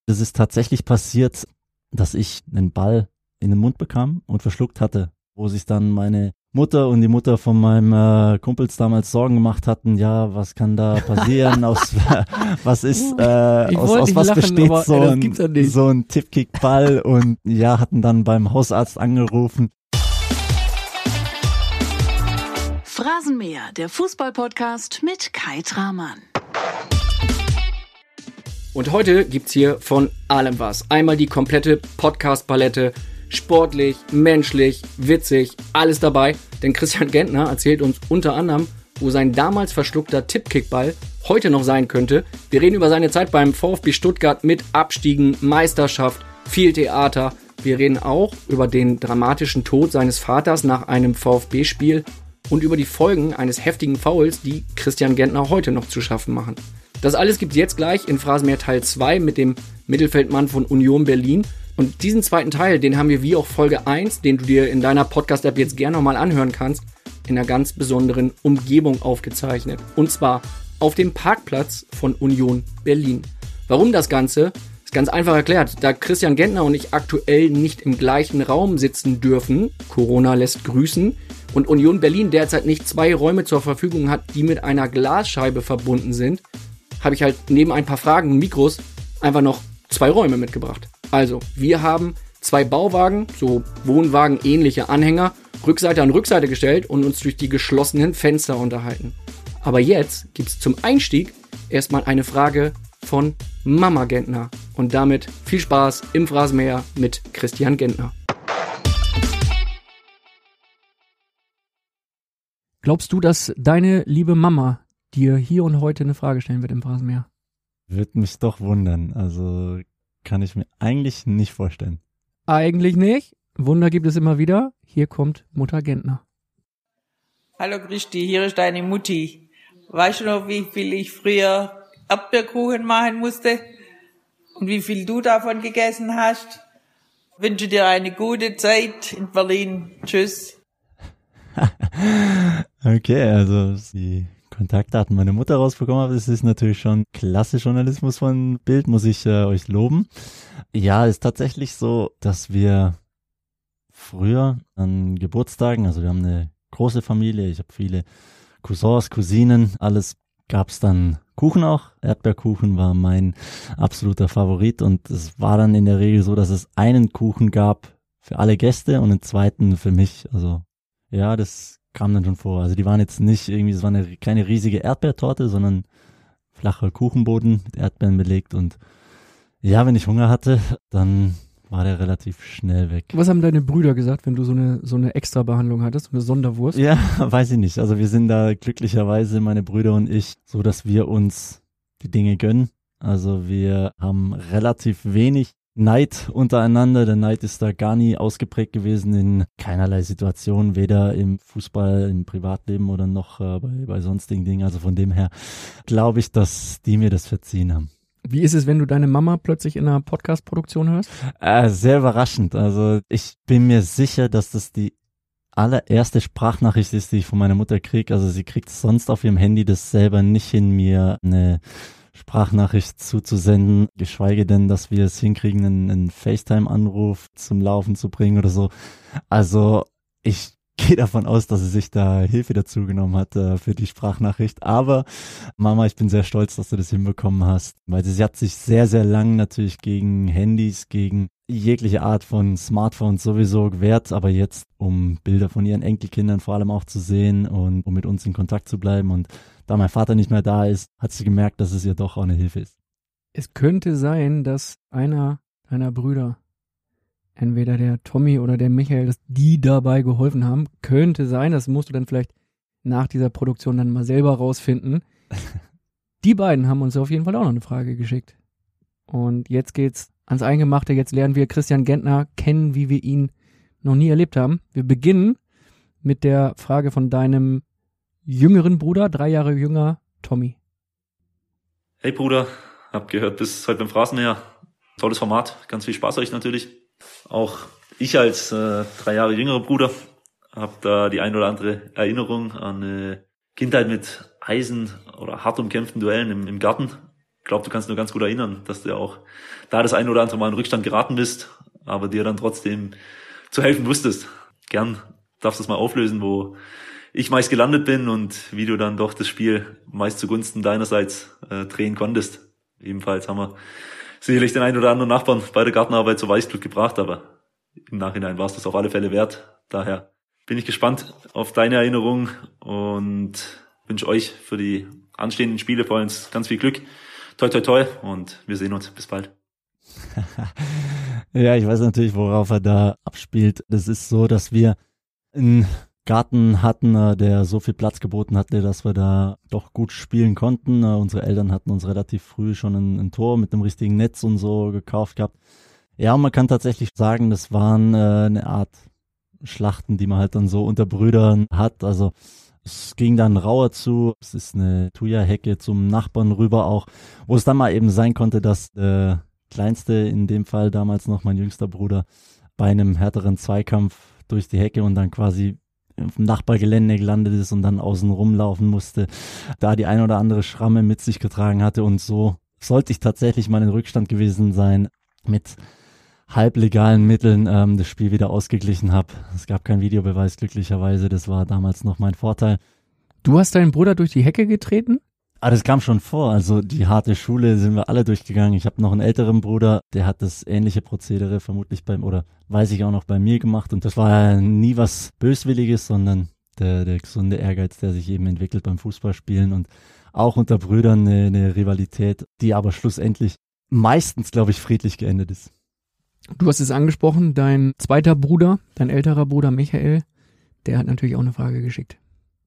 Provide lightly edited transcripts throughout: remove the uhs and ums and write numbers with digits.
Das ist tatsächlich passiert, dass ich einen Ball in den Mund bekam und verschluckt hatte, wo sich dann meine Mutter und die Mutter von meinem Kumpels damals Sorgen gemacht hatten, ja, was kann da passieren, aus was lachen, besteht aber, so ein Tippkick-Ball, und ja, hatten dann beim Hausarzt angerufen. Phrasenmäher, der Fußball-Podcast mit Kai Tramann. Und heute gibt's hier von allem was. Einmal die komplette Podcast-Palette. Sportlich, menschlich, witzig, alles dabei. Denn Christian Gentner erzählt uns unter anderem, wo sein damals verschluckter Tippkickball heute noch sein könnte. Wir reden über seine Zeit beim VfB Stuttgart mit Abstiegen, Meisterschaft, viel Theater. Wir reden auch über den dramatischen Tod seines Vaters nach einem VfB-Spiel und über die Folgen eines heftigen Fouls, die Christian Gentner heute noch zu schaffen machen. Das alles gibt's jetzt gleich in Phrasenmäher Teil 2 mit dem Mittelfeldmann von Union Berlin. Und diesen zweiten Teil, den haben wir wie auch Folge 1, den du dir in deiner Podcast-App jetzt gerne nochmal anhören kannst, in einer ganz besonderen Umgebung aufgezeichnet. Und zwar auf dem Parkplatz von Union Berlin. Warum das Ganze? Ist ganz einfach erklärt. Da Christian Gentner und ich aktuell nicht im gleichen Raum sitzen dürfen, Corona lässt grüßen, und Union Berlin derzeit nicht 2 Räume zur Verfügung hat, die mit einer Glasscheibe verbunden sind, habe ich halt neben ein paar Fragen und Mikros einfach noch 2 Räume mitgebracht. Also, wir haben 2 Bauwagen, so Wohnwagen-ähnliche Anhänger, Rückseite an Rückseite gestellt und uns durch die geschlossenen Fenster unterhalten. Aber jetzt gibt's zum Einstieg erstmal eine Frage von Mama Gentner. Und damit viel Spaß im Phrasenmäher mit Christian Gentner. Glaubst du, dass deine liebe Mama dir hier und heute eine Frage stellen wird im Phrasenmäher? Würde mich doch wundern. Also kann ich mir eigentlich nicht vorstellen. Eigentlich nicht. Wunder gibt es immer wieder. Hier kommt Mutter Gentner. Hallo Christi, hier ist deine Mutti. Weißt du noch, wie viel ich früher Erdbeerkuchen machen musste? Und wie viel du davon gegessen hast? Wünsche dir eine gute Zeit in Berlin. Tschüss. Okay, also die Kontaktdaten meiner Mutter rausbekommen habe, das ist natürlich schon klasse Journalismus von Bild, muss ich euch loben. Ja, ist tatsächlich so, dass wir früher an Geburtstagen, also wir haben eine große Familie, ich habe viele Cousins, Cousinen, alles gab's dann Kuchen auch. Erdbeerkuchen war mein absoluter Favorit, und es war dann in der Regel so, dass es einen Kuchen gab für alle Gäste und einen zweiten für mich. Also ja, das kam dann schon vor. Also die waren jetzt nicht irgendwie, es war keine riesige Erdbeertorte, sondern flacher Kuchenboden mit Erdbeeren belegt, und ja, wenn ich Hunger hatte, dann war der relativ schnell weg. Was haben deine Brüder gesagt, wenn du so eine Extrabehandlung hattest, so eine Sonderwurst? Ja, weiß ich nicht. Also wir sind da glücklicherweise, meine Brüder und ich, so dass wir uns die Dinge gönnen. Also wir haben relativ wenig Neid untereinander. Der Neid ist da gar nie ausgeprägt gewesen in keinerlei Situation, weder im Fußball, im Privatleben oder noch bei sonstigen Dingen. Also von dem her glaube ich, dass die mir das verziehen haben. Wie ist es, wenn du deine Mama plötzlich in einer Podcast-Produktion hörst? Sehr überraschend. Also ich bin mir sicher, dass das die allererste Sprachnachricht ist, die ich von meiner Mutter kriege. Also sie kriegt sonst auf ihrem Handy das selber nicht hin, mir eine Sprachnachricht zuzusenden, geschweige denn, dass wir es hinkriegen, einen FaceTime-Anruf zum Laufen zu bringen oder so. Also ich gehe davon aus, dass sie sich da Hilfe dazu genommen hat für die Sprachnachricht. Aber Mama, ich bin sehr stolz, dass du das hinbekommen hast, weil sie hat sich sehr, sehr lang natürlich gegen Handys, gegen jegliche Art von Smartphones sowieso gewehrt, aber jetzt, um Bilder von ihren Enkelkindern vor allem auch zu sehen und um mit uns in Kontakt zu bleiben, und da mein Vater nicht mehr da ist, hat sie gemerkt, dass es ihr doch auch eine Hilfe ist. Es könnte sein, dass einer deiner Brüder, entweder der Tommy oder der Michael, dass die dabei geholfen haben. Könnte sein, das musst du dann vielleicht nach dieser Produktion dann mal selber rausfinden. Die beiden haben uns auf jeden Fall auch noch eine Frage geschickt. Und jetzt geht's ans Eingemachte. Jetzt lernen wir Christian Gentner kennen, wie wir ihn noch nie erlebt haben. Wir beginnen mit der Frage von deinem jüngeren Bruder, 3 Jahre jünger, Tommy. Hey Bruder, hab gehört, bist heute beim Phrasenmäher. Tolles Format, ganz viel Spaß euch natürlich. Auch ich als 3 Jahre jüngerer Bruder habe da die ein oder andere Erinnerung an eine Kindheit mit Eisen oder hart umkämpften Duellen im Garten. glaube, du kannst nur ganz gut erinnern, dass du ja auch da das eine oder andere Mal in Rückstand geraten bist, aber dir dann trotzdem zu helfen wusstest. Gern darfst du es mal auflösen, wo ich meist gelandet bin und wie du dann doch das Spiel meist zugunsten deinerseits drehen konntest. Ebenfalls haben wir sicherlich den einen oder anderen Nachbarn bei der Gartenarbeit zur Weißglut gebracht, aber im Nachhinein war es das auf alle Fälle wert. Daher bin ich gespannt auf deine Erinnerung und wünsche euch für die anstehenden Spiele vor allem ganz viel Glück. Toi, toi, toi und wir sehen uns. Bis bald. Ja, ich weiß natürlich, worauf er da abspielt. Das ist so, dass wir einen Garten hatten, der so viel Platz geboten hatte, dass wir da doch gut spielen konnten. Unsere Eltern hatten uns relativ früh schon ein Tor mit dem richtigen Netz und so gekauft gehabt. Ja, und man kann tatsächlich sagen, das waren eine Art Schlachten, die man halt dann so unter Brüdern hat. Also es ging dann rauer zu. Es ist eine Thuja-Hecke zum Nachbarn rüber auch, wo es dann mal eben sein konnte, dass der Kleinste, in dem Fall damals noch mein jüngster Bruder, bei einem härteren Zweikampf durch die Hecke und dann quasi auf dem Nachbargelände gelandet ist und dann außen rumlaufen musste, da die ein oder andere Schramme mit sich getragen hatte und so sollte ich tatsächlich mal in Rückstand gewesen sein, mit halblegalen Mitteln das Spiel wieder ausgeglichen habe. Es gab keinen Videobeweis, glücklicherweise, das war damals noch mein Vorteil. Du hast deinen Bruder durch die Hecke getreten? Ah, das kam schon vor, also die harte Schule sind wir alle durchgegangen. Ich habe noch einen älteren Bruder, der hat das ähnliche Prozedere vermutlich weiß ich auch noch bei mir gemacht und das war ja nie was Böswilliges, sondern der gesunde Ehrgeiz, der sich eben entwickelt beim Fußballspielen und auch unter Brüdern eine Rivalität, die aber schlussendlich meistens, glaube ich, friedlich geendet ist. Du hast es angesprochen, dein zweiter Bruder, dein älterer Bruder Michael, der hat natürlich auch eine Frage geschickt.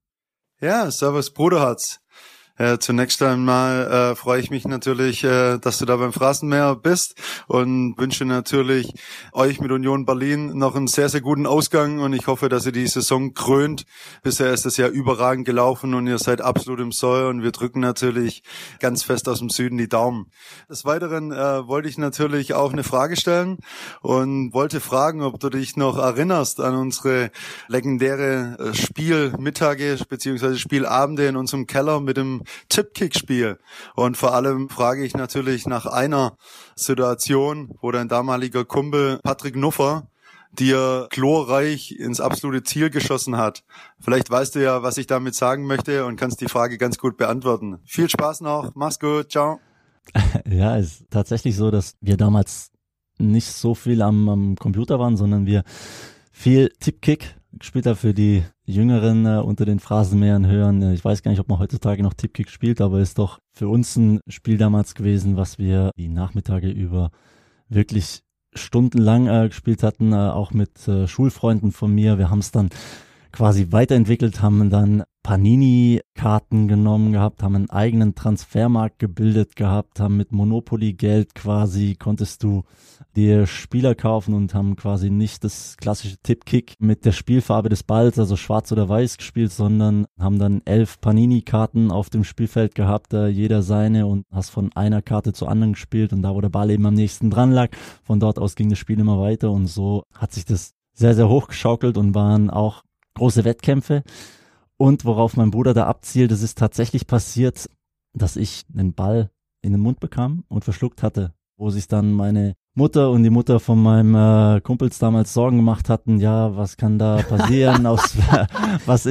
Ja, servus Bruderherz. Zunächst einmal freue ich mich natürlich, dass du da beim Phrasenmäher bist und wünsche natürlich euch mit Union Berlin noch einen sehr, sehr guten Ausgang und ich hoffe, dass ihr die Saison krönt. Bisher ist das ja überragend gelaufen und ihr seid absolut im Soll und wir drücken natürlich ganz fest aus dem Süden die Daumen. Des Weiteren wollte ich natürlich auch eine Frage stellen und wollte fragen, ob du dich noch erinnerst an unsere legendäre Spielmittage bzw. Spielabende in unserem Keller mit dem Tippkick-Spiel. Und vor allem frage ich natürlich nach einer Situation, wo dein damaliger Kumpel Patrick Nuffer dir glorreich ins absolute Ziel geschossen hat. Vielleicht weißt du ja, was ich damit sagen möchte und kannst die Frage ganz gut beantworten. Viel Spaß noch, mach's gut, ciao. Ja, es ist tatsächlich so, dass wir damals nicht so viel am Computer waren, sondern wir viel Tippkick gespielt haben. Für die Jüngeren unter den Phrasenmähern hören. Ich weiß gar nicht, ob man heutzutage noch Tippkick spielt, aber ist doch für uns ein Spiel damals gewesen, was wir die Nachmittage über wirklich stundenlang gespielt hatten, auch mit Schulfreunden von mir. Wir haben es dann quasi weiterentwickelt, haben dann Panini-Karten genommen gehabt, haben einen eigenen Transfermarkt gebildet gehabt, haben mit Monopoly-Geld quasi, konntest du dir Spieler kaufen und haben quasi nicht das klassische Tipp-Kick mit der Spielfarbe des Balls, also schwarz oder weiß gespielt, sondern haben dann 11 Panini-Karten auf dem Spielfeld gehabt, jeder seine und hast von einer Karte zur anderen gespielt und da, wo der Ball eben am nächsten dran lag, von dort aus ging das Spiel immer weiter und so hat sich das sehr, sehr hochgeschaukelt und waren auch große Wettkämpfe. Und worauf mein Bruder da abzielt, es ist tatsächlich passiert, dass ich einen Ball in den Mund bekam und verschluckt hatte, wo sich dann meine Mutter und die Mutter von meinem Kumpels damals Sorgen gemacht hatten, ja, was kann da passieren, aus was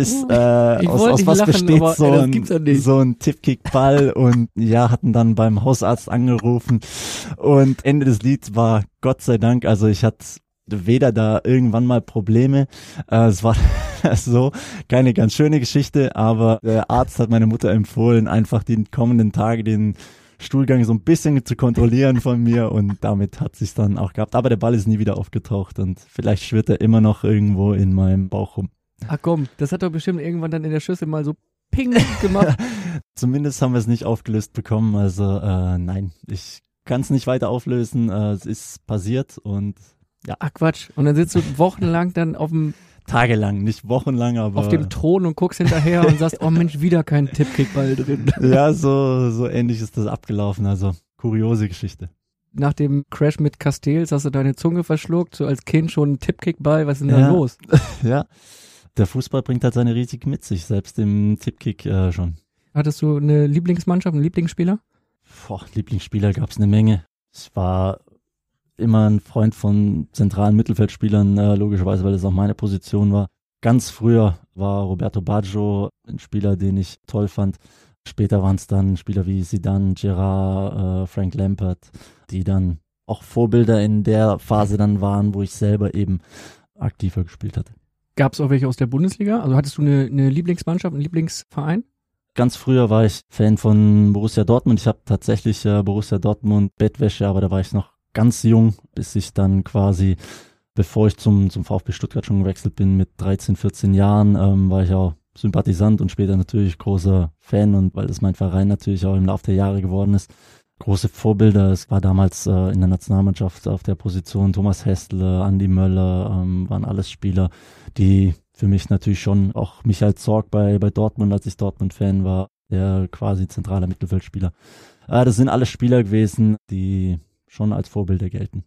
besteht so ein Tippkick-Ball und ja, hatten dann beim Hausarzt angerufen und Ende des Lieds war Gott sei Dank, also ich hatte weder da irgendwann mal Probleme, es war so keine ganz schöne Geschichte, aber der Arzt hat meine Mutter empfohlen, einfach die kommenden Tage den Stuhlgang so ein bisschen zu kontrollieren von mir und damit hat sich's dann auch gehabt. Aber der Ball ist nie wieder aufgetaucht und vielleicht schwirrt er immer noch irgendwo in meinem Bauch rum. Ach komm, das hat doch bestimmt irgendwann dann in der Schüssel mal so ping gemacht. Zumindest haben wir es nicht aufgelöst bekommen, also nein, ich kann es nicht weiter auflösen, es ist passiert und ja. Ach Quatsch, und dann sitzt du wochenlang dann tagelang, nicht wochenlang, aber auf dem Thron und guckst hinterher und sagst, oh Mensch, wieder kein Tippkickball drin. Ja, so ähnlich ist das abgelaufen, also kuriose Geschichte. Nach dem Crash mit Castells hast du deine Zunge verschluckt, so als Kind schon ein Tippkickball, was ist denn da los? Ja, der Fußball bringt halt seine Risiken mit sich, selbst im Tippkick schon. Hattest du eine Lieblingsmannschaft, einen Lieblingsspieler? Lieblingsspieler gab es eine Menge. Ich war immer ein Freund von zentralen Mittelfeldspielern, logischerweise, weil das auch meine Position war. Ganz früher war Roberto Baggio ein Spieler, den ich toll fand. Später waren es dann Spieler wie Zidane, Gerrard, Frank Lampard, die dann auch Vorbilder in der Phase dann waren, wo ich selber eben aktiver gespielt hatte. Gab es auch welche aus der Bundesliga? Also hattest du eine Lieblingsmannschaft, einen Lieblingsverein? Ganz früher war ich Fan von Borussia Dortmund. Ich habe tatsächlich Borussia Dortmund Bettwäsche, aber da war ich noch ganz jung, bis ich dann quasi, bevor ich zum VfB Stuttgart schon gewechselt bin, mit 13, 14 Jahren, war ich auch Sympathisant und später natürlich großer Fan, und weil das mein Verein natürlich auch im Laufe der Jahre geworden ist. Große Vorbilder, es war damals in der Nationalmannschaft auf der Position Thomas Hässle, Andi Möller, waren alles Spieler, die für mich natürlich schon, auch Michael Zorc bei Dortmund, als ich Dortmund-Fan war, der quasi zentraler Mittelfeldspieler. Das sind alles Spieler gewesen, die schon als Vorbilder gelten.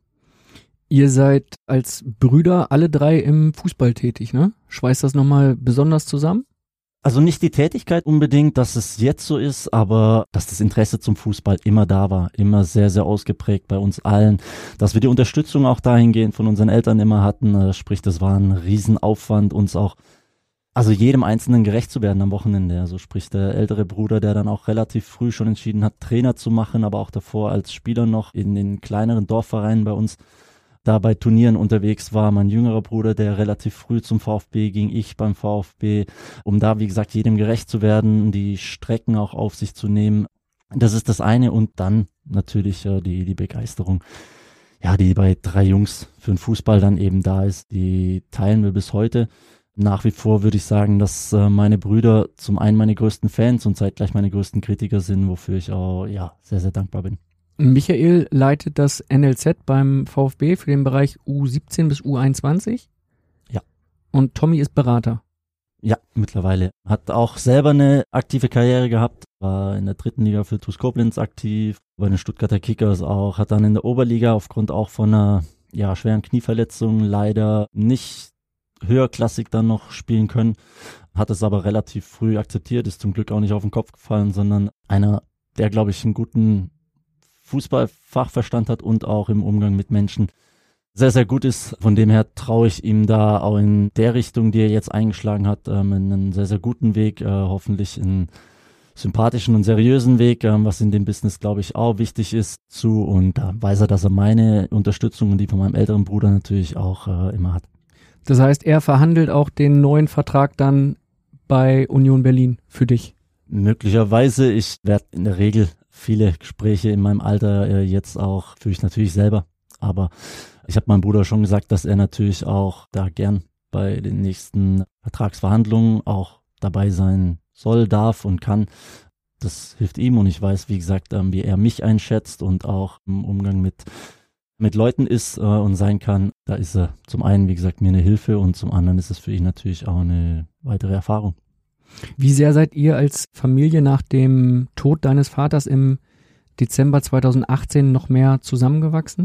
Ihr seid als Brüder alle drei im Fußball tätig, ne? Schweißt das nochmal besonders zusammen? Also nicht die Tätigkeit unbedingt, dass es jetzt so ist, aber dass das Interesse zum Fußball immer da war, immer sehr, sehr ausgeprägt bei uns allen. Dass wir die Unterstützung auch dahingehend von unseren Eltern immer hatten, sprich, das war ein Riesenaufwand, uns auch, also jedem Einzelnen gerecht zu werden am Wochenende. Also sprich, der ältere Bruder, der dann auch relativ früh schon entschieden hat, Trainer zu machen, aber auch davor als Spieler noch in den kleineren Dorfvereinen bei uns da bei Turnieren unterwegs war, mein jüngerer Bruder, der relativ früh zum VfB ging, ich beim VfB, um da, wie gesagt, jedem gerecht zu werden, die Strecken auch auf sich zu nehmen. Das ist das eine, und dann natürlich die Begeisterung, ja, die bei drei Jungs für den Fußball dann eben da ist, die teilen wir bis heute. Nach wie vor würde ich sagen, dass meine Brüder zum einen meine größten Fans und zeitgleich meine größten Kritiker sind, wofür ich auch sehr, sehr dankbar bin. Michael leitet das NLZ beim VfB für den Bereich U17 bis U21. Ja. Und Tommy ist Berater. Ja, mittlerweile. Hat auch selber eine aktive Karriere gehabt, war in der 3. Liga für TuS Koblenz aktiv, bei den Stuttgarter Kickers auch, hat dann in der Oberliga aufgrund auch von einer schweren Knieverletzung leider nicht höherklassig dann noch spielen können, hat es aber relativ früh akzeptiert, ist zum Glück auch nicht auf den Kopf gefallen, sondern einer, der, glaube ich, einen guten Fußballfachverstand hat und auch im Umgang mit Menschen sehr, sehr gut ist. Von dem her traue ich ihm da auch in der Richtung, die er jetzt eingeschlagen hat, einen sehr, sehr guten Weg, hoffentlich einen sympathischen und seriösen Weg, was in dem Business, glaube ich, auch wichtig ist, zu. Und da weiß er, dass er meine Unterstützung und die von meinem älteren Bruder natürlich auch immer hat. Das heißt, er verhandelt auch den neuen Vertrag dann bei Union Berlin für dich? Möglicherweise. Ich werde in der Regel viele Gespräche in meinem Alter jetzt auch, führe ich natürlich selber. Aber ich habe meinem Bruder schon gesagt, dass er natürlich auch da gern bei den nächsten Vertragsverhandlungen auch dabei sein soll, darf und kann. Das hilft ihm, und ich weiß, wie gesagt, wie er mich einschätzt und auch im Umgang mit Leuten ist und sein kann. Da ist er zum einen, wie gesagt, mir eine Hilfe, und zum anderen ist es für ihn natürlich auch eine weitere Erfahrung. Wie sehr seid ihr als Familie nach dem Tod deines Vaters im Dezember 2018 noch mehr zusammengewachsen?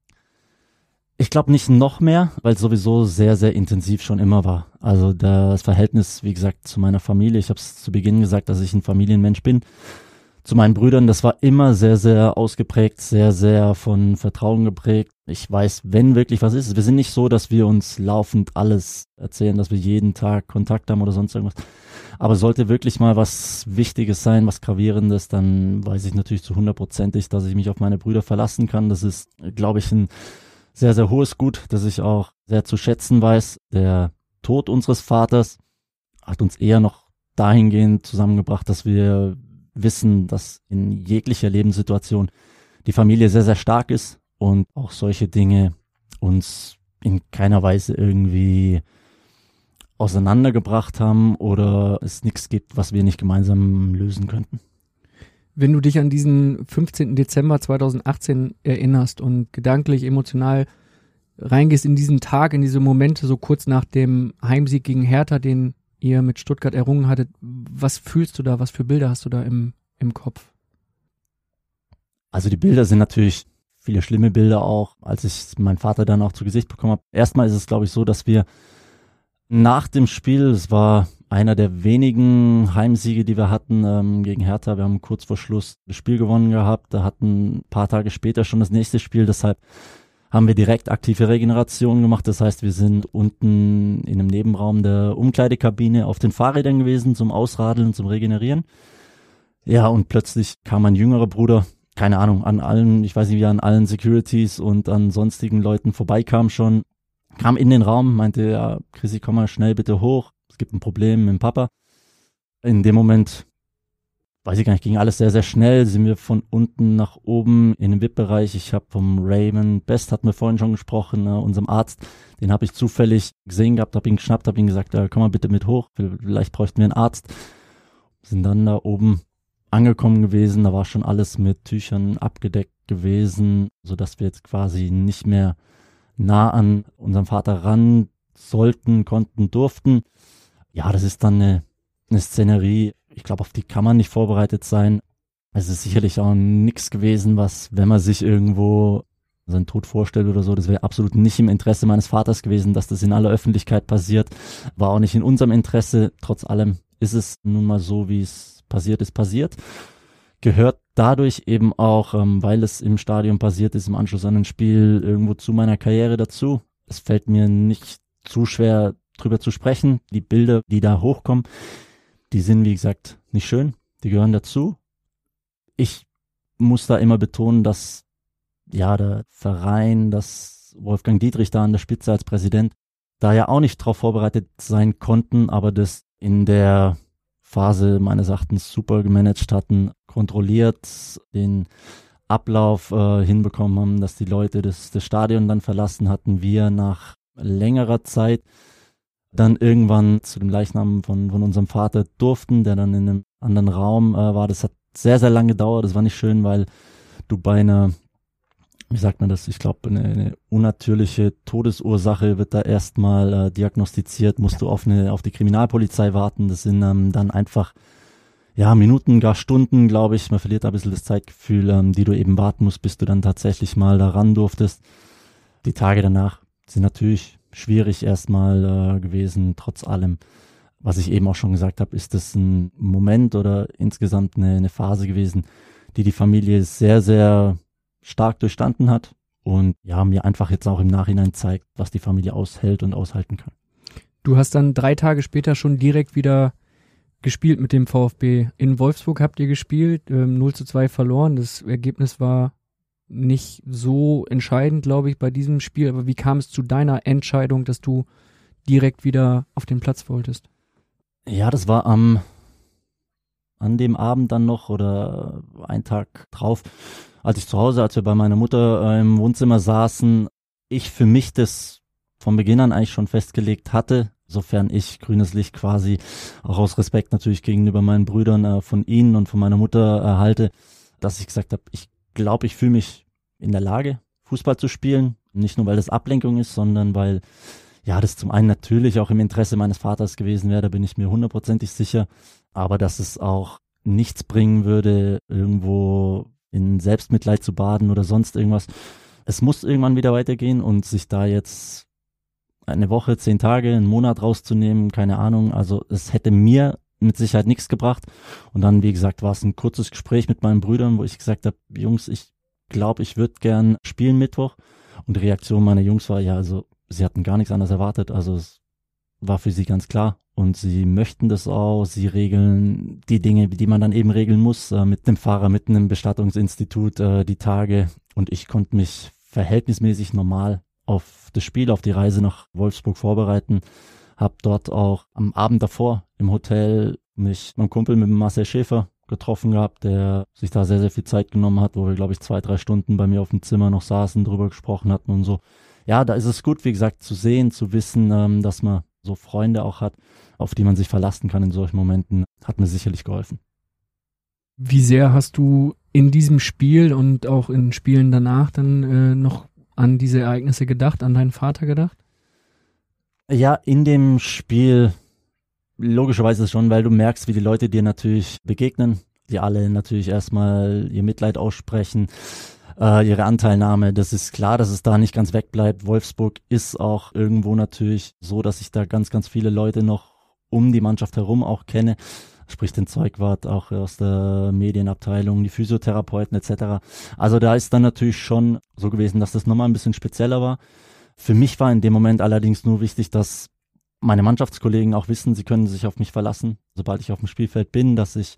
Ich glaube nicht noch mehr, weil es sowieso sehr, sehr intensiv schon immer war. Also das Verhältnis, wie gesagt, zu meiner Familie, ich habe es zu Beginn gesagt, dass ich ein Familienmensch bin. Zu meinen Brüdern, das war immer sehr, sehr ausgeprägt, sehr, sehr von Vertrauen geprägt. Ich weiß, wenn wirklich was ist. Wir sind nicht so, dass wir uns laufend alles erzählen, dass wir jeden Tag Kontakt haben oder sonst irgendwas. Aber sollte wirklich mal was Wichtiges sein, was Gravierendes, dann weiß ich natürlich zu 100%, dass ich mich auf meine Brüder verlassen kann. Das ist, glaube ich, ein sehr, sehr hohes Gut, das ich auch sehr zu schätzen weiß. Der Tod unseres Vaters hat uns eher noch dahingehend zusammengebracht, dass wir wissen, dass in jeglicher Lebenssituation die Familie sehr, sehr stark ist und auch solche Dinge uns in keiner Weise irgendwie auseinandergebracht haben oder es nichts gibt, was wir nicht gemeinsam lösen könnten. Wenn du dich an diesen 15. Dezember 2018 erinnerst und gedanklich, emotional reingehst in diesen Tag, in diese Momente, so kurz nach dem Heimsieg gegen Hertha, den ihr mit Stuttgart errungen hattet, was fühlst du da, was für Bilder hast du da im Kopf? Also die Bilder sind natürlich viele schlimme Bilder auch, als ich meinen Vater dann auch zu Gesicht bekommen habe. Erstmal ist es, glaube ich, so, dass wir nach dem Spiel, es war einer der wenigen Heimsiege, die wir hatten gegen Hertha. Wir haben kurz vor Schluss das Spiel gewonnen gehabt. Da hatten ein paar Tage später schon das nächste Spiel. Deshalb haben wir direkt aktive Regeneration gemacht. Das heißt, wir sind unten in einem Nebenraum der Umkleidekabine auf den Fahrrädern gewesen zum Ausradeln, zum Regenerieren. Ja, und plötzlich kam mein jüngerer Bruder, keine Ahnung, an allen, ich weiß nicht, wie an allen Securities und an sonstigen Leuten vorbeikam schon, kam in den Raum, meinte, ja, Chrissy, komm mal schnell bitte hoch, es gibt ein Problem mit dem Papa. In dem Moment, weiß ich gar nicht, ging alles sehr, sehr schnell, sind wir von unten nach oben in den VIP-Bereich. Ich habe vom Raymond Best, hatten wir vorhin schon gesprochen, unserem Arzt, den habe ich zufällig gesehen gehabt, habe ihn geschnappt, habe ihm gesagt, komm mal bitte mit hoch, vielleicht bräuchten wir einen Arzt. Sind dann da oben angekommen gewesen, da war schon alles mit Tüchern abgedeckt gewesen, sodass wir jetzt quasi nicht mehr nah an unseren Vater ran sollten, konnten, durften. Ja, das ist dann eine Szenerie, ich glaube, auf die kann man nicht vorbereitet sein. Es ist sicherlich auch nichts gewesen, was, wenn man sich irgendwo seinen Tod vorstellt oder so, das wäre absolut nicht im Interesse meines Vaters gewesen, dass das in aller Öffentlichkeit passiert. War auch nicht in unserem Interesse. Trotz allem ist es nun mal so, wie es passiert ist, passiert. Gehört dadurch eben auch, weil es im Stadion passiert ist, im Anschluss an ein Spiel, irgendwo zu meiner Karriere dazu. Es fällt mir nicht zu schwer, drüber zu sprechen. Die Bilder, die da hochkommen, die sind, wie gesagt, nicht schön. Die gehören dazu. Ich muss da immer betonen, dass ja der Verein, dass Wolfgang Dietrich da an der Spitze als Präsident da ja auch nicht drauf vorbereitet sein konnten, aber das in der Phase meines Erachtens super gemanagt hatten, kontrolliert den Ablauf hinbekommen haben, dass die Leute das Stadion dann verlassen hatten, wir nach längerer Zeit dann irgendwann zu dem Leichnam von unserem Vater durften, der dann in einem anderen Raum war. Das hat sehr, sehr lange gedauert, das war nicht schön, weil du bei einer, wie sagt man das, ich glaube eine unnatürliche Todesursache wird da erstmal diagnostiziert, musst du auf die Kriminalpolizei warten, das sind dann einfach ja Minuten, gar Stunden, glaube ich, man verliert da ein bisschen das Zeitgefühl, die du eben warten musst, bis du dann tatsächlich mal da ran durftest. Die Tage danach sind natürlich schwierig erstmal gewesen, trotz allem. Was ich eben auch schon gesagt habe, ist das ein Moment oder insgesamt eine Phase gewesen, die Familie sehr, sehr stark durchstanden hat und ja, mir einfach jetzt auch im Nachhinein zeigt, was die Familie aushält und aushalten kann. Du hast dann 3 Tage später schon direkt wieder gespielt mit dem VfB. In Wolfsburg habt ihr gespielt, 0:2 verloren. Das Ergebnis war nicht so entscheidend, glaube ich, bei diesem Spiel. Aber wie kam es zu deiner Entscheidung, dass du direkt wieder auf den Platz wolltest? Ja, das war an dem Abend dann noch oder einen Tag drauf, als wir bei meiner Mutter im Wohnzimmer saßen, ich für mich das von Beginn an eigentlich schon festgelegt hatte, sofern ich grünes Licht quasi auch aus Respekt natürlich gegenüber meinen Brüdern von ihnen und von meiner Mutter erhalte, dass ich gesagt habe, ich glaube, ich fühle mich in der Lage, Fußball zu spielen. Nicht nur, weil das Ablenkung ist, sondern weil ja, das zum einen natürlich auch im Interesse meines Vaters gewesen wäre, da bin ich mir 100%ig sicher, aber dass es auch nichts bringen würde, irgendwo in Selbstmitleid zu baden oder sonst irgendwas. Es muss irgendwann wieder weitergehen und sich da jetzt eine Woche, 10 Tage, einen Monat rauszunehmen, keine Ahnung, also es hätte mir mit Sicherheit nichts gebracht. Und dann, wie gesagt, war es ein kurzes Gespräch mit meinen Brüdern, wo ich gesagt habe, Jungs, ich glaube, ich würde gern spielen Mittwoch. Und die Reaktion meiner Jungs war, ja, also sie hatten gar nichts anderes erwartet, also es war für sie ganz klar. Und sie möchten das auch, sie regeln die Dinge, die man dann eben regeln muss, mit dem Fahrer, mit einem Bestattungsinstitut, die Tage. Und ich konnte mich verhältnismäßig normal auf das Spiel, auf die Reise nach Wolfsburg vorbereiten. Hab dort auch am Abend davor im Hotel mich mit meinem Kumpel, mit dem Marcel Schäfer, getroffen gehabt, der sich da sehr, sehr viel Zeit genommen hat, wo wir, glaube ich, 2-3 Stunden bei mir auf dem Zimmer noch saßen, drüber gesprochen hatten und so. Ja, da ist es gut, wie gesagt, zu sehen, zu wissen, dass man so Freunde auch hat, auf die man sich verlassen kann in solchen Momenten, hat mir sicherlich geholfen. Wie sehr hast du in diesem Spiel und auch in Spielen danach dann noch an diese Ereignisse gedacht, an deinen Vater gedacht? Ja, in dem Spiel logischerweise schon, weil du merkst, wie die Leute dir natürlich begegnen, die alle natürlich erstmal ihr Mitleid aussprechen, ihre Anteilnahme. Das ist klar, dass es da nicht ganz wegbleibt. Wolfsburg ist auch irgendwo natürlich so, dass sich da ganz, ganz viele Leute noch um die Mannschaft herum auch kenne, sprich den Zeugwart auch aus der Medienabteilung, die Physiotherapeuten etc. Also da ist dann natürlich schon so gewesen, dass das nochmal ein bisschen spezieller war. Für mich war in dem Moment allerdings nur wichtig, dass meine Mannschaftskollegen auch wissen, sie können sich auf mich verlassen, sobald ich auf dem Spielfeld bin, dass ich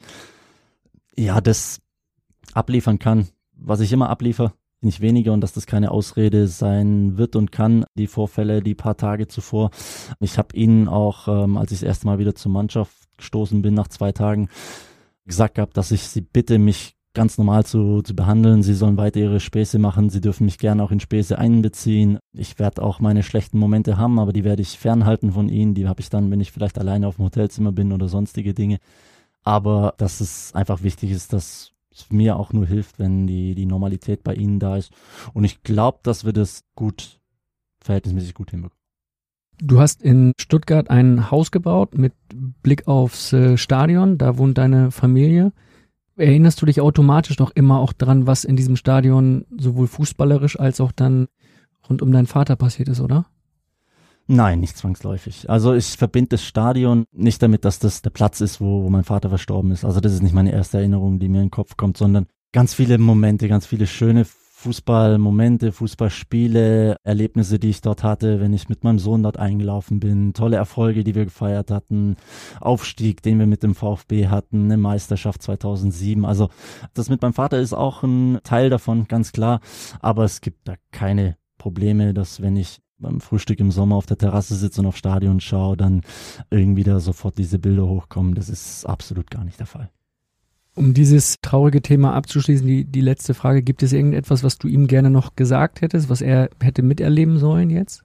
das abliefern kann, was ich immer abliefere, nicht weniger, und dass das keine Ausrede sein wird und kann, die Vorfälle, die paar Tage zuvor. Ich habe ihnen auch, als ich das erste Mal wieder zur Mannschaft gestoßen bin, nach 2 Tagen, gesagt gehabt, dass ich sie bitte, mich ganz normal zu behandeln. Sie sollen weiter ihre Späße machen. Sie dürfen mich gerne auch in Späße einbeziehen. Ich werde auch meine schlechten Momente haben, aber die werde ich fernhalten von ihnen. Die habe ich dann, wenn ich vielleicht alleine auf dem Hotelzimmer bin oder sonstige Dinge. Aber dass es einfach wichtig ist, dass es mir auch nur hilft, wenn die Normalität bei ihnen da ist. Und ich glaube, dass wir das verhältnismäßig gut hinbekommen. Du hast in Stuttgart ein Haus gebaut mit Blick aufs Stadion. Da wohnt deine Familie. Erinnerst du dich automatisch noch immer auch dran, was in diesem Stadion sowohl fußballerisch als auch dann rund um deinen Vater passiert ist, oder? Nein, nicht zwangsläufig. Also ich verbinde das Stadion nicht damit, dass das der Platz ist, wo mein Vater verstorben ist. Also das ist nicht meine erste Erinnerung, die mir in den Kopf kommt, sondern ganz viele Momente, ganz viele schöne Fußballmomente, Fußballspiele, Erlebnisse, die ich dort hatte, wenn ich mit meinem Sohn dort eingelaufen bin, tolle Erfolge, die wir gefeiert hatten, Aufstieg, den wir mit dem VfB hatten, eine Meisterschaft 2007. Also das mit meinem Vater ist auch ein Teil davon, ganz klar. Aber es gibt da keine Probleme, dass wenn ich beim Frühstück im Sommer auf der Terrasse sitze und aufs Stadion schaue, dann irgendwie da sofort diese Bilder hochkommen. Das ist absolut gar nicht der Fall. Um dieses traurige Thema abzuschließen, die letzte Frage, gibt es irgendetwas, was du ihm gerne noch gesagt hättest, was er hätte miterleben sollen jetzt?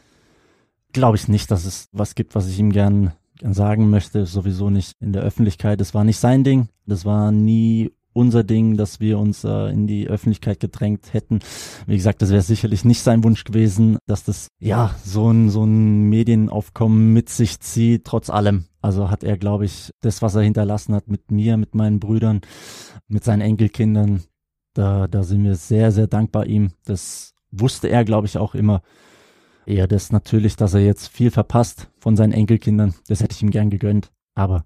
Glaube ich nicht, dass es was gibt, was ich ihm gern sagen möchte, sowieso nicht in der Öffentlichkeit. Das war nicht sein Ding, das war nie unser Ding, dass wir uns in die Öffentlichkeit gedrängt hätten. Wie gesagt, das wäre sicherlich nicht sein Wunsch gewesen, dass das so ein Medienaufkommen mit sich zieht, trotz allem. Also hat er, glaube ich, das, was er hinterlassen hat mit mir, mit meinen Brüdern, mit seinen Enkelkindern, da sind wir sehr, sehr dankbar ihm. Das wusste er, glaube ich, auch immer. Eher das natürlich, dass er jetzt viel verpasst von seinen Enkelkindern. Das hätte ich ihm gern gegönnt. Aber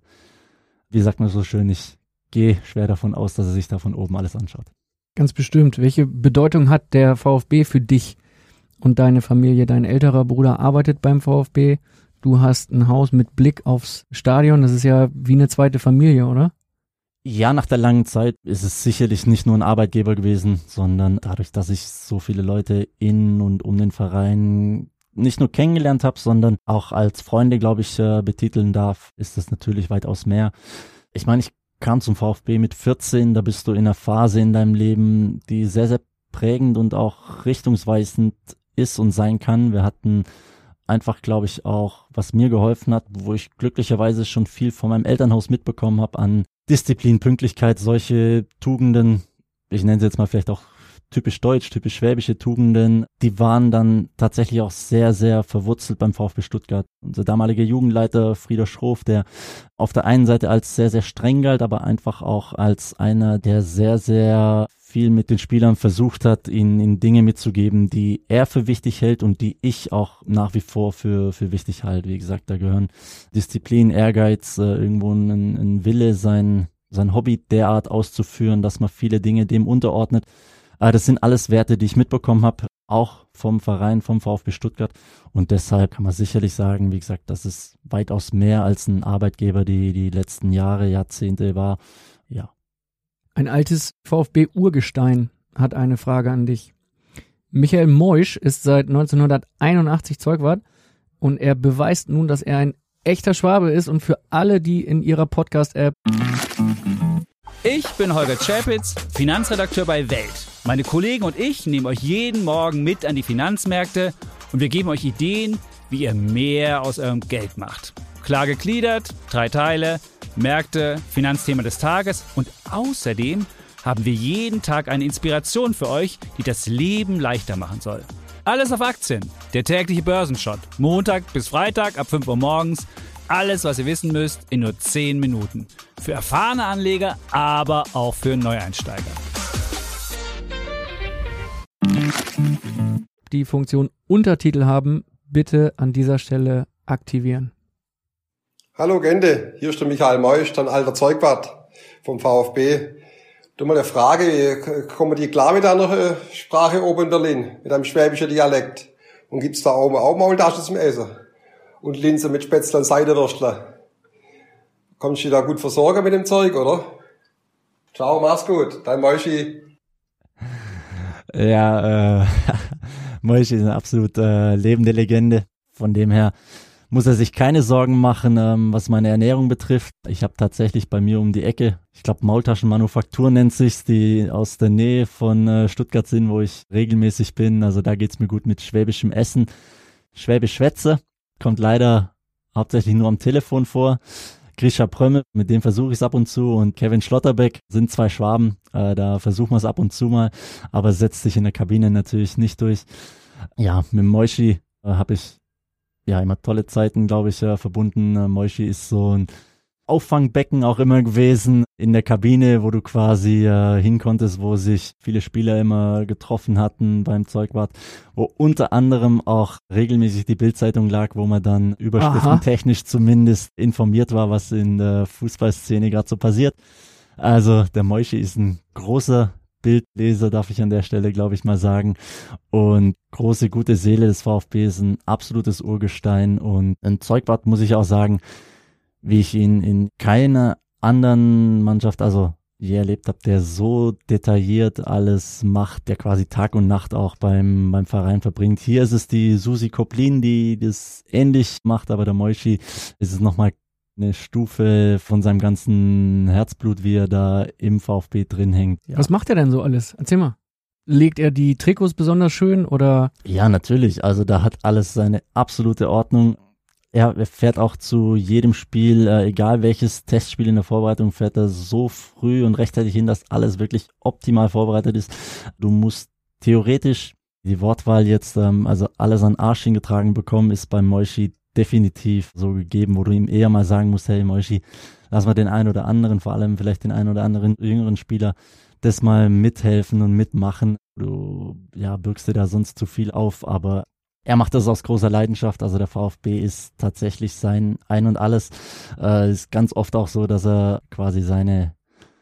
wie sagt man so schön, ich gehe schwer davon aus, dass er sich da von oben alles anschaut. Ganz bestimmt. Welche Bedeutung hat der VfB für dich und deine Familie? Dein älterer Bruder arbeitet beim VfB. Du hast ein Haus mit Blick aufs Stadion. Das ist ja wie eine zweite Familie, oder? Ja, nach der langen Zeit ist es sicherlich nicht nur ein Arbeitgeber gewesen, sondern dadurch, dass ich so viele Leute in und um den Verein nicht nur kennengelernt habe, sondern auch als Freunde, glaube ich, betiteln darf, ist das natürlich weitaus mehr. Ich meine, ich kam zum VfB mit 14, da bist du in einer Phase in deinem Leben, die sehr, sehr prägend und auch richtungsweisend ist und sein kann. Wir hatten einfach, glaube ich, auch, was mir geholfen hat, wo ich glücklicherweise schon viel von meinem Elternhaus mitbekommen habe an Disziplin, Pünktlichkeit, solche Tugenden, ich nenne sie jetzt mal vielleicht auch typisch deutsch, typisch schwäbische Tugenden, die waren dann tatsächlich auch sehr, sehr verwurzelt beim VfB Stuttgart. Unser damaliger Jugendleiter Frieder Schroff, der auf der einen Seite als sehr, sehr streng galt, aber einfach auch als einer, der sehr, sehr viel mit den Spielern versucht hat, ihnen Dinge mitzugeben, die er für wichtig hält und die ich auch nach wie vor für wichtig halte. Wie gesagt, da gehören Disziplin, Ehrgeiz, irgendwo ein Wille, sein Hobby derart auszuführen, dass man viele Dinge dem unterordnet. Das sind alles Werte, die ich mitbekommen habe, auch vom Verein, vom VfB Stuttgart. Und deshalb kann man sicherlich sagen, wie gesagt, dass es weitaus mehr als ein Arbeitgeber die letzten Jahre, Jahrzehnte war. Ja. Ein altes VfB-Urgestein hat eine Frage an dich. Michael Moisch ist seit 1981 Zeugwart und er beweist nun, dass er ein echter Schwabe ist. Und für alle, die in ihrer Podcast-App... Ich bin Holger Czapitz, Finanzredakteur bei Welt. Meine Kollegen und ich nehmen euch jeden Morgen mit an die Finanzmärkte und wir geben euch Ideen, wie ihr mehr aus eurem Geld macht. Klar gegliedert, 3 Teile, Märkte, Finanzthema des Tages und außerdem haben wir jeden Tag eine Inspiration für euch, die das Leben leichter machen soll. Alles auf Aktien, der tägliche Börsenshot, Montag bis Freitag ab 5 Uhr morgens. Alles, was ihr wissen müsst, in nur 10 Minuten. Für erfahrene Anleger, aber auch für Neueinsteiger. Die Funktion Untertitel haben, bitte an dieser Stelle aktivieren. Hallo Gente, hier ist der Michael Meusch, ein alter Zeugwart vom VfB. Du mal eine Frage, kommen die klar mit einer Sprache oben in Berlin, mit einem schwäbischen Dialekt? Und gibt's da oben auch Maultaschen zum Essen? Und Linse mit Spätzle und Seidewürstle? Kommst du da gut versorgen mit dem Zeug, oder? Ciao, mach's gut, dein Moischi. Ja, Moischi ist eine absolut lebende Legende. Von dem her muss er sich keine Sorgen machen, was meine Ernährung betrifft. Ich habe tatsächlich bei mir um die Ecke, ich glaube Maultaschenmanufaktur nennt sich's, die aus der Nähe von Stuttgart sind, wo ich regelmäßig bin. Also da geht's mir gut mit schwäbischem Essen. Schwäbisch Schwätze kommt leider hauptsächlich nur am Telefon vor. Grisha Prömme, mit dem versuche ich es ab und zu, und Kevin Schlotterbeck sind zwei Schwaben, da versuchen wir es ab und zu mal, aber setzt sich in der Kabine natürlich nicht durch. Ja, mit Moischi habe ich ja immer tolle Zeiten, glaube ich, verbunden. Moischi ist so ein Auffangbecken auch immer gewesen in der Kabine, wo du quasi hin konntest, wo sich viele Spieler immer getroffen hatten beim Zeugwart, wo unter anderem auch regelmäßig die Bild-Zeitung lag, wo man dann überschriftentechnisch zumindest informiert war, was in der Fußballszene gerade so passiert. Also der Moischi ist ein großer Bildleser, darf ich an der Stelle, glaube ich, mal sagen. Und große, gute Seele des VfB, ist ein absolutes Urgestein. Und ein Zeugwart, muss ich auch sagen, wie ich ihn in keiner anderen Mannschaft, also je erlebt habe, der so detailliert alles macht, der quasi Tag und Nacht auch beim Verein verbringt. Hier ist es die Susi Koplin, die das ähnlich macht, aber der Moischi ist es nochmal eine Stufe von seinem ganzen Herzblut, wie er da im VfB drin hängt. Ja. Was macht er denn so alles? Erzähl mal. Legt er die Trikots besonders schön oder? Ja, natürlich. Also da hat alles seine absolute Ordnung. Er fährt auch zu jedem Spiel, egal welches Testspiel in der Vorbereitung, fährt er so früh und rechtzeitig hin, dass alles wirklich optimal vorbereitet ist. Du musst theoretisch die Wortwahl jetzt, also alles an Arsch hingetragen bekommen, ist beim Moischi definitiv so gegeben, wo du ihm eher mal sagen musst, hey Moischi, lass mal den einen oder anderen, vor allem vielleicht den einen oder anderen jüngeren Spieler, das mal mithelfen und mitmachen. Du bürgst dir da sonst zu viel auf, aber er macht das aus großer Leidenschaft. Also der VfB ist tatsächlich sein Ein und Alles. Ist ganz oft auch so, dass er quasi seine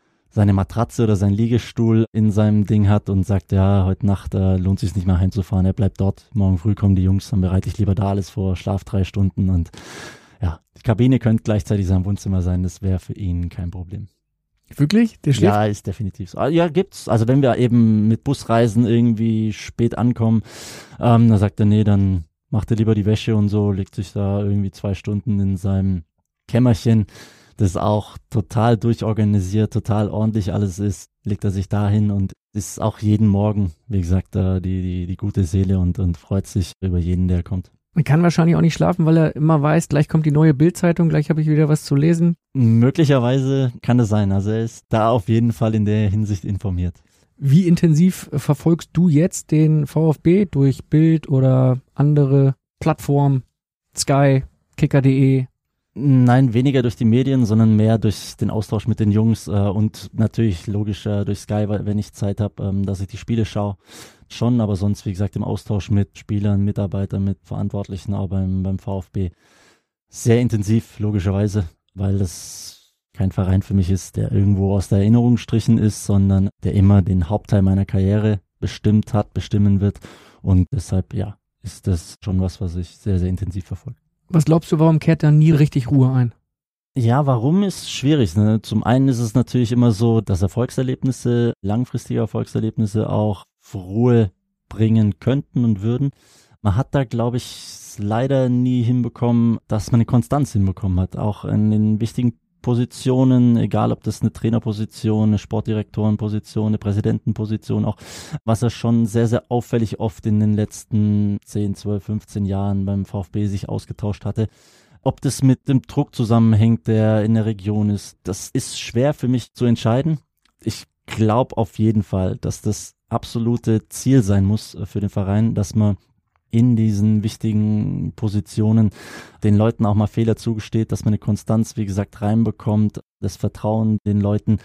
Matratze oder sein Liegestuhl in seinem Ding hat und sagt, ja, heute Nacht lohnt sich nicht mehr heimzufahren, er bleibt dort, morgen früh kommen die Jungs, dann bereite ich lieber da alles vor, schlaf 3 Stunden, und ja, die Kabine könnte gleichzeitig sein Wohnzimmer sein, das wäre für ihn kein Problem. Wirklich? Der schläft? Ja, ist definitiv so. Ja, gibt's. Also wenn wir eben mit Busreisen irgendwie spät ankommen, dann sagt er, nee, dann macht er lieber die Wäsche und so, legt sich da irgendwie 2 Stunden in seinem Kämmerchen, das auch total durchorganisiert, total ordentlich alles ist, legt er sich dahin und ist auch jeden Morgen, wie gesagt, die gute Seele und freut sich über jeden, der kommt. Man kann wahrscheinlich auch nicht schlafen, weil er immer weiß, gleich kommt die neue Bild-Zeitung, gleich habe ich wieder was zu lesen. Möglicherweise kann das sein. Also er ist da auf jeden Fall in der Hinsicht informiert. Wie intensiv verfolgst du jetzt den VfB durch Bild oder andere Plattformen, Sky, Kicker.de? Nein, weniger durch die Medien, sondern mehr durch den Austausch mit den Jungs und natürlich logisch durch Sky, wenn ich Zeit habe, dass ich die Spiele schaue. Schon, aber sonst, wie gesagt, im Austausch mit Spielern, Mitarbeitern, mit Verantwortlichen auch beim VfB. Sehr intensiv, logischerweise, weil das kein Verein für mich ist, der irgendwo aus der Erinnerung gestrichen ist, sondern der immer den Hauptteil meiner Karriere bestimmt hat, bestimmen wird. Und deshalb, ja, ist das schon was ich sehr, sehr intensiv verfolge. Was glaubst du, warum kehrt da nie richtig Ruhe ein? Ja, warum ist schwierig, ne? Zum einen ist es natürlich immer so, dass Erfolgserlebnisse, langfristige Erfolgserlebnisse auch Ruhe bringen könnten und würden. Man hat da, glaube ich, leider nie hinbekommen, dass man eine Konstanz hinbekommen hat. Auch in den wichtigen Positionen, egal ob das eine Trainerposition, eine Sportdirektorenposition, eine Präsidentenposition, auch was er schon sehr, sehr auffällig oft in den letzten 10, 12, 15 Jahren beim VfB sich ausgetauscht hatte. Ob das mit dem Druck zusammenhängt, der in der Region ist, das ist schwer für mich zu entscheiden. Ich glaube auf jeden Fall, dass das absolute Ziel sein muss für den Verein, dass man in diesen wichtigen Positionen den Leuten auch mal Fehler zugesteht, dass man eine Konstanz, wie gesagt, reinbekommt, das Vertrauen den Leuten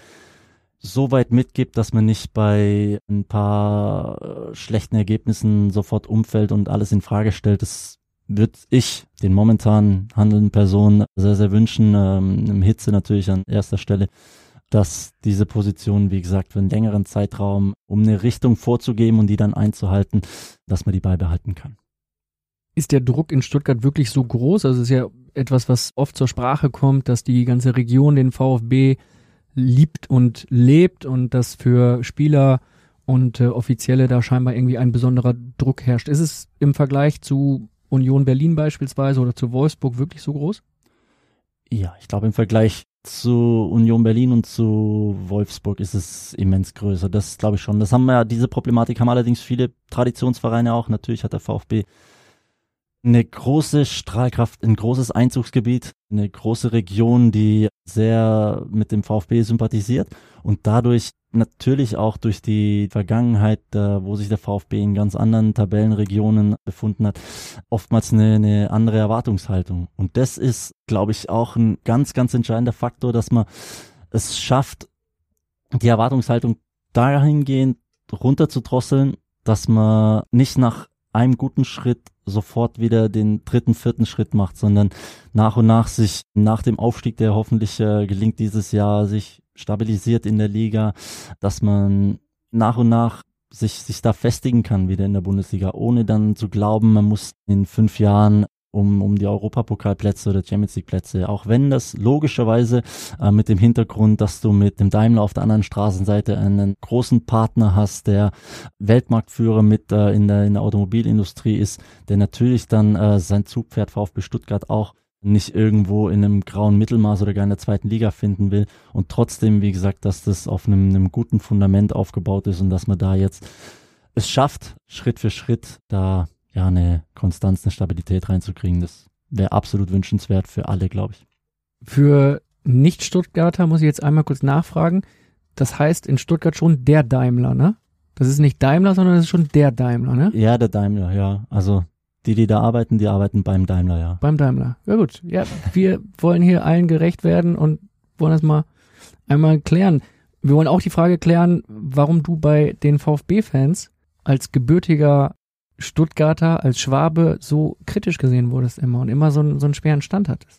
so weit mitgibt, dass man nicht bei ein paar schlechten Ergebnissen sofort umfällt und alles in Frage stellt. Das würde ich den momentan handelnden Personen sehr, sehr wünschen, im Hitze natürlich an erster Stelle, dass diese Position, wie gesagt, für einen längeren Zeitraum, um eine Richtung vorzugeben und die dann einzuhalten, dass man die beibehalten kann. Ist der Druck in Stuttgart wirklich so groß? Also es ist ja etwas, was oft zur Sprache kommt, dass die ganze Region den VfB liebt und lebt und dass für Spieler und Offizielle da scheinbar irgendwie ein besonderer Druck herrscht. Ist es im Vergleich zu Union Berlin beispielsweise oder zu Wolfsburg wirklich so groß? Ja, ich glaube im Vergleich zu Union Berlin und zu Wolfsburg ist es immens größer. Das glaube ich schon. Das haben wir, diese Problematik haben allerdings viele Traditionsvereine auch. Natürlich hat der VfB eine große Strahlkraft, ein großes Einzugsgebiet, eine große Region, die sehr mit dem VfB sympathisiert und dadurch natürlich auch durch die Vergangenheit, wo sich der VfB in ganz anderen Tabellenregionen befunden hat, oftmals eine andere Erwartungshaltung. Und das ist, glaube ich, auch ein ganz, ganz entscheidender Faktor, dass man es schafft, die Erwartungshaltung dahingehend runterzudrosseln, dass man nicht nach einem guten Schritt sofort wieder den 3., 4. Schritt macht, sondern nach und nach sich nach dem Aufstieg, der hoffentlich gelingt dieses Jahr, sich stabilisiert in der Liga, dass man nach und nach sich da festigen kann wieder in der Bundesliga, ohne dann zu glauben, man muss in 5 Jahren um die Europapokalplätze oder Champions League Plätze, auch wenn das logischerweise mit dem Hintergrund, dass du mit dem Daimler auf der anderen Straßenseite einen großen Partner hast, der Weltmarktführer mit in der Automobilindustrie ist, der natürlich dann sein Zugpferd VfB Stuttgart auch nicht irgendwo in einem grauen Mittelmaß oder gar in der 2. Liga finden will und trotzdem, wie gesagt, dass das auf einem guten Fundament aufgebaut ist und dass man da jetzt es schafft, Schritt für Schritt da ja eine Konstanz, eine Stabilität reinzukriegen. Das wäre absolut wünschenswert für alle, glaube ich. Für Nicht-Stuttgarter muss ich jetzt einmal kurz nachfragen. Das heißt in Stuttgart schon der Daimler, ne? Das ist nicht Daimler, sondern das ist schon der Daimler, ne? Ja, der Daimler, ja. Also die da arbeiten, die arbeiten beim Daimler, ja. Beim Daimler. Ja gut. Ja, wir wollen hier allen gerecht werden und wollen das mal einmal klären. Wir wollen auch die Frage klären, warum du bei den VfB-Fans als gebürtiger Stuttgarter, als Schwabe so kritisch gesehen wurdest immer und immer so einen schweren Stand hattest.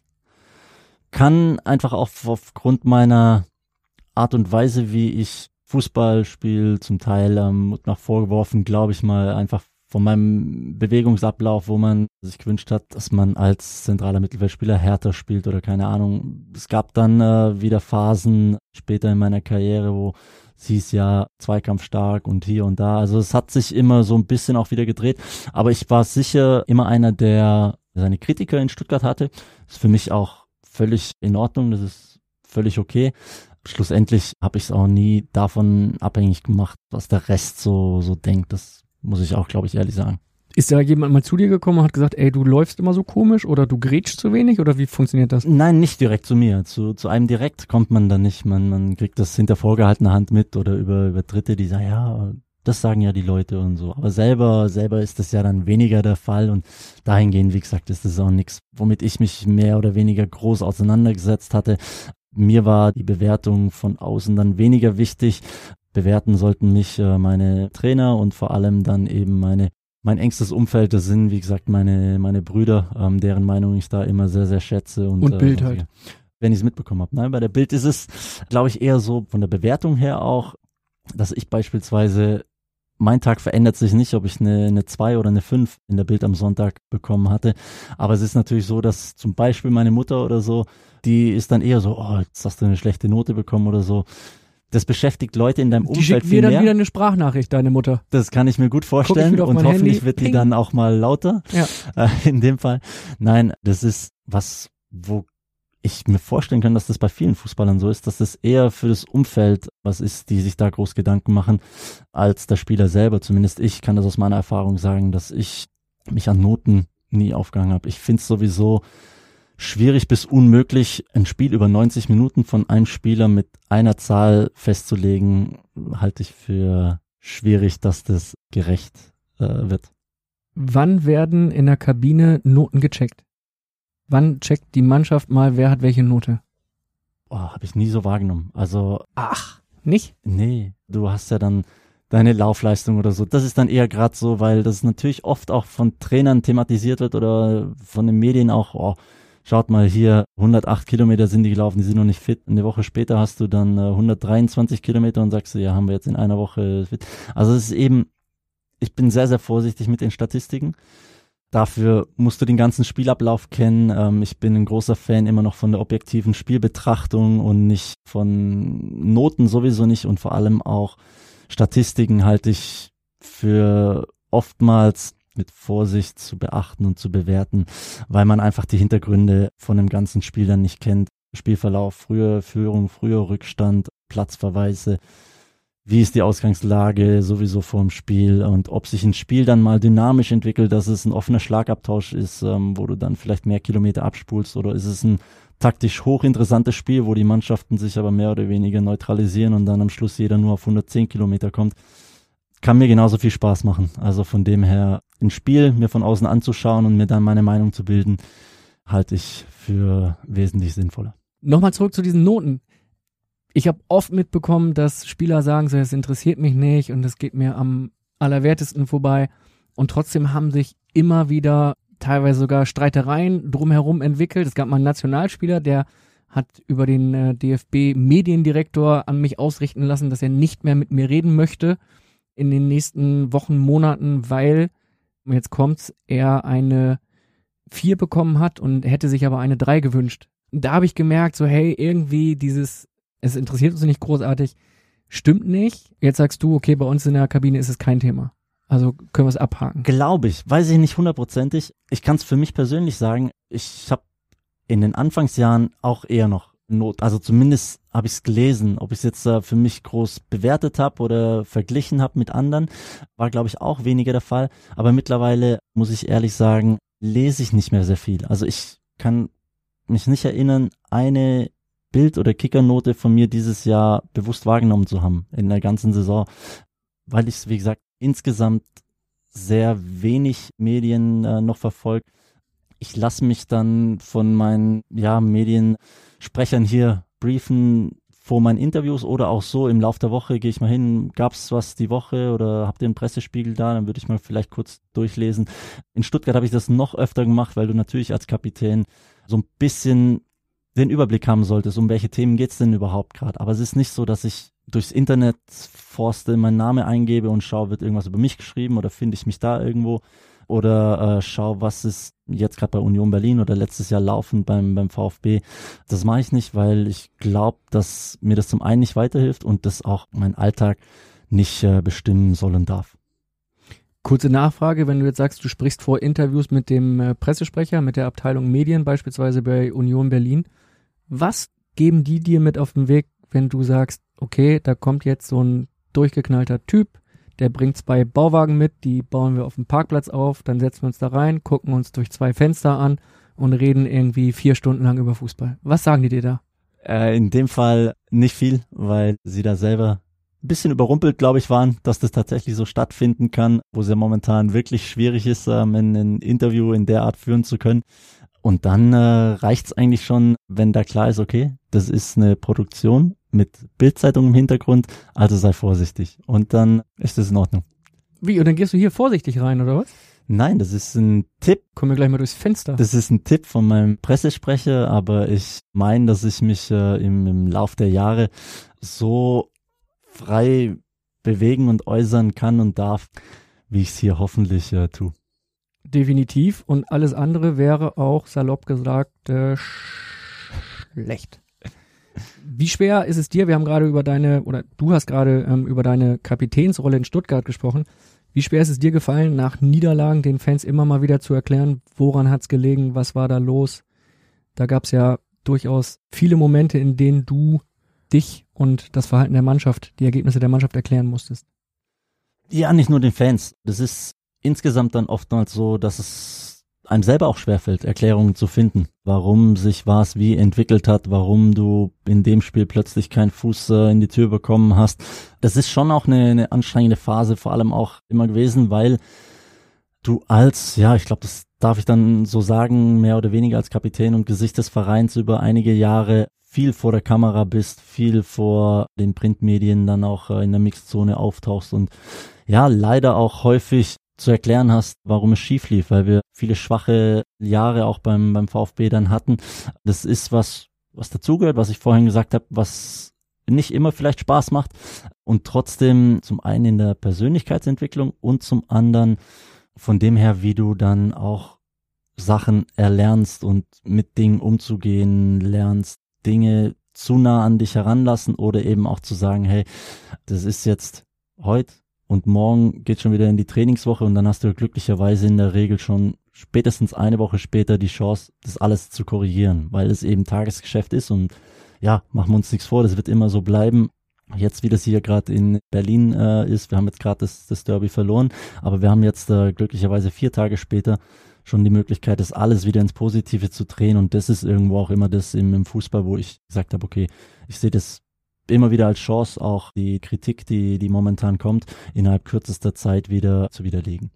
Kann einfach auch aufgrund meiner Art und Weise, wie ich Fußball spiele, zum Teil nach vorgeworfen, glaube ich mal, einfach von meinem Bewegungsablauf, wo man sich gewünscht hat, dass man als zentraler Mittelfeldspieler härter spielt oder keine Ahnung. Es gab dann wieder Phasen später in meiner Karriere, wo es hieß ja Zweikampf stark und hier und da. Also es hat sich immer so ein bisschen auch wieder gedreht. Aber ich war sicher immer einer, der seine Kritiker in Stuttgart hatte. Das ist für mich auch völlig in Ordnung. Das ist völlig okay. Schlussendlich habe ich es auch nie davon abhängig gemacht, was der Rest so denkt. Das muss ich auch, glaube ich, ehrlich sagen. Ist da jemand mal zu dir gekommen und hat gesagt, ey, du läufst immer so komisch oder du grätschst zu wenig oder wie funktioniert das? Nein, nicht direkt zu mir. Zu einem direkt kommt man da nicht. Man kriegt das hinter vorgehaltener Hand mit oder über Dritte, die sagen, ja, das sagen ja die Leute und so. Aber selber ist das ja dann weniger der Fall und dahingehend, wie gesagt, ist das auch nichts, womit ich mich mehr oder weniger groß auseinandergesetzt hatte. Mir war die Bewertung von außen dann weniger wichtig. Bewerten sollten mich meine Trainer und vor allem dann eben mein engstes Umfeld. Das sind, wie gesagt, meine Brüder, deren Meinung ich da immer sehr, sehr schätze. Und Bild halt. Wenn ich es mitbekommen habe. Nein, bei der Bild ist es, glaube ich, eher so von der Bewertung her auch, dass ich beispielsweise, mein Tag verändert sich nicht, ob ich eine 2 oder eine 5 in der Bild am Sonntag bekommen hatte. Aber es ist natürlich so, dass zum Beispiel meine Mutter oder so, die ist dann eher so, oh, jetzt hast du eine schlechte Note bekommen oder so. Das beschäftigt Leute in deinem Umfeld viel mehr. Die schickt mir dann wieder eine Sprachnachricht, deine Mutter. Das kann ich mir gut vorstellen und hoffentlich Handy. Wird die dann auch mal lauter. Ja. In dem Fall. Nein, das ist was, wo ich mir vorstellen kann, dass das bei vielen Fußballern so ist, dass das eher für das Umfeld was ist, die sich da groß Gedanken machen, als der Spieler selber. Zumindest ich kann das aus meiner Erfahrung sagen, dass ich mich an Noten nie aufgehangen habe. Ich finde es sowieso schwierig bis unmöglich, ein Spiel über 90 Minuten von einem Spieler mit einer Zahl festzulegen, halte ich für schwierig, dass das gerecht wird. Wann werden in der Kabine Noten gecheckt? Wann checkt die Mannschaft mal, wer hat welche Note? Habe ich nie so wahrgenommen. Also ach, nicht? Nee, du hast ja dann deine Laufleistung oder so. Das ist dann eher gerade so, weil das natürlich oft auch von Trainern thematisiert wird oder von den Medien auch, schaut mal hier, 108 Kilometer sind die gelaufen, die sind noch nicht fit. Eine Woche später hast du dann 123 Kilometer und sagst du, ja, haben wir jetzt in einer Woche fit. Also es ist eben, ich bin sehr, sehr vorsichtig mit den Statistiken. Dafür musst du den ganzen Spielablauf kennen. Ich bin ein großer Fan immer noch von der objektiven Spielbetrachtung und nicht von Noten sowieso nicht und vor allem auch Statistiken halte ich für oftmals mit Vorsicht zu beachten und zu bewerten, weil man einfach die Hintergründe von dem ganzen Spiel dann nicht kennt. Spielverlauf, früher Führung, früher Rückstand, Platzverweise. Wie ist die Ausgangslage sowieso vorm Spiel und ob sich ein Spiel dann mal dynamisch entwickelt, dass es ein offener Schlagabtausch ist, wo du dann vielleicht mehr Kilometer abspulst, oder ist es ein taktisch hochinteressantes Spiel, wo die Mannschaften sich aber mehr oder weniger neutralisieren und dann am Schluss jeder nur auf 110 Kilometer kommt. Kann mir genauso viel Spaß machen. Also von dem her, ein Spiel mir von außen anzuschauen und mir dann meine Meinung zu bilden, halte ich für wesentlich sinnvoller. Nochmal zurück zu diesen Noten. Ich habe oft mitbekommen, dass Spieler sagen, so, es interessiert mich nicht und es geht mir am allerwertesten vorbei. Und trotzdem haben sich immer wieder teilweise sogar Streitereien drumherum entwickelt. Es gab mal einen Nationalspieler, der hat über den DFB-Mediendirektor an mich ausrichten lassen, dass er nicht mehr mit mir reden möchte in den nächsten Wochen, Monaten, weil, jetzt kommt's, er eine 4 bekommen hat und hätte sich aber eine 3 gewünscht. Da habe ich gemerkt, so hey, irgendwie es interessiert uns nicht großartig, stimmt nicht. Jetzt sagst du, okay, bei uns in der Kabine ist es kein Thema. Also können wir es abhaken. Glaube ich, weiß ich nicht hundertprozentig. Ich kann es für mich persönlich sagen, ich habe in den Anfangsjahren auch eher noch Not, also zumindest habe ich es gelesen. Ob ich es jetzt für mich groß bewertet habe oder verglichen habe mit anderen, war glaube ich auch weniger der Fall. Aber mittlerweile, muss ich ehrlich sagen, lese ich nicht mehr sehr viel. Also ich kann mich nicht erinnern, eine Bild- oder Kickernote von mir dieses Jahr bewusst wahrgenommen zu haben in der ganzen Saison, weil ich es, wie gesagt, insgesamt sehr wenig Medien noch verfolge. Ich lasse mich dann von meinen Mediensprechern hier briefen vor meinen Interviews oder auch so im Lauf der Woche gehe ich mal hin, gab's was die Woche oder habt ihr einen Pressespiegel da, dann würde ich mal vielleicht kurz durchlesen. In Stuttgart habe ich das noch öfter gemacht, weil du natürlich als Kapitän so ein bisschen den Überblick haben solltest, um welche Themen geht's denn überhaupt gerade. Aber es ist nicht so, dass ich durchs Internet forste, meinen Namen eingebe und schaue, wird irgendwas über mich geschrieben oder finde ich mich da irgendwo oder schaue, was ist jetzt gerade bei Union Berlin oder letztes Jahr laufend beim VfB. Das mache ich nicht, weil ich glaube, dass mir das zum einen nicht weiterhilft und das auch meinen Alltag nicht bestimmen soll und darf. Kurze Nachfrage, wenn du jetzt sagst, du sprichst vor Interviews mit dem Pressesprecher, mit der Abteilung Medien beispielsweise bei Union Berlin. Was geben die dir mit auf den Weg, wenn du sagst, okay, da kommt jetzt so ein durchgeknallter Typ, der bringt 2 Bauwagen mit, die bauen wir auf dem Parkplatz auf, dann setzen wir uns da rein, gucken uns durch 2 Fenster an und reden irgendwie 4 Stunden lang über Fußball. Was sagen die dir da? In dem Fall nicht viel, weil sie da selber ein bisschen überrumpelt, glaube ich, waren, dass das tatsächlich so stattfinden kann, wo es ja momentan wirklich schwierig ist, ein Interview in der Art führen zu können. Und dann reicht's eigentlich schon, wenn da klar ist, okay, das ist eine Produktion mit Bild-Zeitung im Hintergrund, also sei vorsichtig. Und dann ist das in Ordnung. Wie, und dann gehst du hier vorsichtig rein, oder was? Nein, das ist ein Tipp. Kommen wir gleich mal durchs Fenster. Das ist ein Tipp von meinem Pressesprecher, aber ich meine, dass ich mich im Lauf der Jahre so frei bewegen und äußern kann und darf, wie ich es hier hoffentlich tue. Definitiv. Und alles andere wäre auch, salopp gesagt, schlecht. Wie schwer ist es dir, wir haben gerade du hast gerade über deine Kapitänsrolle in Stuttgart gesprochen. Wie schwer ist es dir gefallen, nach Niederlagen den Fans immer mal wieder zu erklären, woran hat's gelegen, was war da los? Da gab's ja durchaus viele Momente, in denen du dich und das Verhalten der Mannschaft, die Ergebnisse der Mannschaft erklären musstest. Ja, nicht nur den Fans. Das ist insgesamt dann oftmals so, dass es einem selber auch schwerfällt, Erklärungen zu finden, warum sich was wie entwickelt hat, warum du in dem Spiel plötzlich keinen Fuß in die Tür bekommen hast. Das ist schon auch eine anstrengende Phase, vor allem auch immer gewesen, weil du ich glaube, das darf ich dann so sagen, mehr oder weniger als Kapitän und Gesicht des Vereins über einige Jahre viel vor der Kamera bist, viel vor den Printmedien dann auch in der Mixzone auftauchst und ja, leider auch häufig zu erklären hast, warum es schief lief, weil wir viele schwache Jahre auch beim VfB dann hatten. Das ist was dazugehört, was ich vorhin gesagt habe, was nicht immer vielleicht Spaß macht und trotzdem zum einen in der Persönlichkeitsentwicklung und zum anderen von dem her, wie du dann auch Sachen erlernst und mit Dingen umzugehen lernst, Dinge zu nah an dich heranlassen oder eben auch zu sagen, hey, das ist jetzt heute und morgen geht schon wieder in die Trainingswoche und dann hast du glücklicherweise in der Regel schon spätestens eine Woche später die Chance, das alles zu korrigieren, weil es eben Tagesgeschäft ist und ja, machen wir uns nichts vor, das wird immer so bleiben. Jetzt, wie das hier gerade in Berlin ist, wir haben jetzt gerade das Derby verloren, aber wir haben jetzt glücklicherweise 4 Tage später schon die Möglichkeit, das alles wieder ins Positive zu drehen und das ist irgendwo auch immer das im Fußball, wo ich gesagt habe, okay, ich sehe das immer wieder als Chance, auch die Kritik, die momentan kommt, innerhalb kürzester Zeit wieder zu widerlegen.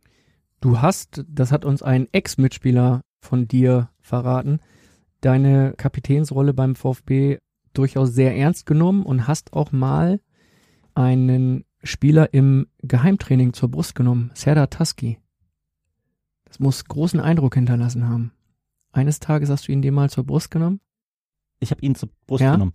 Du hast, das hat uns ein Ex-Mitspieler von dir verraten, deine Kapitänsrolle beim VfB durchaus sehr ernst genommen und hast auch mal einen Spieler im Geheimtraining zur Brust genommen, Serdar Taski. Das muss großen Eindruck hinterlassen haben. Eines Tages hast du ihn dir mal zur Brust genommen? Ich habe ihn zur Brust genommen.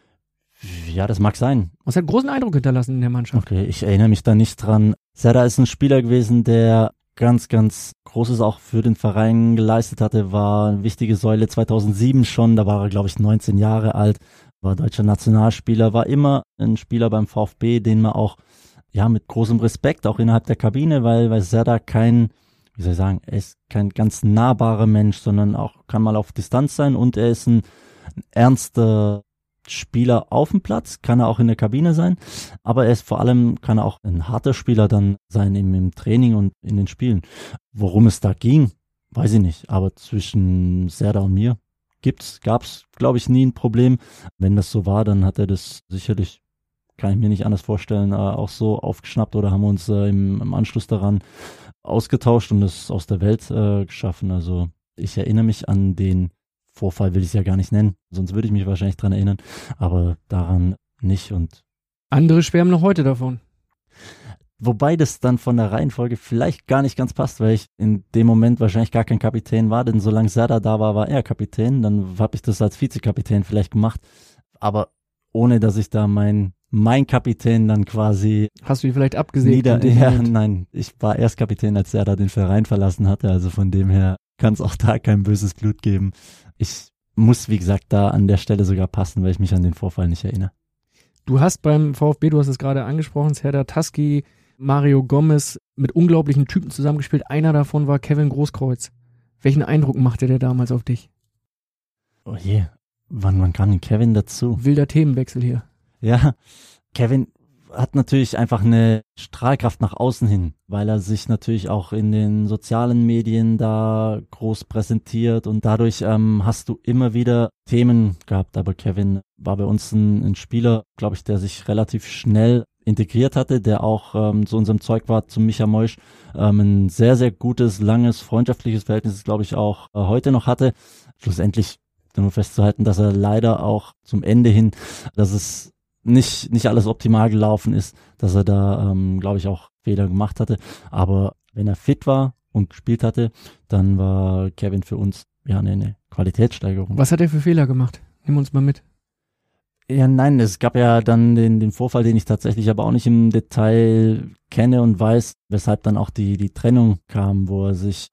Ja, das mag sein. Was hat großen Eindruck hinterlassen in der Mannschaft? Okay, ich erinnere mich da nicht dran. Serdar ist ein Spieler gewesen, der ganz, ganz Großes auch für den Verein geleistet hatte, war eine wichtige Säule 2007 schon, da war er, glaube ich, 19 Jahre alt, war deutscher Nationalspieler, war immer ein Spieler beim VfB, den man auch ja mit großem Respekt, auch innerhalb der Kabine, weil Serdar kein, wie soll ich sagen, er ist kein ganz nahbarer Mensch, sondern auch kann mal auf Distanz sein und er ist ein ernster Spieler auf dem Platz, kann er auch in der Kabine sein, aber er ist vor allem, kann er auch ein harter Spieler dann sein im Training und in den Spielen. Worum es da ging, weiß ich nicht, aber zwischen Serdar und mir gab's, glaube ich, nie ein Problem. Wenn das so war, dann hat er das sicherlich, kann ich mir nicht anders vorstellen, auch so aufgeschnappt oder haben wir uns im Anschluss daran ausgetauscht und das aus der Welt geschaffen. Also ich erinnere mich an den Vorfall, will ich es ja gar nicht nennen, sonst würde ich mich wahrscheinlich dran erinnern, aber daran nicht. Und andere schwärmen noch heute davon. Wobei das dann von der Reihenfolge vielleicht gar nicht ganz passt, weil ich in dem Moment wahrscheinlich gar kein Kapitän war, denn solange Serdar da war, war er Kapitän, dann habe ich das als Vizekapitän vielleicht gemacht, aber ohne, dass ich da mein Kapitän dann quasi... Hast du ihn vielleicht abgesägt? Nein, ich war erst Kapitän, als Serdar den Verein verlassen hatte, also von dem her kann es auch da kein böses Blut geben. Ich muss, wie gesagt, da an der Stelle sogar passen, weil ich mich an den Vorfall nicht erinnere. Du hast beim VfB, du hast es gerade angesprochen, Serdar Taski, Mario Gomez, mit unglaublichen Typen zusammengespielt. Einer davon war Kevin Großkreuz. Welchen Eindruck machte der damals auf dich? Oh je, wann kam denn Kevin dazu? Wilder Themenwechsel hier. Ja, Kevin hat natürlich einfach eine Strahlkraft nach außen hin, weil er sich natürlich auch in den sozialen Medien da groß präsentiert und dadurch hast du immer wieder Themen gehabt. Aber Kevin war bei uns ein Spieler, glaube ich, der sich relativ schnell integriert hatte, der auch zu unserem Zeug war, zu Micha Moisch, ein sehr, sehr gutes, langes, freundschaftliches Verhältnis, glaube ich, auch heute noch hatte. Schlussendlich nur festzuhalten, dass er leider auch zum Ende hin, dass es nicht alles optimal gelaufen ist, dass er da, glaube ich, auch Fehler gemacht hatte. Aber wenn er fit war und gespielt hatte, dann war Kevin für uns ja eine Qualitätssteigerung. Was hat er für Fehler gemacht? Nimm uns mal mit. Ja, nein, es gab ja dann den Vorfall, den ich tatsächlich aber auch nicht im Detail kenne und weiß, weshalb dann auch die Trennung kam, wo er sich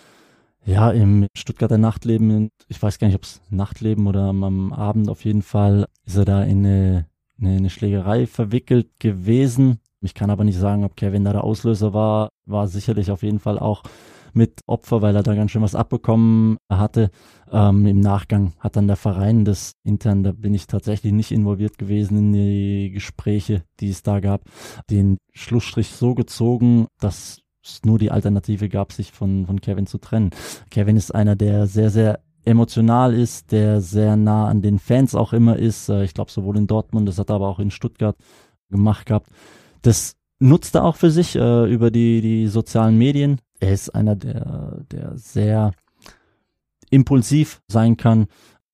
ja im Stuttgarter Nachtleben, ich weiß gar nicht, ob es Nachtleben oder am Abend, auf jeden Fall ist er da in eine Schlägerei verwickelt gewesen. Ich kann aber nicht sagen, ob Kevin da der Auslöser war sicherlich auf jeden Fall auch mit Opfer, weil er da ganz schön was abbekommen hatte. Im Nachgang hat dann der Verein das intern, da bin ich tatsächlich nicht involviert gewesen in die Gespräche, die es da gab, den Schlussstrich so gezogen, dass es nur die Alternative gab, sich von Kevin zu trennen. Kevin ist einer, der sehr, sehr emotional ist, der sehr nah an den Fans auch immer ist. Ich glaube, sowohl in Dortmund, das hat er aber auch in Stuttgart gemacht gehabt. Das nutzt er auch für sich über die sozialen Medien. Er ist einer, der sehr impulsiv sein kann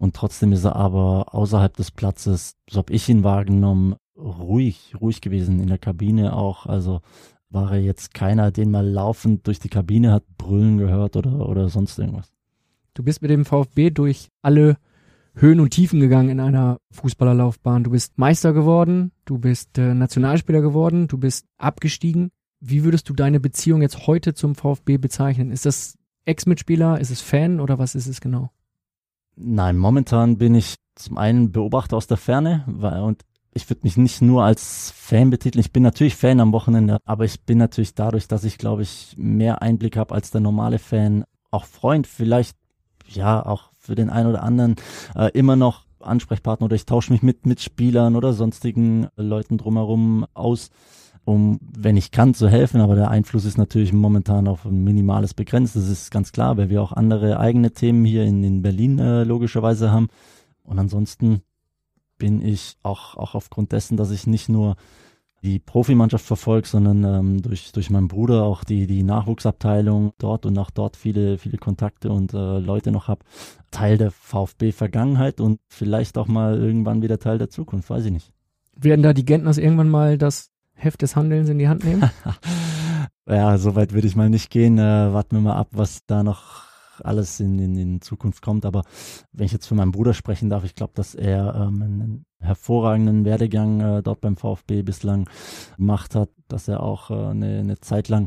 Und trotzdem ist er aber außerhalb des Platzes, so habe ich ihn wahrgenommen, ruhig gewesen in der Kabine auch. Also war er jetzt keiner, den mal laufend durch die Kabine hat brüllen gehört oder sonst irgendwas. Du bist mit dem VfB durch alle Höhen und Tiefen gegangen in einer Fußballerlaufbahn. Du bist Meister geworden, du bist Nationalspieler geworden, du bist abgestiegen. Wie würdest du deine Beziehung jetzt heute zum VfB bezeichnen? Ist das Ex-Mitspieler, ist es Fan oder was ist es genau? Nein, momentan bin ich zum einen Beobachter aus der Ferne und ich würde mich nicht nur als Fan betiteln. Ich bin natürlich Fan am Wochenende, aber ich bin natürlich dadurch, dass ich, glaube ich, mehr Einblick habe als der normale Fan, auch Freund, vielleicht ja auch für den einen oder anderen immer noch Ansprechpartner oder ich tausche mich mit Spielern oder sonstigen Leuten drumherum aus, um, wenn ich kann, zu helfen. Aber der Einfluss ist natürlich momentan auf ein minimales begrenzt. Das ist ganz klar, weil wir auch andere eigene Themen hier in Berlin logischerweise haben. Und ansonsten bin ich auch aufgrund dessen, dass ich nicht nur die Profimannschaft verfolge, sondern durch meinen Bruder auch die Nachwuchsabteilung dort und auch dort viele Kontakte und Leute noch habe, Teil der VfB-Vergangenheit und vielleicht auch mal irgendwann wieder Teil der Zukunft, weiß ich nicht. Werden da die Gentners irgendwann mal das Heft des Handelns in die Hand nehmen? Ja, so weit würde ich mal nicht gehen. Warten wir mal ab, was da noch alles in Zukunft kommt. Aber wenn ich jetzt für meinen Bruder sprechen darf, ich glaube, dass er einen hervorragenden Werdegang dort beim VfB bislang gemacht hat, dass er auch eine Zeit lang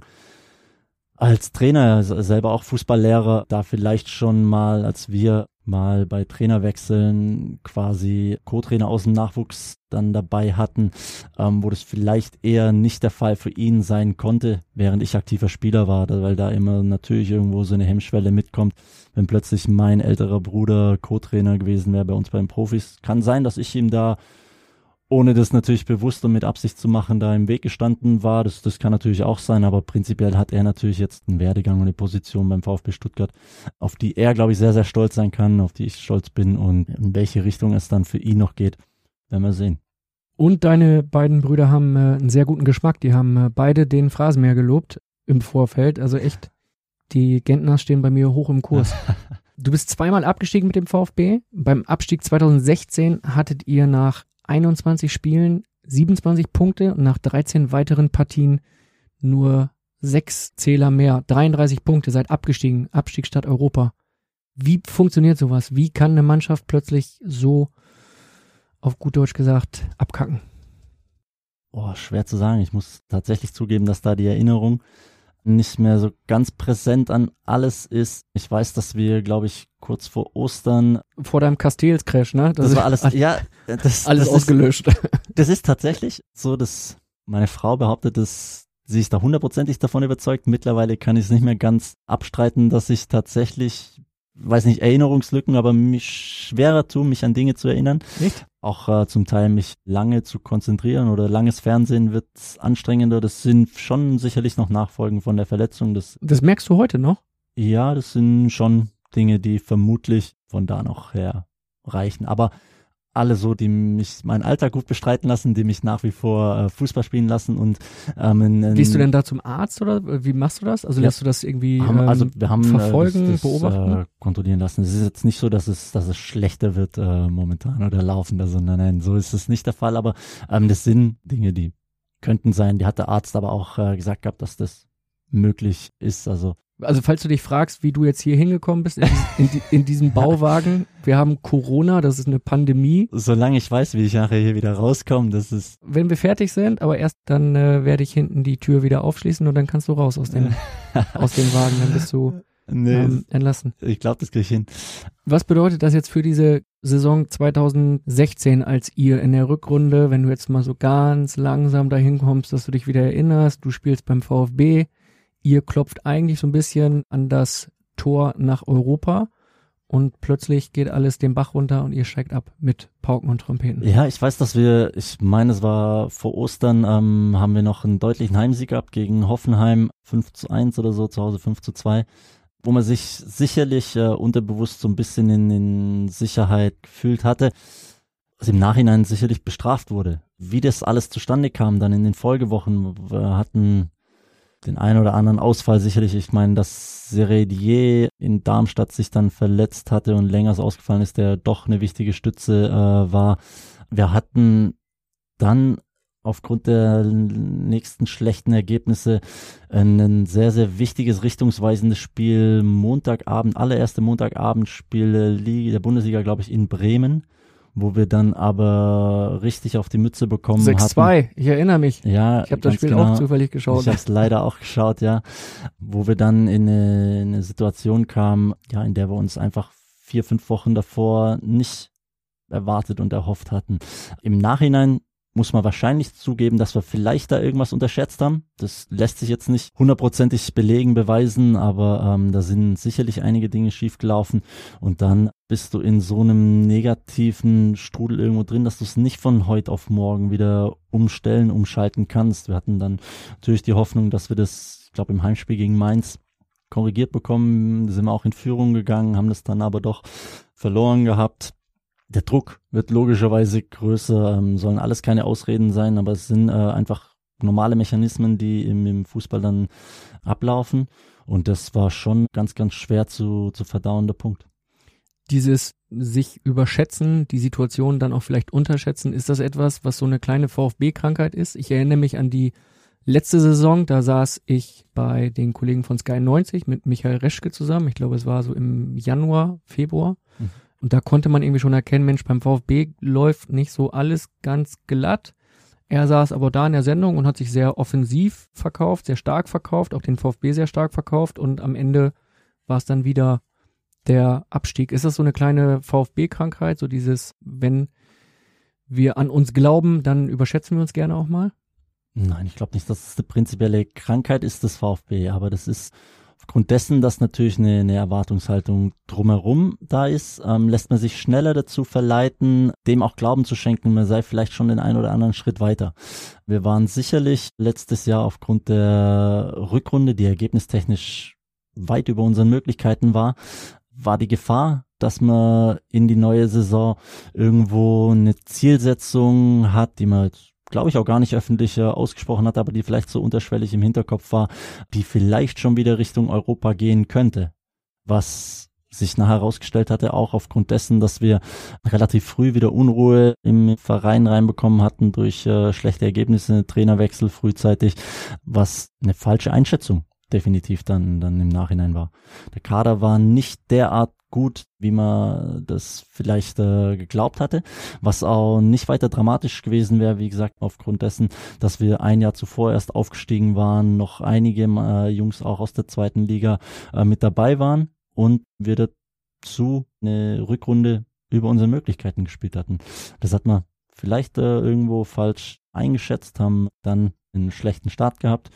als Trainer, selber auch Fußballlehrer, da vielleicht schon mal, als wir mal bei Trainerwechseln quasi Co-Trainer aus dem Nachwuchs dann dabei hatten, wo das vielleicht eher nicht der Fall für ihn sein konnte, während ich aktiver Spieler war, weil da immer natürlich irgendwo so eine Hemmschwelle mitkommt, wenn plötzlich mein älterer Bruder Co-Trainer gewesen wäre bei uns beim Profis. Kann sein, dass ich ihm da, ohne das natürlich bewusst und mit Absicht zu machen, da im Weg gestanden war. Das kann natürlich auch sein, aber prinzipiell hat er natürlich jetzt einen Werdegang und eine Position beim VfB Stuttgart, auf die er, glaube ich, sehr, sehr stolz sein kann, auf die ich stolz bin und in welche Richtung es dann für ihn noch geht, werden wir sehen. Und deine beiden Brüder haben einen sehr guten Geschmack. Die haben beide den Phrasenmäher gelobt im Vorfeld. Also echt, die Gentners stehen bei mir hoch im Kurs. Du bist zweimal abgestiegen mit dem VfB. Beim Abstieg 2016 hattet ihr nach 21 Spielen 27 Punkte und nach 13 weiteren Partien nur 6 Zähler mehr. 33 Punkte, seid abgestiegen. Abstieg statt Europa. Wie funktioniert sowas? Wie kann eine Mannschaft plötzlich so, auf gut Deutsch gesagt, abkacken? Schwer zu sagen. Ich muss tatsächlich zugeben, dass da die Erinnerung nicht mehr so ganz präsent an alles ist. Ich weiß, dass wir, glaube ich, kurz vor Ostern... Vor deinem Castells-Crash, ne? Das war alles, ja. Alles ausgelöscht. Das ist tatsächlich so, dass meine Frau behauptet, dass sie ist da 100%ig davon überzeugt. Mittlerweile kann ich es nicht mehr ganz abstreiten, dass ich tatsächlich, weiß nicht, Erinnerungslücken, aber mich schwerer tue, mich an Dinge zu erinnern. Nicht? Auch zum Teil mich lange zu konzentrieren oder langes Fernsehen wird anstrengender. Das sind schon sicherlich noch Nachfolgen von der Verletzung. Das merkst du heute noch? Ja, das sind schon Dinge, die vermutlich von da noch her reichen. Aber alle so, die mich meinen Alltag gut bestreiten lassen, die mich nach wie vor Fußball spielen lassen und gehst du denn da zum Arzt oder wie machst du das? Also lässt du das irgendwie wir haben verfolgen, das beobachten? Kontrollieren lassen. Es ist jetzt nicht so, dass es schlechter wird momentan oder laufender, sondern nein, so ist es nicht der Fall. Aber das sind Dinge, die könnten sein. Die hat der Arzt aber auch gesagt gehabt, dass das möglich ist. Also falls du dich fragst, wie du jetzt hier hingekommen bist, in diesem Bauwagen, wir haben Corona, das ist eine Pandemie. Solange ich weiß, wie ich nachher hier wieder rauskomme, das ist... Wenn wir fertig sind, aber erst dann werde ich hinten die Tür wieder aufschließen und dann kannst du raus aus dem Wagen, dann bist du entlassen. Ich glaube, das kriege ich hin. Was bedeutet das jetzt für diese Saison 2016, als ihr in der Rückrunde, wenn du jetzt mal so ganz langsam dahin kommst, dass du dich wieder erinnerst, du spielst beim VfB, ihr klopft eigentlich so ein bisschen an das Tor nach Europa und plötzlich geht alles den Bach runter und ihr steigt ab mit Pauken und Trompeten. Ja, ich weiß, dass ich meine, es war vor Ostern, haben wir noch einen deutlichen Heimsieg gehabt gegen Hoffenheim, 5:1 oder so, zu Hause 5:2, wo man sich sicherlich unterbewusst so ein bisschen in Sicherheit gefühlt hatte, was im Nachhinein sicherlich bestraft wurde. Wie das alles zustande kam dann in den Folgewochen, wir hatten den einen oder anderen Ausfall sicherlich. Ich meine, dass Seredier in Darmstadt sich dann verletzt hatte und länger ausgefallen ist, der doch eine wichtige Stütze war. Wir hatten dann aufgrund der nächsten schlechten Ergebnisse ein sehr, sehr wichtiges, richtungsweisendes Spiel Montagabend, allererste Montagabendspiel der Bundesliga, glaube ich, in Bremen, wo wir dann aber richtig auf die Mütze bekommen 6-2, hatten. ich erinnere mich. Ja, ich habe das Spiel genau. auch zufällig geschaut. Ich habe es leider auch geschaut, ja. Wo wir dann in eine Situation kamen, ja, in der wir uns einfach 4-5 Wochen davor nicht erwartet und erhofft hatten. Im Nachhinein muss man wahrscheinlich zugeben, dass wir vielleicht da irgendwas unterschätzt haben. Das lässt sich jetzt nicht hundertprozentig belegen, beweisen, aber da sind sicherlich einige Dinge schiefgelaufen und dann bist du in so einem negativen Strudel irgendwo drin, dass du es nicht von heute auf morgen wieder umschalten kannst. Wir hatten dann natürlich die Hoffnung, dass wir das, ich glaube, im Heimspiel gegen Mainz korrigiert bekommen. Da sind wir auch in Führung gegangen, haben das dann aber doch verloren gehabt. Der Druck wird logischerweise größer, sollen alles keine Ausreden sein, aber es sind einfach normale Mechanismen, die im Fußball dann ablaufen und das war schon ganz, ganz schwer zu verdauender Punkt. Dieses sich überschätzen, die Situation dann auch vielleicht unterschätzen, ist das etwas, was so eine kleine VfB-Krankheit ist? Ich erinnere mich an die letzte Saison, da saß ich bei den Kollegen von Sky 90 mit Michael Reschke zusammen, ich glaube es war so im Januar, Februar. Und da konnte man irgendwie schon erkennen, Mensch, beim VfB läuft nicht so alles ganz glatt. Er saß aber da in der Sendung und hat sich sehr offensiv verkauft, sehr stark verkauft, auch den VfB sehr stark verkauft und am Ende war es dann wieder der Abstieg. Ist das so eine kleine VfB-Krankheit, so dieses, wenn wir an uns glauben, dann überschätzen wir uns gerne auch mal? Nein, ich glaube nicht, dass es eine prinzipielle Krankheit ist des VfB, aber das ist aufgrund dessen, dass natürlich eine Erwartungshaltung drumherum da ist, lässt man sich schneller dazu verleiten, dem auch Glauben zu schenken, man sei vielleicht schon den einen oder anderen Schritt weiter. Wir waren sicherlich letztes Jahr aufgrund der Rückrunde, die ergebnistechnisch weit über unseren Möglichkeiten war die Gefahr, dass man in die neue Saison irgendwo eine Zielsetzung hat, die man glaube ich auch gar nicht öffentlich ausgesprochen hat, aber die vielleicht so unterschwellig im Hinterkopf war, die vielleicht schon wieder Richtung Europa gehen könnte. Was sich nachher herausgestellt hatte, auch aufgrund dessen, dass wir relativ früh wieder Unruhe im Verein reinbekommen hatten durch schlechte Ergebnisse, Trainerwechsel frühzeitig, was eine falsche Einschätzung definitiv dann im Nachhinein war. Der Kader war nicht derart gut, wie man das vielleicht geglaubt hatte, was auch nicht weiter dramatisch gewesen wäre, wie gesagt, aufgrund dessen, dass wir ein Jahr zuvor erst aufgestiegen waren, noch einige Jungs auch aus der zweiten Liga mit dabei waren und wir dazu eine Rückrunde über unsere Möglichkeiten gespielt hatten. Das hat man vielleicht irgendwo falsch eingeschätzt, haben dann einen schlechten Start gehabt,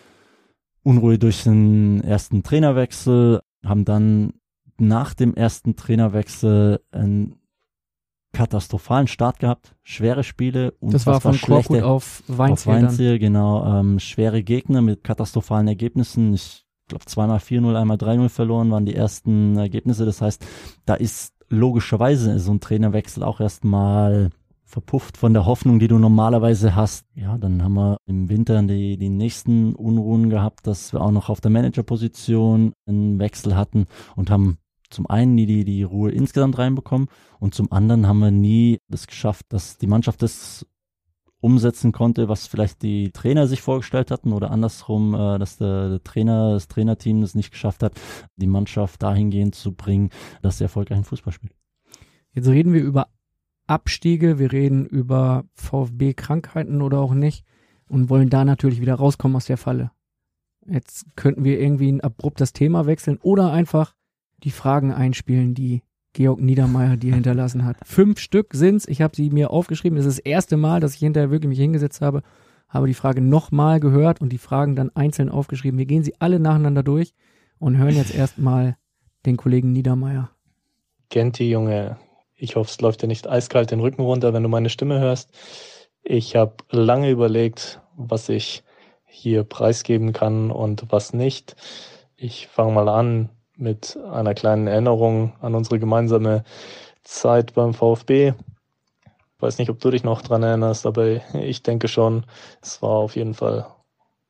Unruhe durch den ersten Trainerwechsel, haben dann nach dem ersten Trainerwechsel einen katastrophalen Start gehabt, schwere Spiele. Das war von Korkut auf Weinziel, genau, schwere Gegner mit katastrophalen Ergebnissen. Ich glaube 2-mal 4-0, einmal 3-0 verloren waren die ersten Ergebnisse. Das heißt, da ist logischerweise so ein Trainerwechsel auch erstmal verpufft von der Hoffnung, die du normalerweise hast. Ja, dann haben wir im Winter die nächsten Unruhen gehabt, dass wir auch noch auf der Managerposition einen Wechsel hatten und haben zum einen die Ruhe insgesamt reinbekommen und zum anderen haben wir nie das geschafft, dass die Mannschaft das umsetzen konnte, was vielleicht die Trainer sich vorgestellt hatten oder andersrum, dass das Trainerteam es nicht geschafft hat, die Mannschaft dahingehend zu bringen, dass sie erfolgreichen Fußball spielt. Jetzt reden wir über Abstiege, wir reden über VfB-Krankheiten oder auch nicht und wollen da natürlich wieder rauskommen aus der Falle. Jetzt könnten wir irgendwie ein abruptes Thema wechseln oder einfach die Fragen einspielen, die Georg Niedermeyer dir hinterlassen hat. 5 Stück sind's, ich habe sie mir aufgeschrieben, das ist das erste Mal, dass ich hinterher wirklich mich hingesetzt habe die Frage nochmal gehört und die Fragen dann einzeln aufgeschrieben. Wir gehen sie alle nacheinander durch und hören jetzt erstmal den Kollegen Niedermeyer. Genti, Junge, ich hoffe, es läuft dir nicht eiskalt den Rücken runter, wenn du meine Stimme hörst. Ich habe lange überlegt, was ich hier preisgeben kann und was nicht. Ich fange mal an mit einer kleinen Erinnerung an unsere gemeinsame Zeit beim VfB. Ich weiß nicht, ob du dich noch dran erinnerst, aber ich denke schon, es war auf jeden Fall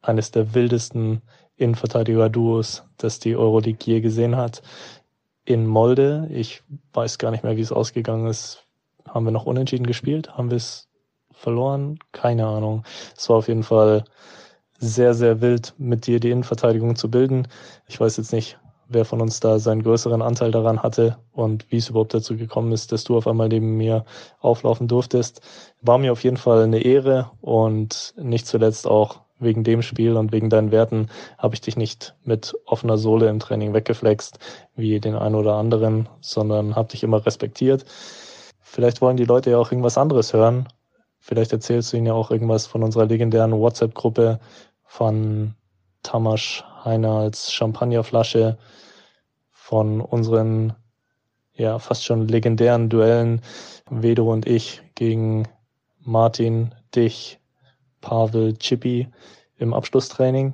eines der wildesten Innenverteidiger-Duos, das die Euroleague je gesehen hat. In Molde, ich weiß gar nicht mehr, wie es ausgegangen ist. Haben wir noch unentschieden gespielt? Haben wir es verloren? Keine Ahnung. Es war auf jeden Fall sehr, sehr wild, mit dir die Innenverteidigung zu bilden. Ich weiß jetzt nicht, wer von uns da seinen größeren Anteil daran hatte und wie es überhaupt dazu gekommen ist, dass du auf einmal neben mir auflaufen durftest. War mir auf jeden Fall eine Ehre und nicht zuletzt auch wegen dem Spiel und wegen deinen Werten habe ich dich nicht mit offener Sohle im Training weggeflext, wie den einen oder anderen, sondern habe dich immer respektiert. Vielleicht wollen die Leute ja auch irgendwas anderes hören. Vielleicht erzählst du ihnen ja auch irgendwas von unserer legendären WhatsApp-Gruppe, von Tamas Heiner als Champagnerflasche, von unseren ja fast schon legendären Duellen, Vedo und ich gegen Martin, dich, Pavel, Chippy im Abschlusstraining.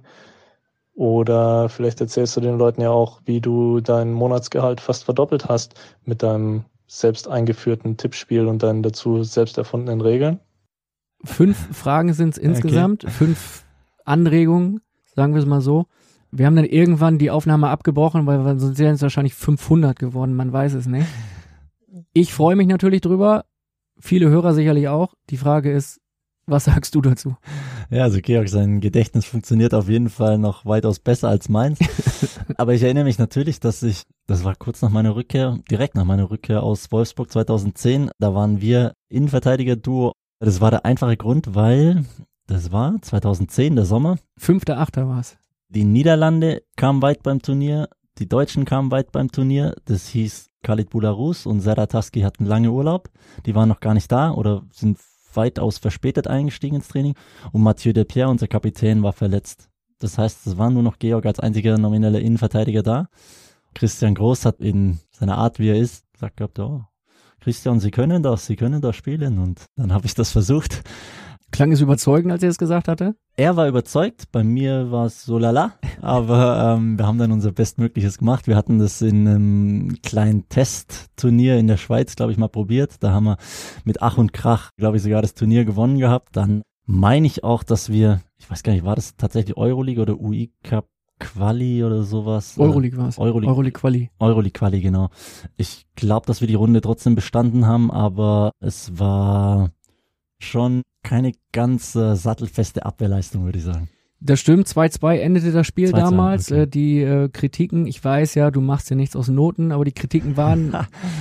Oder vielleicht erzählst du den Leuten ja auch, wie du dein Monatsgehalt fast verdoppelt hast mit deinem selbst eingeführten Tippspiel und deinen dazu selbst erfundenen Regeln. 5 Fragen sind es insgesamt, 5 Anregungen, sagen wir es mal so. Wir haben dann irgendwann die Aufnahme abgebrochen, weil sonst wären es wahrscheinlich 500 geworden, man weiß es nicht. Ich freue mich natürlich drüber, viele Hörer sicherlich auch. Die Frage ist, was sagst du dazu? Ja, also Georg, sein Gedächtnis funktioniert auf jeden Fall noch weitaus besser als meins. Aber ich erinnere mich natürlich, das war kurz nach meiner Rückkehr, direkt nach meiner Rückkehr aus Wolfsburg 2010, da waren wir Innenverteidiger-Duo. Das war der einfache Grund, weil das war 2010, der Sommer. 5.8. war es. Die Niederlande kamen weit beim Turnier, die Deutschen kamen weit beim Turnier. Das hieß Khalid Boularus und Serdar Taski hatten lange Urlaub. Die waren noch gar nicht da oder sind weitaus verspätet eingestiegen ins Training. Und Mathieu Delpierre, unser Kapitän, war verletzt. Das heißt, es war nur noch Georg als einziger nomineller Innenverteidiger da. Christian Groß hat in seiner Art, wie er ist, gesagt gehabt, oh, Christian, Sie können das spielen. Und dann habe ich das versucht. Klang es überzeugend, als er es gesagt hatte? Er war überzeugt, bei mir war es so lala, aber wir haben dann unser Bestmögliches gemacht. Wir hatten das in einem kleinen Testturnier in der Schweiz, glaube ich, mal probiert. Da haben wir mit Ach und Krach, glaube ich, sogar das Turnier gewonnen gehabt. Dann meine ich auch, dass wir, ich weiß gar nicht, war das tatsächlich Euroleague oder UI Cup Quali oder sowas? Euroleague war es. Euroleague Quali. Euroleague Quali, genau. Ich glaube, dass wir die Runde trotzdem bestanden haben, aber es war schon keine ganz sattelfeste Abwehrleistung, würde ich sagen. Das stimmt, 2-2 endete das Spiel 2-2, damals. okay. Die Kritiken, ich weiß ja, du machst ja nichts aus Noten, aber die Kritiken waren,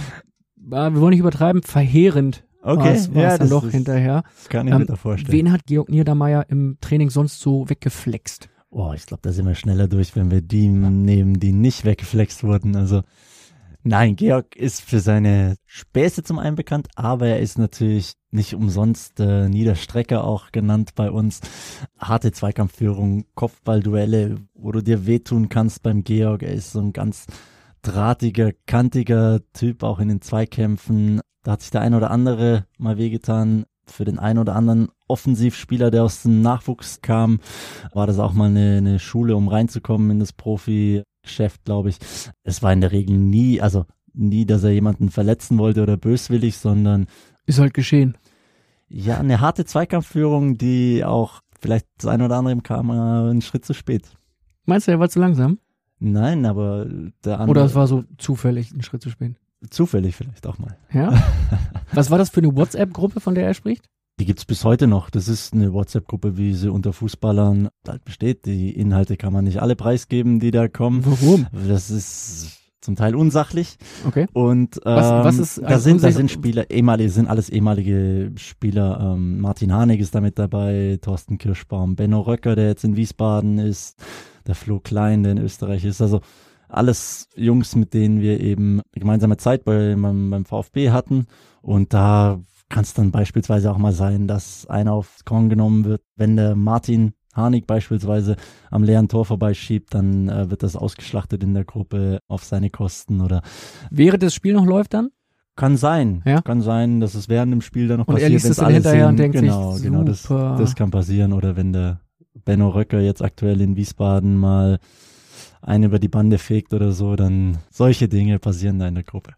wir wollen nicht übertreiben, verheerend. Okay, war es dann doch hinterher. Kann ich mir da vorstellen. Wen hat Georg Niedermeyer im Training sonst so weggeflext? Oh, ich glaube, da sind wir schneller durch, wenn wir die nehmen, die nicht weggeflext wurden. Also nein, Georg ist für seine Späße zum einen bekannt, aber er ist natürlich nicht umsonst Niederstrecker auch genannt bei uns. Harte Zweikampfführung, Kopfballduelle, wo du dir wehtun kannst beim Georg. Er ist so ein ganz drahtiger, kantiger Typ, auch in den Zweikämpfen. Da hat sich der ein oder andere mal wehgetan. Für den einen oder anderen Offensivspieler, der aus dem Nachwuchs kam, war das auch mal eine Schule, um reinzukommen in das Profi-Geschäft, glaube ich. Es war in der Regel nie, dass er jemanden verletzen wollte oder böswillig, sondern ist halt geschehen. Ja, eine harte Zweikampfführung, die auch vielleicht das ein oder andere kam einen Schritt zu spät. Meinst du, er war zu langsam? Nein, aber der andere... Oder es war so zufällig einen Schritt zu spät? Zufällig vielleicht auch mal. Ja? Was war das für eine WhatsApp-Gruppe, von der er spricht? Die gibt's bis heute noch. Das ist eine WhatsApp-Gruppe, wie sie unter Fußballern halt besteht. Die Inhalte kann man nicht alle preisgeben, die da kommen. Warum? Das ist zum Teil unsachlich. Okay. Und was ist da sind Spieler, sind alles ehemalige Spieler. Martin Harnik ist da mit dabei, Thorsten Kirschbaum, Benno Röcker, der jetzt in Wiesbaden ist, der Flo Klein, der in Österreich ist. Also alles Jungs, mit denen wir eben eine gemeinsame Zeit beim VfB hatten. Und da kann es dann beispielsweise auch mal sein, dass einer aufs Korn genommen wird. Wenn der Martin Harnik beispielsweise am leeren Tor vorbeischiebt, dann wird das ausgeschlachtet in der Gruppe auf seine Kosten. Oder während das Spiel noch läuft dann? Kann sein. Ja? Kann sein, dass es während dem Spiel dann noch und passiert. Er liest es dann hinterher und denkt genau, sich, genau, das kann passieren. Oder wenn der Benno Röcker jetzt aktuell in Wiesbaden mal einen über die Bande fegt oder so, dann solche Dinge passieren da in der Gruppe.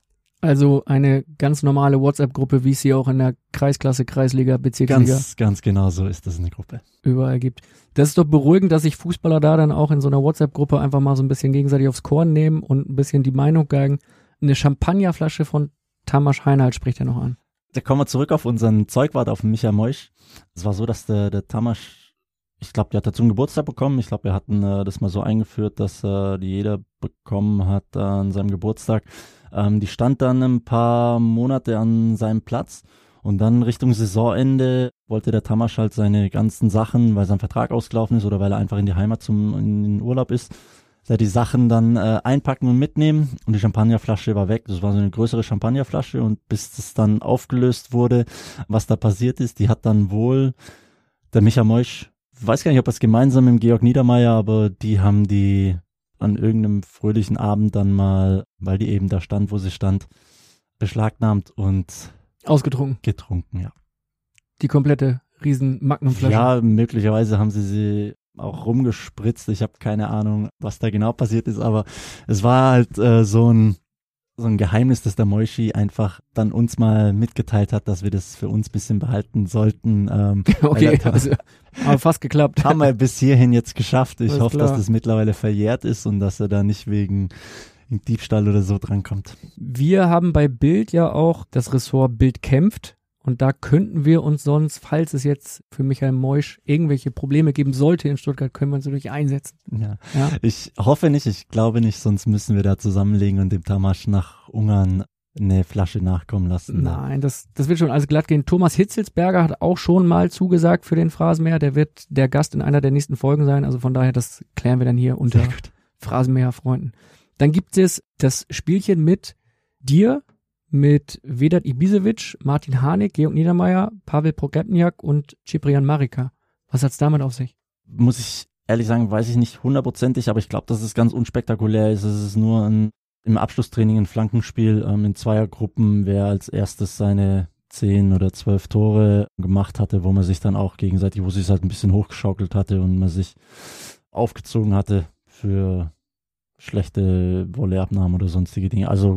Also eine ganz normale WhatsApp-Gruppe, wie es sie auch in der Kreisklasse, Kreisliga, Bezirksliga Ganz genau so ist das eine Gruppe. überall gibt. Das ist doch beruhigend, dass sich Fußballer da dann auch in so einer WhatsApp-Gruppe einfach mal so ein bisschen gegenseitig aufs Korn nehmen und ein bisschen die Meinung geigen. Eine Champagnerflasche von Tamas Heinald spricht er noch an. Da kommen wir zurück auf unseren Zeugwart, auf Micha Moisch. Es war so, dass der Tamas, ich glaube, der hat dazu einen Geburtstag bekommen. Ich glaube, wir hatten das mal so eingeführt, dass die jeder bekommen hat an seinem Geburtstag. Die stand dann ein paar Monate an seinem Platz und dann Richtung Saisonende wollte der Tamas halt seine ganzen Sachen, weil sein Vertrag ausgelaufen ist oder weil er einfach in die Heimat in den Urlaub ist, die Sachen dann einpacken und mitnehmen und die Champagnerflasche war weg. Das war so eine größere Champagnerflasche und bis das dann aufgelöst wurde, was da passiert ist, die hat dann wohl der Micha Moisch, weiß gar nicht, ob es gemeinsam mit Georg Niedermeyer, aber die haben die an irgendeinem fröhlichen Abend dann mal, weil die eben da stand, wo sie stand, beschlagnahmt und getrunken, ja. Die komplette riesen Magnumflasche. Ja, möglicherweise haben sie auch rumgespritzt. Ich habe keine Ahnung, was da genau passiert ist, aber es war halt so ein Geheimnis, dass der Moischi einfach dann uns mal mitgeteilt hat, dass wir das für uns ein bisschen behalten sollten. Okay, also aber fast geklappt. Haben wir bis hierhin jetzt geschafft. Ich hoffe, klar, dass das mittlerweile verjährt ist und dass er da nicht wegen Diebstahl oder so drankommt. Wir haben bei Bild ja auch das Ressort Bild kämpft. Und da könnten wir uns sonst, falls es jetzt für Michael Moisch irgendwelche Probleme geben sollte in Stuttgart, können wir uns natürlich einsetzen. Ja. Ich hoffe nicht, ich glaube nicht, sonst müssen wir da zusammenlegen und dem Tamas nach Ungarn eine Flasche nachkommen lassen. Nein, das wird schon alles glatt gehen. Thomas Hitzelsberger hat auch schon mal zugesagt für den Phrasenmäher. Der wird der Gast in einer der nächsten Folgen sein. Also von daher, das klären wir dann hier unter Phrasenmäher-Freunden. Dann gibt es das Spielchen mit dir, mit Vedat Ibisevic, Martin Harnik, Georg Niedermeyer, Pavel Pogrebniak und Ciprian Marika. Was hat's damit auf sich? Muss ich ehrlich sagen, weiß ich nicht hundertprozentig, aber ich glaube, dass es ganz unspektakulär ist. Es ist nur im Abschlusstraining ein Flankenspiel in Zweiergruppen, wer als erstes seine 10 oder 12 Tore gemacht hatte, wo man sich dann auch gegenseitig, wo sich halt ein bisschen hochgeschaukelt hatte und man sich aufgezogen hatte für schlechte Volleyabnahmen oder sonstige Dinge. Also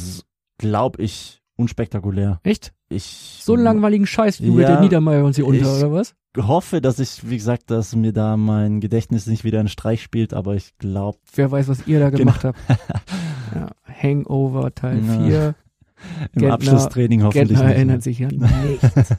glaube ich, unspektakulär. Echt? So einen langweiligen Scheiß jubelt der Niedermeyer uns hier unter, oder was? Ich hoffe, dass ich, wie gesagt, dass mir da mein Gedächtnis nicht wieder einen Streich spielt, aber ich glaube... Wer weiß, was ihr da gemacht habt. Ja, Hangover Teil 4. Im Abschlusstraining hoffentlich Gentner nicht. Erinnert sich an nichts.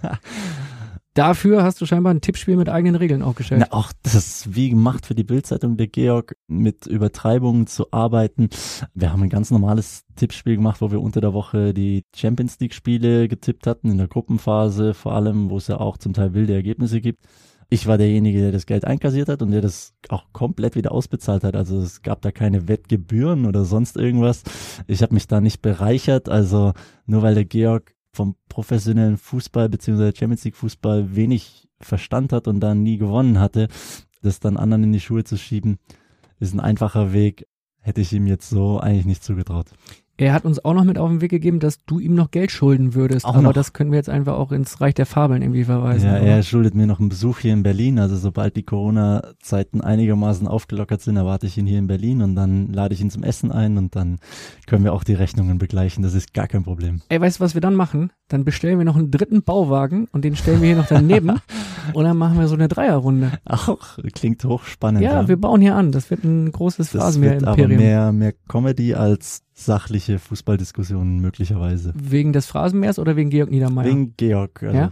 Dafür hast du scheinbar ein Tippspiel mit eigenen Regeln aufgestellt. Na, auch das ist wie gemacht für die Bild-Zeitung, der Georg, mit Übertreibungen zu arbeiten. Wir haben ein ganz normales Tippspiel gemacht, wo wir unter der Woche die Champions-League-Spiele getippt hatten, in der Gruppenphase vor allem, wo es ja auch zum Teil wilde Ergebnisse gibt. Ich war derjenige, der das Geld einkassiert hat und der das auch komplett wieder ausbezahlt hat. Also es gab da keine Wettgebühren oder sonst irgendwas. Ich habe mich da nicht bereichert. Also nur weil der Georg vom professionellen Fußball bzw. Champions League Fußball wenig Verstand hat und da nie gewonnen hatte, das dann anderen in die Schuhe zu schieben, ist ein einfacher Weg, hätte ich ihm jetzt so eigentlich nicht zugetraut. Er hat uns auch noch mit auf den Weg gegeben, dass du ihm noch Geld schulden würdest, aber das können wir jetzt einfach auch ins Reich der Fabeln irgendwie verweisen. Ja, er schuldet mir noch einen Besuch hier in Berlin, also sobald die Corona-Zeiten einigermaßen aufgelockert sind, erwarte ich ihn hier in Berlin und dann lade ich ihn zum Essen ein und dann können wir auch die Rechnungen begleichen, das ist gar kein Problem. Ey, weißt du, was wir dann machen? Dann bestellen wir noch einen dritten Bauwagen und den stellen wir hier noch daneben und dann machen wir so eine Dreierrunde. Auch, klingt hochspannend. Ja, wir bauen hier an, das wird ein großes Phrasenmäher-Imperium. Aber mehr Comedy als sachliche Fußballdiskussionen möglicherweise. Wegen des Phrasenmähers oder wegen Georg Niedermeyer? Wegen Georg. Also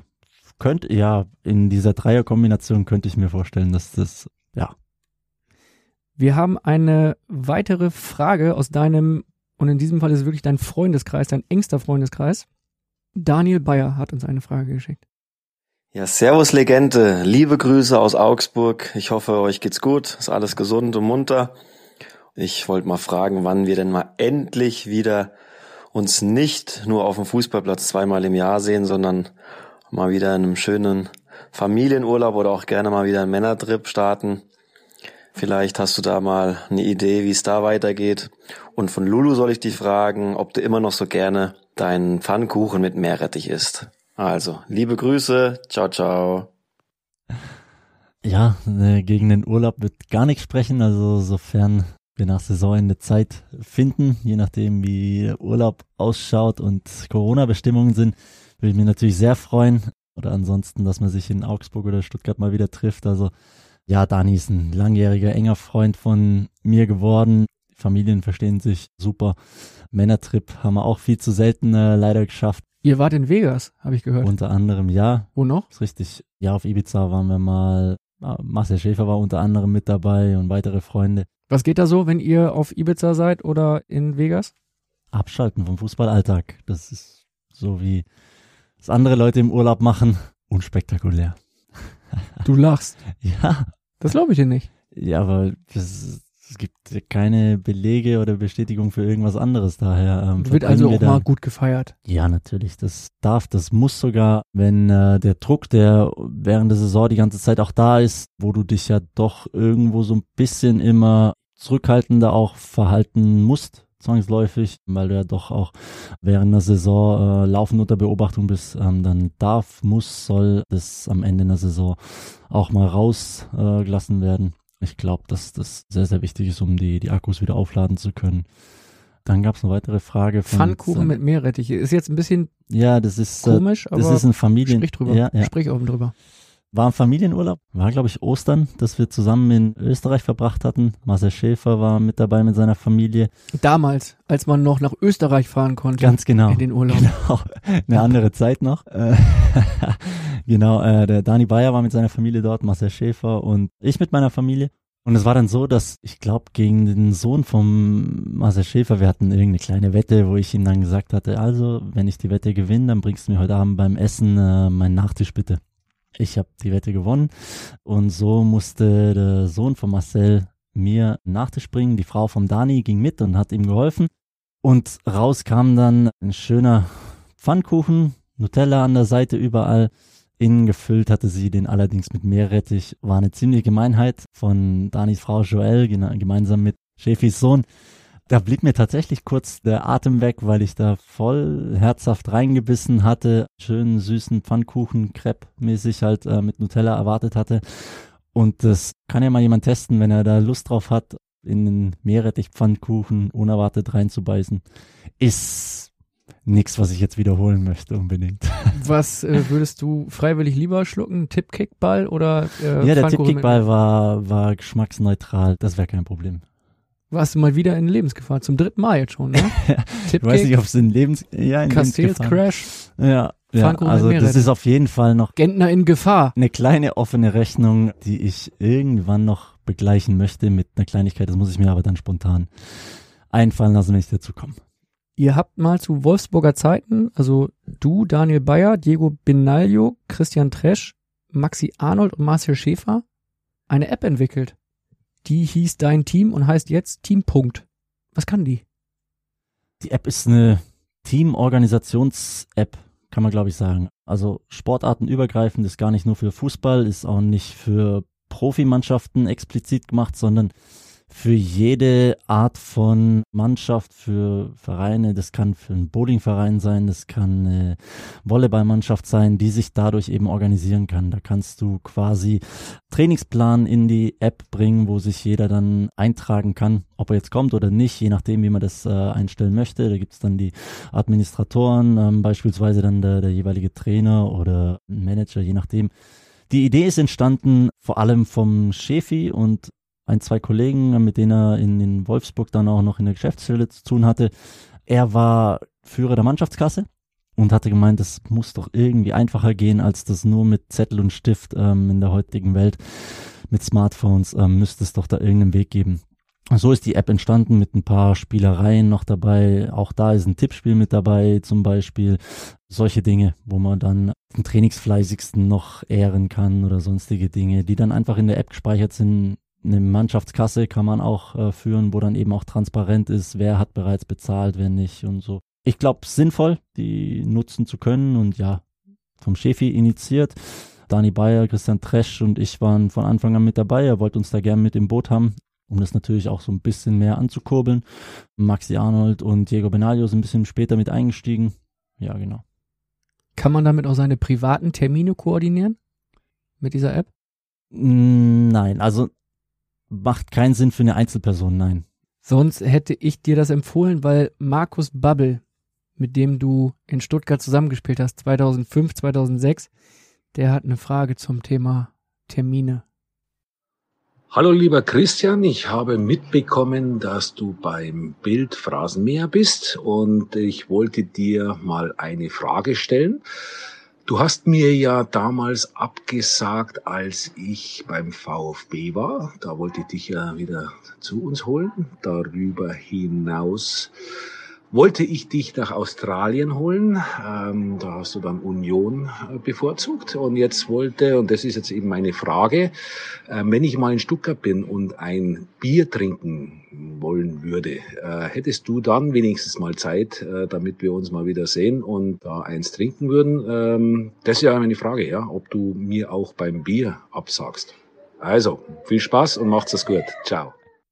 in dieser Dreierkombination könnte ich mir vorstellen, dass das, ja. Wir haben eine weitere Frage aus deinem, und in diesem Fall ist es wirklich dein Freundeskreis, dein engster Freundeskreis. Daniel Bayer hat uns eine Frage geschickt. Ja, servus Legende, liebe Grüße aus Augsburg. Ich hoffe, euch geht's gut, ist alles gesund und munter. Ich wollte mal fragen, wann wir denn mal endlich wieder uns nicht nur auf dem Fußballplatz zweimal im Jahr sehen, sondern mal wieder in einem schönen Familienurlaub oder auch gerne mal wieder einen Männertrip starten. Vielleicht hast du da mal eine Idee, wie es da weitergeht. Und von Lulu soll ich dich fragen, ob du immer noch so gerne deinen Pfannkuchen mit Meerrettich isst. Also, liebe Grüße, ciao, ciao. Ja, gegen den Urlaub wird gar nichts sprechen, also sofern wir nach Saisonende Zeit finden, je nachdem wie der Urlaub ausschaut und Corona-Bestimmungen sind, würde ich mich natürlich sehr freuen. Oder ansonsten, dass man sich in Augsburg oder Stuttgart mal wieder trifft. Also ja, Dani ist ein langjähriger, enger Freund von mir geworden. Die Familien verstehen sich super. Männertrip haben wir auch viel zu selten leider geschafft. Ihr wart in Vegas, habe ich gehört. Unter anderem, ja. Wo noch? Ist richtig. Ja, auf Ibiza waren wir mal. Marcel Schäfer war unter anderem mit dabei und weitere Freunde. Was geht da so, wenn ihr auf Ibiza seid oder in Vegas? Abschalten vom Fußballalltag. Das ist so wie es andere Leute im Urlaub machen. Unspektakulär. Du lachst. Ja. Das glaube ich dir nicht. Ja, aber es gibt keine Belege oder Bestätigung für irgendwas anderes. Daher wird also auch mal gut gefeiert. Ja, natürlich. Das muss sogar, wenn der Druck, der während der Saison die ganze Zeit auch da ist, wo du dich ja doch irgendwo so ein bisschen immer zurückhaltender auch verhalten musst, zwangsläufig, weil du ja doch auch während der Saison laufend unter Beobachtung bist, dann soll das am Ende der Saison auch mal rausgelassen werden. Ich glaube, dass das sehr, sehr wichtig ist, um die Akkus wieder aufladen zu können. Dann gab es eine weitere Frage. Pfannkuchen mit Meerrettich. Ist jetzt ein bisschen das ist, komisch, aber das ist ein sprich drüber. Ja. Sprich offen drüber. War ein Familienurlaub. War, glaube ich, Ostern, dass wir zusammen in Österreich verbracht hatten. Marcel Schäfer war mit dabei mit seiner Familie. Damals, als man noch nach Österreich fahren konnte. Ganz genau. In den Urlaub. Genau. Eine andere Zeit noch. Genau, der Dani Bayer war mit seiner Familie dort, Marcel Schäfer und ich mit meiner Familie. Und es war dann so, dass ich glaube, gegen den Sohn vom Marcel Schäfer, wir hatten irgendeine kleine Wette, wo ich ihm dann gesagt hatte, also, wenn ich die Wette gewinne, dann bringst du mir heute Abend beim Essen meinen Nachtisch bitte. Ich habe die Wette gewonnen und so musste der Sohn von Marcel mir einen Nachtisch bringen. Die Frau vom Dani ging mit und hat ihm geholfen. Und raus kam dann ein schöner Pfannkuchen, Nutella an der Seite überall. Innen gefüllt hatte sie den allerdings mit Meerrettich. War eine ziemliche Gemeinheit von Danis Frau Joelle, gemeinsam mit Schäfis Sohn. Da blieb mir tatsächlich kurz der Atem weg, weil ich da voll herzhaft reingebissen hatte. Schönen süßen Pfannkuchen, Crepe-mäßig halt mit Nutella erwartet hatte. Und das kann ja mal jemand testen, wenn er da Lust drauf hat, in den Meerrettich-Pfannkuchen unerwartet reinzubeißen. Ist nichts, was ich jetzt wiederholen möchte unbedingt. Was würdest du freiwillig lieber schlucken? Tippkickball oder Ja, der Tippkickball war geschmacksneutral. Das wäre kein Problem. Warst du mal wieder in Lebensgefahr? Zum 3. Mal jetzt schon, ne? Ich weiß nicht, ob es in Lebensgefahr. Crash. Ja, also das ist auf jeden Fall noch Gentner in Gefahr. Eine kleine offene Rechnung, die ich irgendwann noch begleichen möchte mit einer Kleinigkeit. Das muss ich mir aber dann spontan einfallen lassen, wenn ich dazu komme. Ihr habt mal zu Wolfsburger Zeiten, also du, Daniel Bayer, Diego Benaglio, Christian Tresch, Maxi Arnold und Marcel Schäfer eine App entwickelt. Die hieß Dein Team und heißt jetzt Team. Was kann die? Die App ist eine Teamorganisations-App, kann man glaube ich sagen. Also sportartenübergreifend, ist gar nicht nur für Fußball, ist auch nicht für Profimannschaften explizit gemacht, sondern für jede Art von Mannschaft, für Vereine. Das kann für einen Bowlingverein sein, das kann eine Volleyballmannschaft sein, die sich dadurch eben organisieren kann. Da kannst du quasi Trainingsplan in die App bringen, wo sich jeder dann eintragen kann, ob er jetzt kommt oder nicht, je nachdem, wie man das einstellen möchte. Da gibt es dann die Administratoren, beispielsweise dann der jeweilige Trainer oder Manager, je nachdem. Die Idee ist entstanden vor allem vom Schäfi und 1-2 Kollegen, mit denen er in Wolfsburg dann auch noch in der Geschäftsstelle zu tun hatte. Er war Führer der Mannschaftskasse und hatte gemeint, es muss doch irgendwie einfacher gehen, als das nur mit Zettel und Stift in der heutigen Welt mit Smartphones. Müsste es doch da irgendeinen Weg geben. Und so ist die App entstanden mit ein paar Spielereien noch dabei. Auch da ist ein Tippspiel mit dabei, zum Beispiel solche Dinge, wo man dann den Trainingsfleißigsten noch ehren kann oder sonstige Dinge, die dann einfach in der App gespeichert sind. Eine Mannschaftskasse kann man auch führen, wo dann eben auch transparent ist, wer hat bereits bezahlt, wer nicht und so. Ich glaube, sinnvoll, die nutzen zu können und ja, vom Schäfi initiiert. Dani Bayer, Christian Tresch und ich waren von Anfang an mit dabei. Er wollte uns da gerne mit im Boot haben, um das natürlich auch so ein bisschen mehr anzukurbeln. Maxi Arnold und Diego Benaglio sind ein bisschen später mit eingestiegen. Ja, genau. Kann man damit auch seine privaten Termine koordinieren? Mit dieser App? Nein, also macht keinen Sinn für eine Einzelperson, nein. Sonst hätte ich dir das empfohlen, weil Markus Babbel, mit dem du in Stuttgart zusammengespielt hast, 2005, 2006, der hat eine Frage zum Thema Termine. Hallo lieber Christian, ich habe mitbekommen, dass du beim Bild Phrasenmäher bist und ich wollte dir mal eine Frage stellen. Du hast mir ja damals abgesagt, als ich beim VfB war. Da wollte ich dich ja wieder zu uns holen. Darüber hinaus wollte ich dich nach Australien holen. Da hast du dann Union bevorzugt. Und jetzt und das ist jetzt eben meine Frage, wenn ich mal in Stuttgart bin und ein Bier trinken wollen würde, hättest du dann wenigstens mal Zeit, damit wir uns mal wieder sehen und da eins trinken würden? Das ist ja meine Frage, ja, ob du mir auch beim Bier absagst. Also, viel Spaß und macht's das gut. Ciao.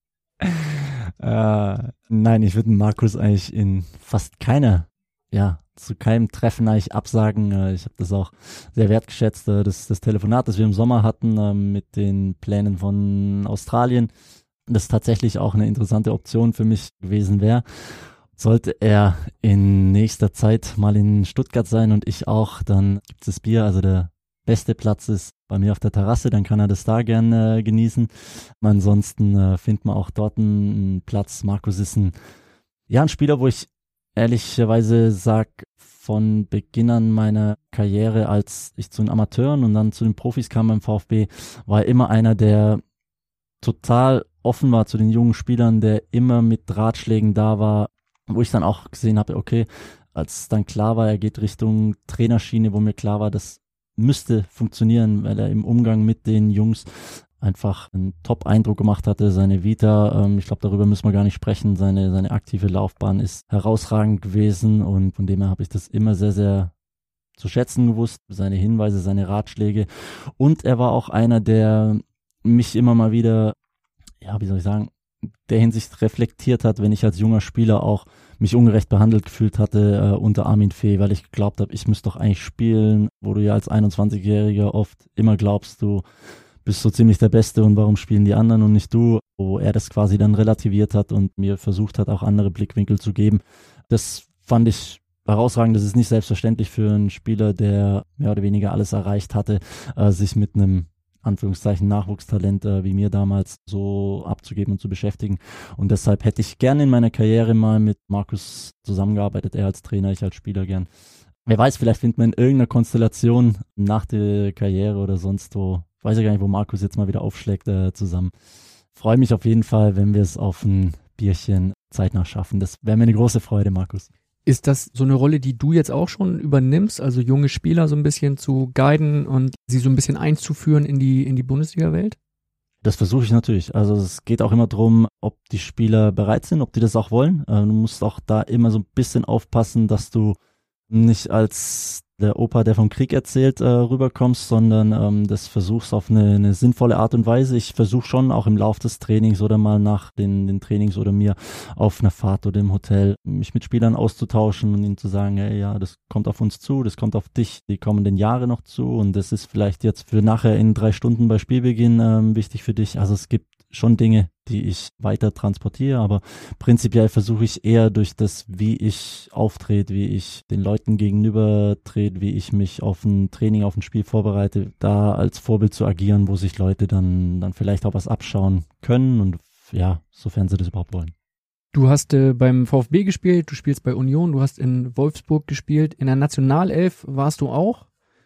Nein, ich würde Markus eigentlich in fast zu keinem Treffen eigentlich absagen. Ich habe das auch sehr wertgeschätzt, das Telefonat, das wir im Sommer hatten mit den Plänen von Australien. Das tatsächlich auch eine interessante Option für mich gewesen wäre. Sollte er in nächster Zeit mal in Stuttgart sein und ich auch, dann gibt es das Bier, also der beste Platz ist bei mir auf der Terrasse, dann kann er das da gerne genießen. Ansonsten findet man auch dort einen Platz. Markus ist ein Spieler, wo ich ehrlicherweise sage, von Beginn an meiner Karriere, als ich zu den Amateuren und dann zu den Profis kam beim VfB, war er immer einer, der total offen war zu den jungen Spielern, der immer mit Ratschlägen da war, wo ich dann auch gesehen habe, okay, als dann klar war, er geht Richtung Trainerschiene, wo mir klar war, das müsste funktionieren, weil er im Umgang mit den Jungs einfach einen Top-Eindruck gemacht hatte. Seine Vita, ich glaube, darüber müssen wir gar nicht sprechen, seine aktive Laufbahn ist herausragend gewesen und von dem her habe ich das immer sehr, sehr zu schätzen gewusst, seine Hinweise, seine Ratschläge, und er war auch einer, der mich immer mal wieder, der Hinsicht reflektiert hat, wenn ich als junger Spieler auch mich ungerecht behandelt gefühlt hatte unter Armin Fee, weil ich geglaubt habe, ich müsste doch eigentlich spielen, wo du ja als 21-Jähriger oft immer glaubst, du bist so ziemlich der Beste und warum spielen die anderen und nicht du, wo er das quasi dann relativiert hat und mir versucht hat, auch andere Blickwinkel zu geben. Das fand ich herausragend. Das ist nicht selbstverständlich für einen Spieler, der mehr oder weniger alles erreicht hatte, sich mit einem Anführungszeichen Nachwuchstalent wie mir damals so abzugeben und zu beschäftigen. Und deshalb hätte ich gerne in meiner Karriere mal mit Markus zusammengearbeitet, er als Trainer, ich als Spieler gern. Wer weiß, vielleicht findet man in irgendeiner Konstellation nach der Karriere oder sonst wo, weiß ich gar nicht, wo Markus jetzt mal wieder aufschlägt, zusammen. Freue mich auf jeden Fall, wenn wir es auf ein Bierchen zeitnah schaffen. Das wäre mir eine große Freude, Markus. Ist das so eine Rolle, die du jetzt auch schon übernimmst, also junge Spieler so ein bisschen zu guiden und sie so ein bisschen einzuführen in die Bundesliga-Welt? Das versuche ich natürlich. Also es geht auch immer darum, ob die Spieler bereit sind, ob die das auch wollen. Du musst auch da immer so ein bisschen aufpassen, dass du nicht als der Opa, der vom Krieg erzählt, rüberkommst, sondern das versuchst auf eine sinnvolle Art und Weise. Ich versuche schon auch im Lauf des Trainings oder mal nach den Trainings oder mir auf einer Fahrt oder im Hotel mich mit Spielern auszutauschen und ihnen zu sagen, hey, ja, das kommt auf uns zu, das kommt auf dich die kommenden Jahre noch zu und das ist vielleicht jetzt für nachher in 3 Stunden bei Spielbeginn wichtig für dich. Also es gibt schon Dinge, die ich weiter transportiere, aber prinzipiell versuche ich eher durch das, wie ich auftrete, wie ich den Leuten gegenüber trete, wie ich mich auf ein Training, auf ein Spiel vorbereite, da als Vorbild zu agieren, wo sich Leute dann vielleicht auch was abschauen können und ja, sofern sie das überhaupt wollen. Du hast beim VfB gespielt, du spielst bei Union, du hast in Wolfsburg gespielt, in der Nationalelf warst du auch,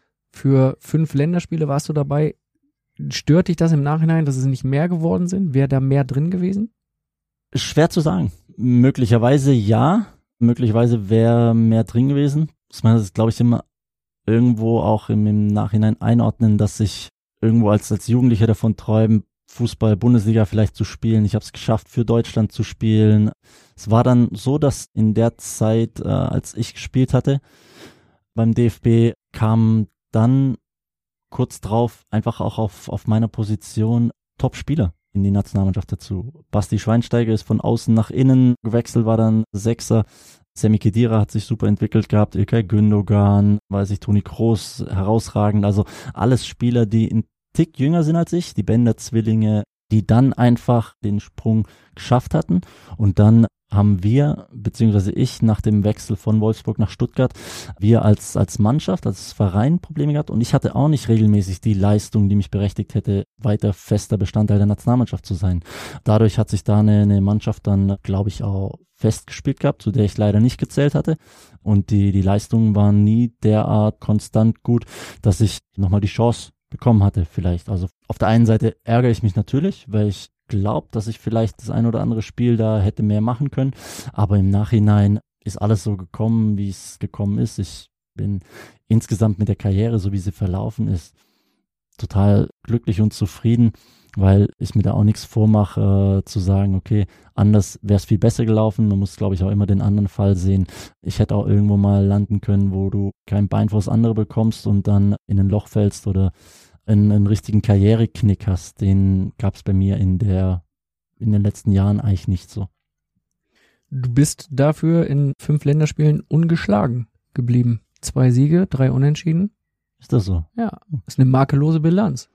für 5 Länderspiele warst du dabei. Stört dich das im Nachhinein, dass es nicht mehr geworden sind? Wäre da mehr drin gewesen? Schwer zu sagen. Möglicherweise ja. Möglicherweise wäre mehr drin gewesen. Das ist, glaube ich, immer irgendwo auch im Nachhinein einordnen, dass ich irgendwo als Jugendlicher davon träume, Fußball, Bundesliga vielleicht zu spielen. Ich habe es geschafft, für Deutschland zu spielen. Es war dann so, dass in der Zeit, als ich gespielt hatte, beim DFB kam dann kurz drauf einfach auch auf meiner Position Top-Spieler in die Nationalmannschaft dazu. Basti Schweinsteiger ist von außen nach innen gewechselt, war dann Sechser. Semi Khedira hat sich super entwickelt gehabt, Ilkay Gündogan, Toni Kroos, herausragend. Also alles Spieler, die ein Tick jünger sind als ich, die Bender-Zwillinge, die dann einfach den Sprung geschafft hatten. Und dann haben wir, beziehungsweise ich, nach dem Wechsel von Wolfsburg nach Stuttgart, wir als Mannschaft, als Verein Probleme gehabt. Und ich hatte auch nicht regelmäßig die Leistung, die mich berechtigt hätte, weiter fester Bestandteil der Nationalmannschaft zu sein. Dadurch hat sich da eine Mannschaft dann, glaube ich, auch festgespielt gehabt, zu der ich leider nicht gezählt hatte. Und die Leistungen waren nie derart konstant gut, dass ich nochmal die Chance bekommen hatte vielleicht. Also auf der einen Seite ärgere ich mich natürlich, weil ich glaube, dass ich vielleicht das ein oder andere Spiel da hätte mehr machen können. Aber im Nachhinein ist alles so gekommen, wie es gekommen ist. Ich bin insgesamt mit der Karriere, so wie sie verlaufen ist, total glücklich und zufrieden, weil ich mir da auch nichts vormache, zu sagen, okay, anders wäre es viel besser gelaufen. Man muss, glaube ich, auch immer den anderen Fall sehen. Ich hätte auch irgendwo mal landen können, wo du kein Bein vors andere bekommst und dann in ein Loch fällst oder einen richtigen Karriereknick hast. Den gab es bei mir in den letzten Jahren eigentlich nicht so. Du bist dafür in 5 Länderspielen ungeschlagen geblieben. 2 Siege, 3 Unentschieden. Ist das so? Ja, ist eine makellose Bilanz.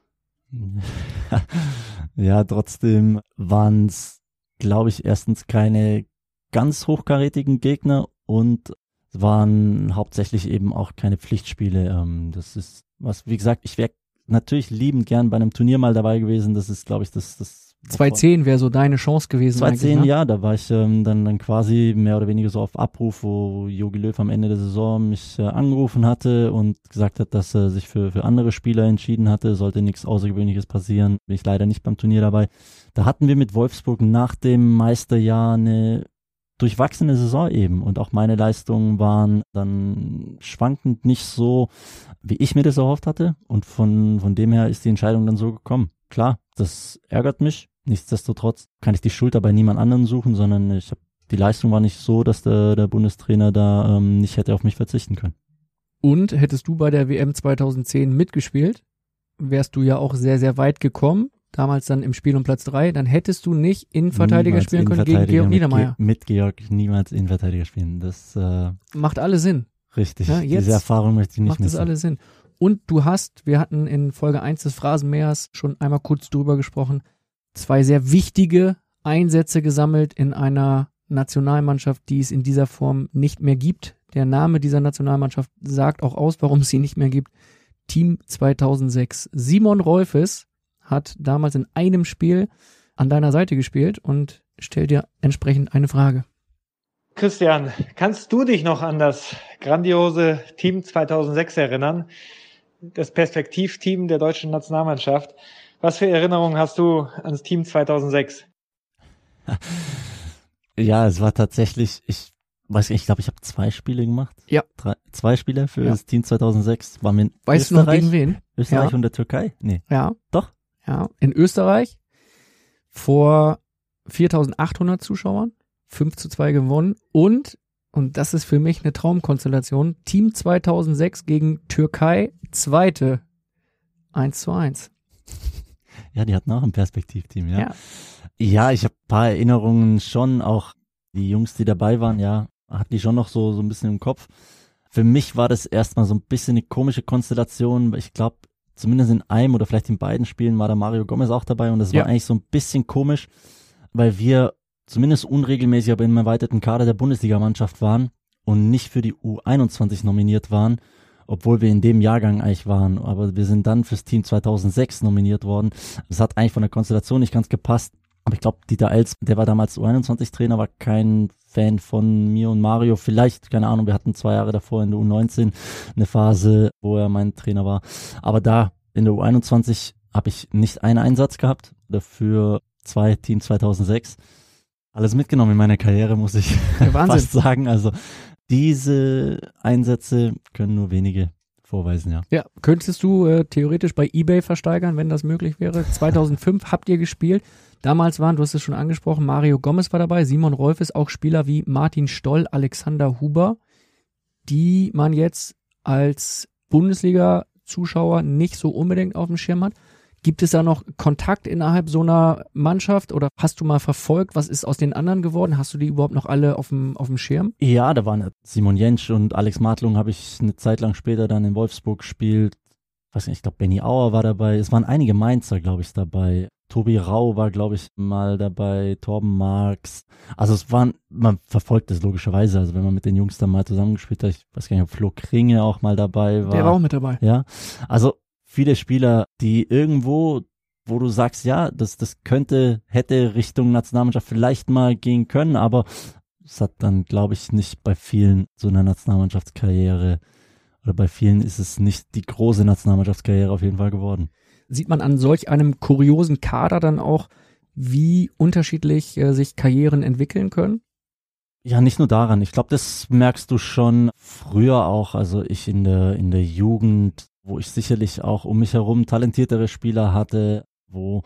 Ja, trotzdem waren es, glaube ich, erstens keine ganz hochkarätigen Gegner und es waren hauptsächlich eben auch keine Pflichtspiele. Das ist was, wie gesagt, ich wäre natürlich liebend gern bei einem Turnier mal dabei gewesen. Das ist, glaube ich, das 2010 wäre so deine Chance gewesen. 2010, ne? Ja, da war ich dann quasi mehr oder weniger so auf Abruf, wo Jogi Löw am Ende der Saison mich angerufen hatte und gesagt hat, dass er sich für andere Spieler entschieden hatte. Sollte nichts Außergewöhnliches passieren, bin ich leider nicht beim Turnier dabei. Da hatten wir mit Wolfsburg nach dem Meisterjahr eine durchwachsene Saison eben und auch meine Leistungen waren dann schwankend nicht so, wie ich mir das erhofft hatte und von dem her ist die Entscheidung dann so gekommen. Klar, das ärgert mich. Nichtsdestotrotz kann ich die Schuld bei niemand anderen suchen, sondern die Leistung war nicht so, dass der Bundestrainer da nicht hätte auf mich verzichten können. Und hättest du bei der WM 2010 mitgespielt, wärst du ja auch sehr, sehr weit gekommen. Damals dann im Spiel um Platz 3, dann hättest du nicht Innenverteidiger spielen können gegen Georg Niedermeyer. Mit Georg niemals Innenverteidiger spielen. Das macht alle Sinn. Richtig, ja, diese Erfahrung möchte ich nicht missen. Macht das alles Sinn. Und wir hatten in Folge 1 des Phrasenmähers schon einmal kurz drüber gesprochen, 2 sehr wichtige Einsätze gesammelt in einer Nationalmannschaft, die es in dieser Form nicht mehr gibt. Der Name dieser Nationalmannschaft sagt auch aus, warum es sie nicht mehr gibt. Team 2006. Simon Rolfes hat damals in einem Spiel an deiner Seite gespielt und stellt dir entsprechend eine Frage. Christian, kannst du dich noch an das grandiose Team 2006 erinnern? Das Perspektivteam der deutschen Nationalmannschaft. Was für Erinnerungen hast du ans Team 2006? Ja, es war tatsächlich, ich glaube, ich habe 2 Spiele gemacht. Ja. 2 Spiele für das Team 2006. Waren wir in weißt Österreich? Du noch gegen wen? Österreich und der Türkei? Nee. Ja. Doch? Ja, in Österreich vor 4.800 Zuschauern, 5:2 gewonnen und das ist für mich eine Traumkonstellation, Team 2006 gegen Türkei, zweite 1:1. Ja, die hatten auch ein Perspektivteam, ja. Ja, ich habe ein paar Erinnerungen schon, auch die Jungs, die dabei waren, ja, hatten die schon noch so ein bisschen im Kopf. Für mich war das erstmal so ein bisschen eine komische Konstellation, ich glaube, zumindest in einem oder vielleicht in beiden Spielen war da Mario Gomez auch dabei und das war eigentlich so ein bisschen komisch, weil wir zumindest unregelmäßig, aber im erweiterten Kader der Bundesligamannschaft waren und nicht für die U21 nominiert waren, obwohl wir in dem Jahrgang eigentlich waren, aber wir sind dann fürs Team 2006 nominiert worden. Das hat eigentlich von der Konstellation nicht ganz gepasst, aber ich glaube, Dieter Elz, der war damals U21-Trainer, war kein Fan von mir und Mario, vielleicht, keine Ahnung, wir hatten 2 Jahre davor in der U19 eine Phase, wo er mein Trainer war, aber da in der U21 habe ich nicht einen Einsatz gehabt, dafür 2 Team 2006. Alles mitgenommen in meiner Karriere, muss ich fast sagen. Also diese Einsätze können nur wenige vorweisen, ja. Ja, könntest du theoretisch bei eBay versteigern, wenn das möglich wäre. 2005 habt ihr gespielt. Damals waren, du hast es schon angesprochen, Mario Gomez war dabei, Simon Rolfes, auch Spieler wie Martin Stoll, Alexander Huber, die man jetzt als Bundesliga-Zuschauer nicht so unbedingt auf dem Schirm hat. Gibt es da noch Kontakt innerhalb so einer Mannschaft oder hast du mal verfolgt, was ist aus den anderen geworden? Hast du die überhaupt noch alle auf dem Schirm? Ja, da waren Simon Jentsch und Alex Martlung, habe ich eine Zeit lang später dann in Wolfsburg gespielt. Weiß nicht, ich glaube Benny Auer war dabei. Es waren einige Mainzer, glaube ich, dabei. Tobi Rau war, glaube ich, mal dabei, Torben Marx. Also man verfolgt es logischerweise, also wenn man mit den Jungs dann mal zusammengespielt hat, ich weiß gar nicht, ob Flo Kringe auch mal dabei war. Der war auch mit dabei. Ja, also viele Spieler, die irgendwo, wo du sagst, ja, das hätte Richtung Nationalmannschaft vielleicht mal gehen können, aber es hat dann, glaube ich, nicht bei vielen so einer Nationalmannschaftskarriere oder bei vielen ist es nicht die große Nationalmannschaftskarriere auf jeden Fall geworden. Sieht man an solch einem kuriosen Kader dann auch, wie unterschiedlich sich Karrieren entwickeln können? Ja, nicht nur daran. Ich glaube, das merkst du schon früher auch. Also ich in der Jugend, wo ich sicherlich auch um mich herum talentiertere Spieler hatte, wo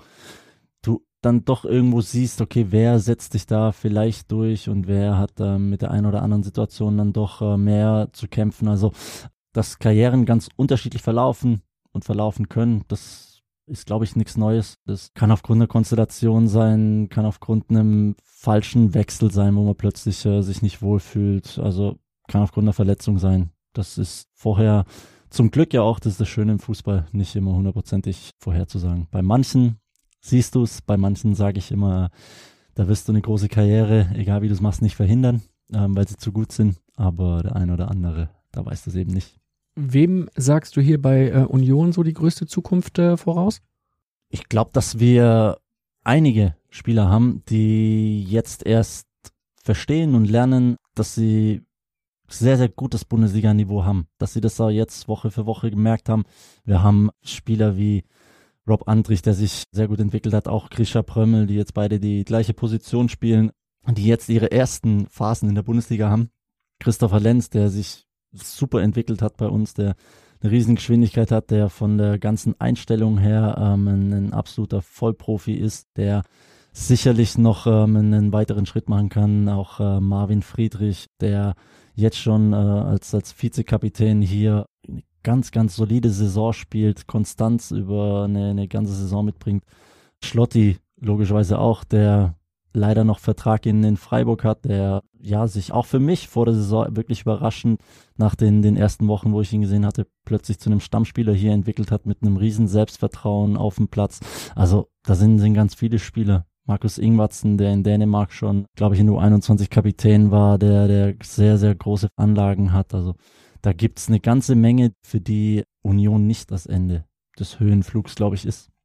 du dann doch irgendwo siehst, okay, wer setzt sich da vielleicht durch und wer hat mit der einen oder anderen Situation dann doch mehr zu kämpfen. Also, dass Karrieren ganz unterschiedlich verlaufen können, das ist, glaube ich, nichts Neues. Das kann aufgrund einer Konstellation sein, kann aufgrund einem falschen Wechsel sein, wo man plötzlich sich nicht wohlfühlt. Also kann aufgrund einer Verletzung sein. Das ist vorher zum Glück ja auch, das ist das Schöne im Fußball, nicht immer hundertprozentig vorherzusagen. Bei manchen siehst du es, bei manchen sage ich immer, da wirst du eine große Karriere, egal wie du es machst, nicht verhindern, weil sie zu gut sind. Aber der eine oder andere, da weißt du es eben nicht. Wem sagst du hier bei Union so die größte Zukunft voraus? Ich glaube, dass wir einige Spieler haben, die jetzt erst verstehen und lernen, dass sie sehr, sehr gutes Bundesliga-Niveau haben. Dass sie das auch jetzt Woche für Woche gemerkt haben. Wir haben Spieler wie Rob Andrich, der sich sehr gut entwickelt hat, auch Grisha Prömmel, die jetzt beide die gleiche Position spielen und die jetzt ihre ersten Phasen in der Bundesliga haben. Christopher Lenz, der sich super entwickelt hat bei uns, der eine riesen Geschwindigkeit hat, der von der ganzen Einstellung her ein absoluter Vollprofi ist, der sicherlich noch einen weiteren Schritt machen kann. Auch Marvin Friedrich, der jetzt schon als Vizekapitän hier eine ganz, ganz solide Saison spielt, Konstanz über eine ganze Saison mitbringt. Schlotti logischerweise auch, der leider noch Vertrag in Freiburg hat, der ja sich auch für mich vor der Saison wirklich überraschend nach den ersten Wochen, wo ich ihn gesehen hatte, plötzlich zu einem Stammspieler hier entwickelt hat mit einem riesen Selbstvertrauen auf dem Platz. Also da sind ganz viele Spieler. Markus Ingvartsen, der in Dänemark schon, glaube ich, in U21 Kapitän war, der sehr, sehr große Anlagen hat. Also da gibt's eine ganze Menge, für die Union nicht das Ende des Höhenflugs, glaube ich, ist.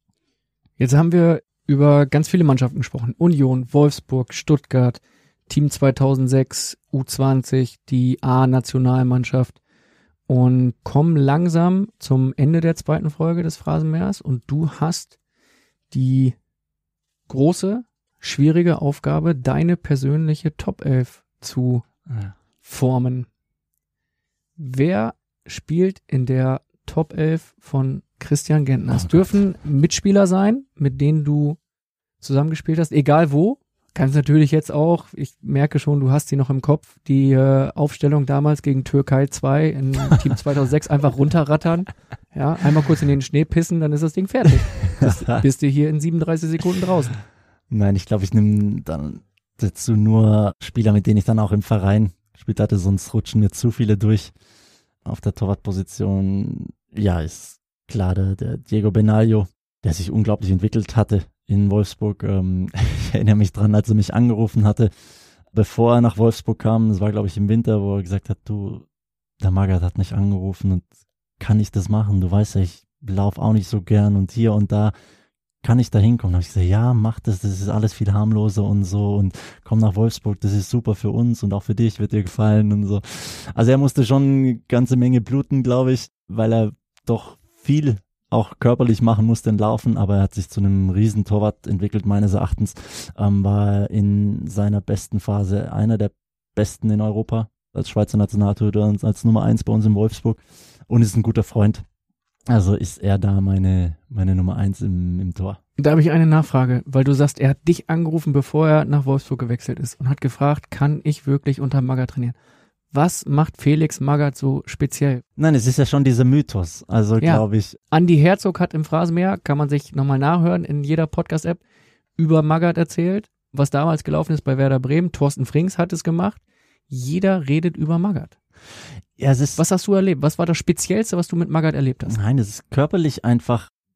Jetzt haben wir über ganz viele Mannschaften gesprochen. Union, Wolfsburg, Stuttgart, Team 2006, U20, die A-Nationalmannschaft und kommen langsam zum Ende der zweiten Folge des Phrasenmähers und du hast die große, schwierige Aufgabe, deine persönliche Top 11 zu formen. Wer spielt in der Top 11 von Christian Gentner? Es dürfen Mitspieler sein, mit denen du zusammengespielt hast, egal wo. Kannst natürlich jetzt auch, ich merke schon, du hast sie noch im Kopf, die Aufstellung damals gegen Türkei 2 in Team 2006 einfach runterrattern. Ja, einmal kurz in den Schnee pissen, dann ist das Ding fertig. Bist du hier in 37 Sekunden draußen. Nein, ich glaube, ich nehme dann dazu nur Spieler, mit denen ich dann auch im Verein gespielt hatte, sonst rutschen mir zu viele durch. Auf der Torwartposition, ja, ist klar, der Diego Benaglio, der sich unglaublich entwickelt hatte in Wolfsburg. Ich erinnere mich dran, als er mich angerufen hatte, bevor er nach Wolfsburg kam. Das war, glaube ich, im Winter, wo er gesagt hat, du, der Magath hat mich angerufen und kann ich das machen? Du weißt ja, ich laufe auch nicht so gern und hier und da. Kann ich da hinkommen? Da habe ich gesagt, ja, mach das ist alles viel harmloser und so und komm nach Wolfsburg, das ist super für uns und auch für dich, wird dir gefallen und so. Also er musste schon eine ganze Menge bluten, glaube ich, weil er doch viel auch körperlich machen musste in Laufen, aber er hat sich zu einem Riesentorwart entwickelt, meines Erachtens, war er in seiner besten Phase einer der besten in Europa, als Schweizer Nationaltorhüter und als Nummer 1 bei uns in Wolfsburg und ist ein guter Freund. Also ist er da meine Nummer 1 im Tor. Da habe ich eine Nachfrage, weil du sagst, er hat dich angerufen, bevor er nach Wolfsburg gewechselt ist und hat gefragt, kann ich wirklich unter Magath trainieren? Was macht Felix Magath so speziell? Nein, es ist ja schon dieser Mythos, also ja, glaube ich. Andi Herzog hat im Phrasenmäher, kann man sich nochmal nachhören, in jeder Podcast-App, über Magath erzählt, was damals gelaufen ist bei Werder Bremen. Thorsten Frings hat es gemacht. Jeder redet über Magath. Ja, was hast du erlebt? Was war das Speziellste, was du mit Magath erlebt hast? Nein, es ist körperlich einfach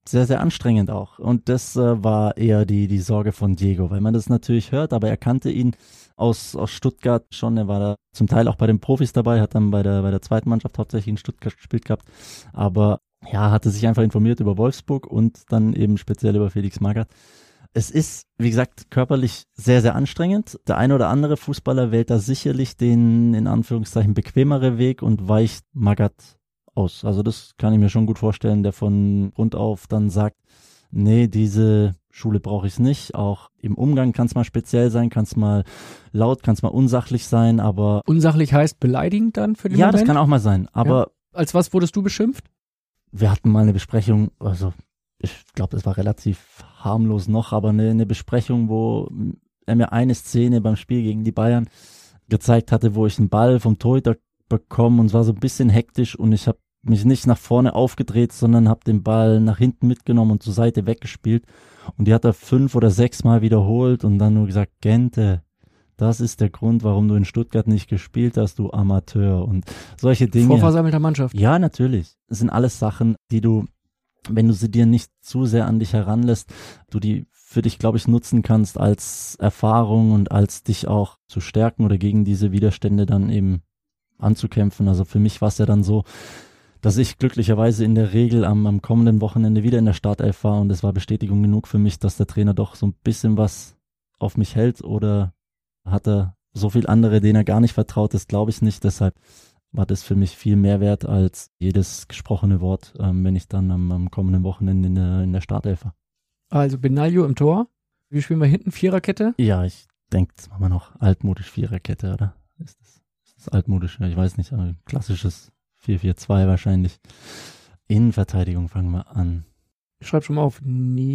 sehr, sehr anstrengend auch. Und das war eher die Sorge von Diego, weil man das natürlich hört, aber er kannte ihn aus Stuttgart schon. Er war da zum Teil auch bei den Profis dabei, hat dann bei der zweiten Mannschaft hauptsächlich in Stuttgart gespielt gehabt. Aber ja, hatte sich einfach informiert über Wolfsburg und dann eben speziell über Felix Magath. Es ist, wie gesagt, körperlich sehr, sehr anstrengend. Der eine oder andere Fußballer wählt da sicherlich den, in Anführungszeichen, bequemere Weg und weicht Magath aus. Also das kann ich mir schon gut vorstellen, der von Grund auf dann sagt, nee, diese Schule brauche ich nicht. Auch im Umgang kann es mal speziell sein, kann es mal laut, kann es mal unsachlich sein, aber... Unsachlich heißt beleidigend dann für den Ja, Moment? das kann auch mal sein, aber... Ja. Als was wurdest du beschimpft? Wir hatten mal eine Besprechung, also ich glaube, das war relativ harmlos noch, aber eine Besprechung, wo er mir eine Szene beim Spiel gegen die Bayern gezeigt hatte, wo ich einen Ball vom Torhüter bekommen und es war so ein bisschen hektisch und ich habe mich nicht nach vorne aufgedreht, sondern habe den Ball nach hinten mitgenommen und zur Seite weggespielt und die hat er 5 oder 6 Mal wiederholt und dann nur gesagt, Gente, das ist der Grund, warum du in Stuttgart nicht gespielt hast, du Amateur und solche Dinge. Vor versammelter Mannschaft. Ja, natürlich. Das sind alles Sachen, die du, wenn du sie dir nicht zu sehr an dich heranlässt, du die für dich, glaube ich, nutzen kannst als Erfahrung und als dich auch zu stärken oder gegen diese Widerstände dann eben anzukämpfen. Also für mich war es ja dann so, dass ich glücklicherweise in der Regel am kommenden Wochenende wieder in der Startelf war und es war Bestätigung genug für mich, dass der Trainer doch so ein bisschen was auf mich hält oder hat er so viel andere, denen er gar nicht vertraut, das glaube ich nicht. Deshalb war das für mich viel mehr wert als jedes gesprochene Wort, wenn ich dann am kommenden Wochenende in der Startelf war. Also Benaglio im Tor. Wie spielen wir hinten? Viererkette? Ja, ich denke, das machen wir noch altmodisch Viererkette, oder? Ist das altmodisch? Ja, ich weiß nicht, aber klassisches 4-4-2 wahrscheinlich. Innenverteidigung fangen wir an. Ich schreibe schon mal auf.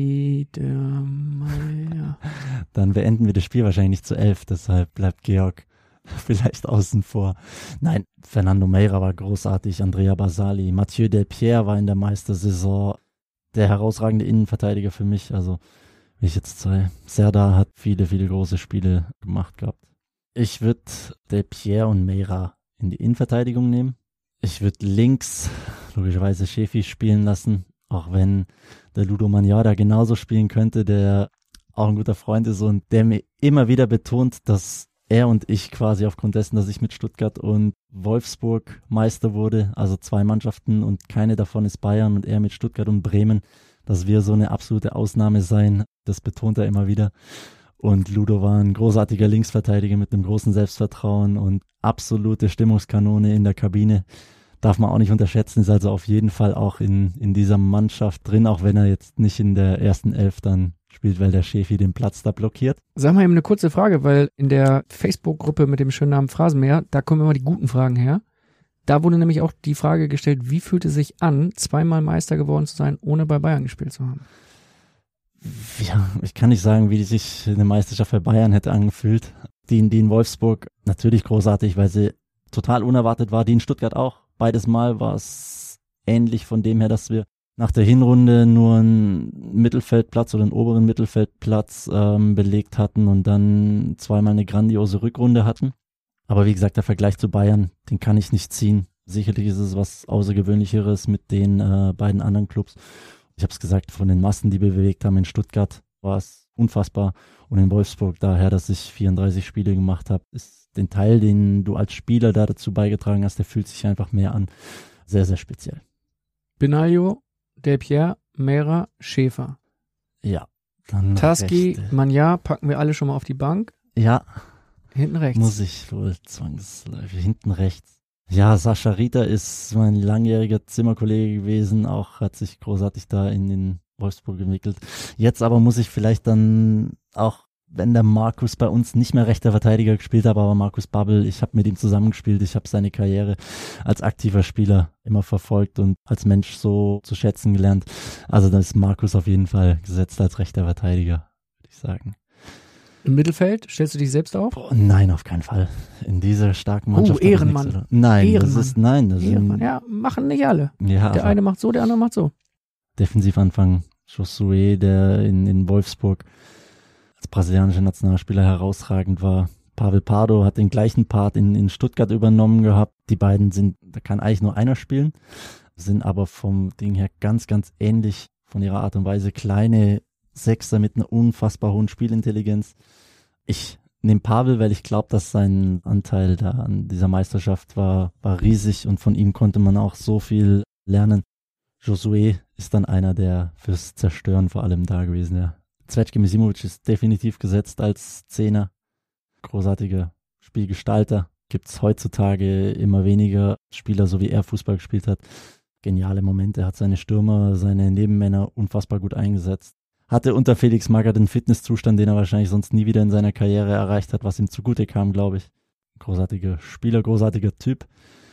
Niedermeyer. Dann beenden wir das Spiel wahrscheinlich nicht zu 11, deshalb bleibt Georg vielleicht außen vor. Nein, Fernando Meira war großartig, Andrea Basali, Mathieu Delpierre war in der Meistersaison der herausragende Innenverteidiger für mich. Also, wie ich jetzt sage, Serdar hat viele, viele große Spiele gemacht gehabt. Ich würde Delpierre und Meira in die Innenverteidigung nehmen. Ich würde links logischerweise Schäfi spielen lassen, auch wenn der Ludo Magnar genauso spielen könnte, der auch ein guter Freund ist und der mir immer wieder betont, dass er und ich quasi aufgrund dessen, dass ich mit Stuttgart und Wolfsburg Meister wurde, also 2 Mannschaften und keine davon ist Bayern und er mit Stuttgart und Bremen, dass wir so eine absolute Ausnahme seien, das betont er immer wieder. Und Ludo war ein großartiger Linksverteidiger mit einem großen Selbstvertrauen und absolute Stimmungskanone in der Kabine. Darf man auch nicht unterschätzen, ist also auf jeden Fall auch in dieser Mannschaft drin, auch wenn er jetzt nicht in der ersten 11 dann spielt, weil der Schäfi den Platz da blockiert. Sag mal eben eine kurze Frage, weil in der Facebook-Gruppe mit dem schönen Namen Phrasenmäher, da kommen immer die guten Fragen her. Da wurde nämlich auch die Frage gestellt, wie fühlt es sich an, 2-mal Meister geworden zu sein, ohne bei Bayern gespielt zu haben? Ja, ich kann nicht sagen, wie sich eine Meisterschaft bei Bayern hätte angefühlt. Die in Wolfsburg natürlich großartig, weil sie total unerwartet war, die in Stuttgart auch. Beides Mal war es ähnlich von dem her, dass wir nach der Hinrunde nur einen Mittelfeldplatz oder einen oberen Mittelfeldplatz belegt hatten und dann 2-mal eine grandiose Rückrunde hatten. Aber wie gesagt, der Vergleich zu Bayern, den kann ich nicht ziehen. Sicherlich ist es was Außergewöhnlicheres mit den beiden anderen Clubs. Ich habe es gesagt, von den Massen, die wir bewegt haben in Stuttgart, war es unfassbar. Und in Wolfsburg daher, dass ich 34 Spiele gemacht habe, ist den Teil, den du als Spieler da dazu beigetragen hast, der fühlt sich einfach mehr an. Sehr, sehr speziell. Benaglio, Delpierre, Meira, Schäfer. Ja. Dann Taski, Magnar packen wir alle schon mal auf die Bank. Ja. Hinten rechts. Muss ich wohl zwangsläufig. Hinten rechts. Ja, Sascha Rieter ist mein langjähriger Zimmerkollege gewesen, auch hat sich großartig da in den Wolfsburg entwickelt. Jetzt aber muss ich vielleicht dann auch, wenn der Markus bei uns nicht mehr rechter Verteidiger gespielt hat, aber Markus Babbel, ich habe mit ihm zusammengespielt, ich habe seine Karriere als aktiver Spieler immer verfolgt und als Mensch so zu schätzen gelernt. Also da ist Markus auf jeden Fall gesetzt als rechter Verteidiger, würde ich sagen. Im Mittelfeld stellst du dich selbst auf? Nein, auf keinen Fall. In dieser starken Mannschaft. Oh, Ehrenmann. Nein, Ehrenmann. das ist, nein. Das Ehrenmann. Ja, machen nicht alle. Ja, der eine macht so, der andere macht so. Defensivanfang, Josué, der in Wolfsburg als brasilianischer Nationalspieler herausragend war. Pavel Pardo hat den gleichen Part in Stuttgart übernommen gehabt. Die beiden da kann eigentlich nur einer spielen, sind aber vom Ding her ganz, ganz ähnlich von ihrer Art und Weise. Kleine Sechser mit einer unfassbar hohen Spielintelligenz. Ich nehme Pavel, weil ich glaube, dass sein Anteil da an dieser Meisterschaft war riesig und von ihm konnte man auch so viel lernen. Josué ist dann einer, der fürs Zerstören vor allem da gewesen, ja. Cvetko Misimovic ist definitiv gesetzt als Zehner. Großartiger Spielgestalter. Gibt es heutzutage immer weniger Spieler, so wie er Fußball gespielt hat. Geniale Momente, hat seine Stürmer, seine Nebenmänner unfassbar gut eingesetzt. Hatte unter Felix Magath einen Fitnesszustand, den er wahrscheinlich sonst nie wieder in seiner Karriere erreicht hat, was ihm zugute kam, glaube ich. Großartiger Spieler, großartiger Typ.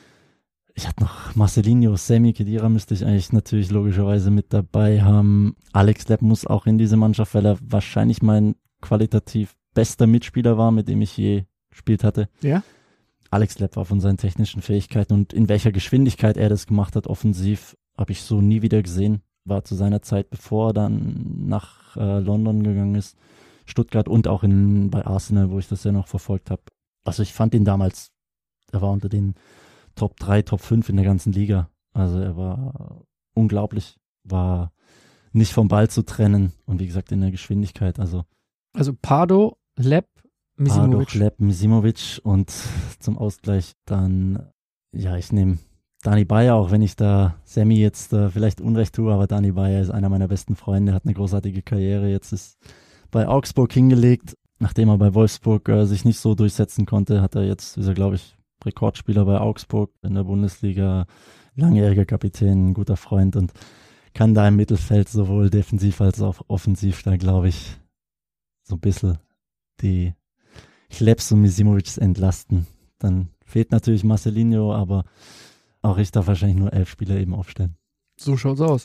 Ich hatte noch Marcelinho, Sami Khedira müsste ich eigentlich natürlich logischerweise mit dabei haben. Alex Lepp muss auch in diese Mannschaft, weil er wahrscheinlich mein qualitativ bester Mitspieler war, mit dem ich je gespielt hatte. Ja. Alex Lepp war von seinen technischen Fähigkeiten und in welcher Geschwindigkeit er das gemacht hat, offensiv, habe ich so nie wieder gesehen. War zu seiner Zeit, bevor er dann nach London gegangen ist, Stuttgart und auch bei Arsenal, wo ich das ja noch verfolgt habe. Also ich fand ihn damals, er war unter den Top 3, Top 5 in der ganzen Liga. Also er war unglaublich, war nicht vom Ball zu trennen und wie gesagt in der Geschwindigkeit. Also Pardo, Lepp, Misimovic. Pardo, Lepp, Misimovic und zum Ausgleich dann, ja, ich nehme Dani Bayer, auch wenn ich da Sammy jetzt vielleicht Unrecht tue, aber Dani Bayer ist einer meiner besten Freunde, hat eine großartige Karriere, jetzt ist bei Augsburg hingelegt, nachdem er bei Wolfsburg sich nicht so durchsetzen konnte, ist er, glaube ich, Rekordspieler bei Augsburg in der Bundesliga, langjähriger Kapitän, ein guter Freund und kann da im Mittelfeld sowohl defensiv als auch offensiv da, glaube ich, so ein bisschen die Schlepps und Misimovic entlasten. Dann fehlt natürlich Marcelinho, aber auch ich darf wahrscheinlich nur 11 Spieler eben aufstellen. So schaut's aus.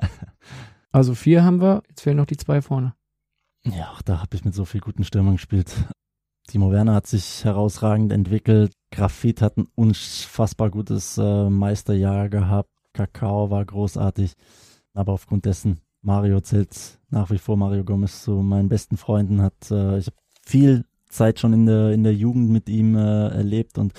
Also 4 haben wir, jetzt fehlen noch die 2 vorne. Ja, auch da habe ich mit so viel guten Stürmern gespielt. Timo Werner hat sich herausragend entwickelt. Grafit hat ein unfassbar gutes Meisterjahr gehabt. Kakao war großartig. Aber aufgrund dessen, Mario zählt nach wie vor, Mario Gomez zu meinen besten Freunden. Ich habe viel Zeit schon in der Jugend mit ihm erlebt und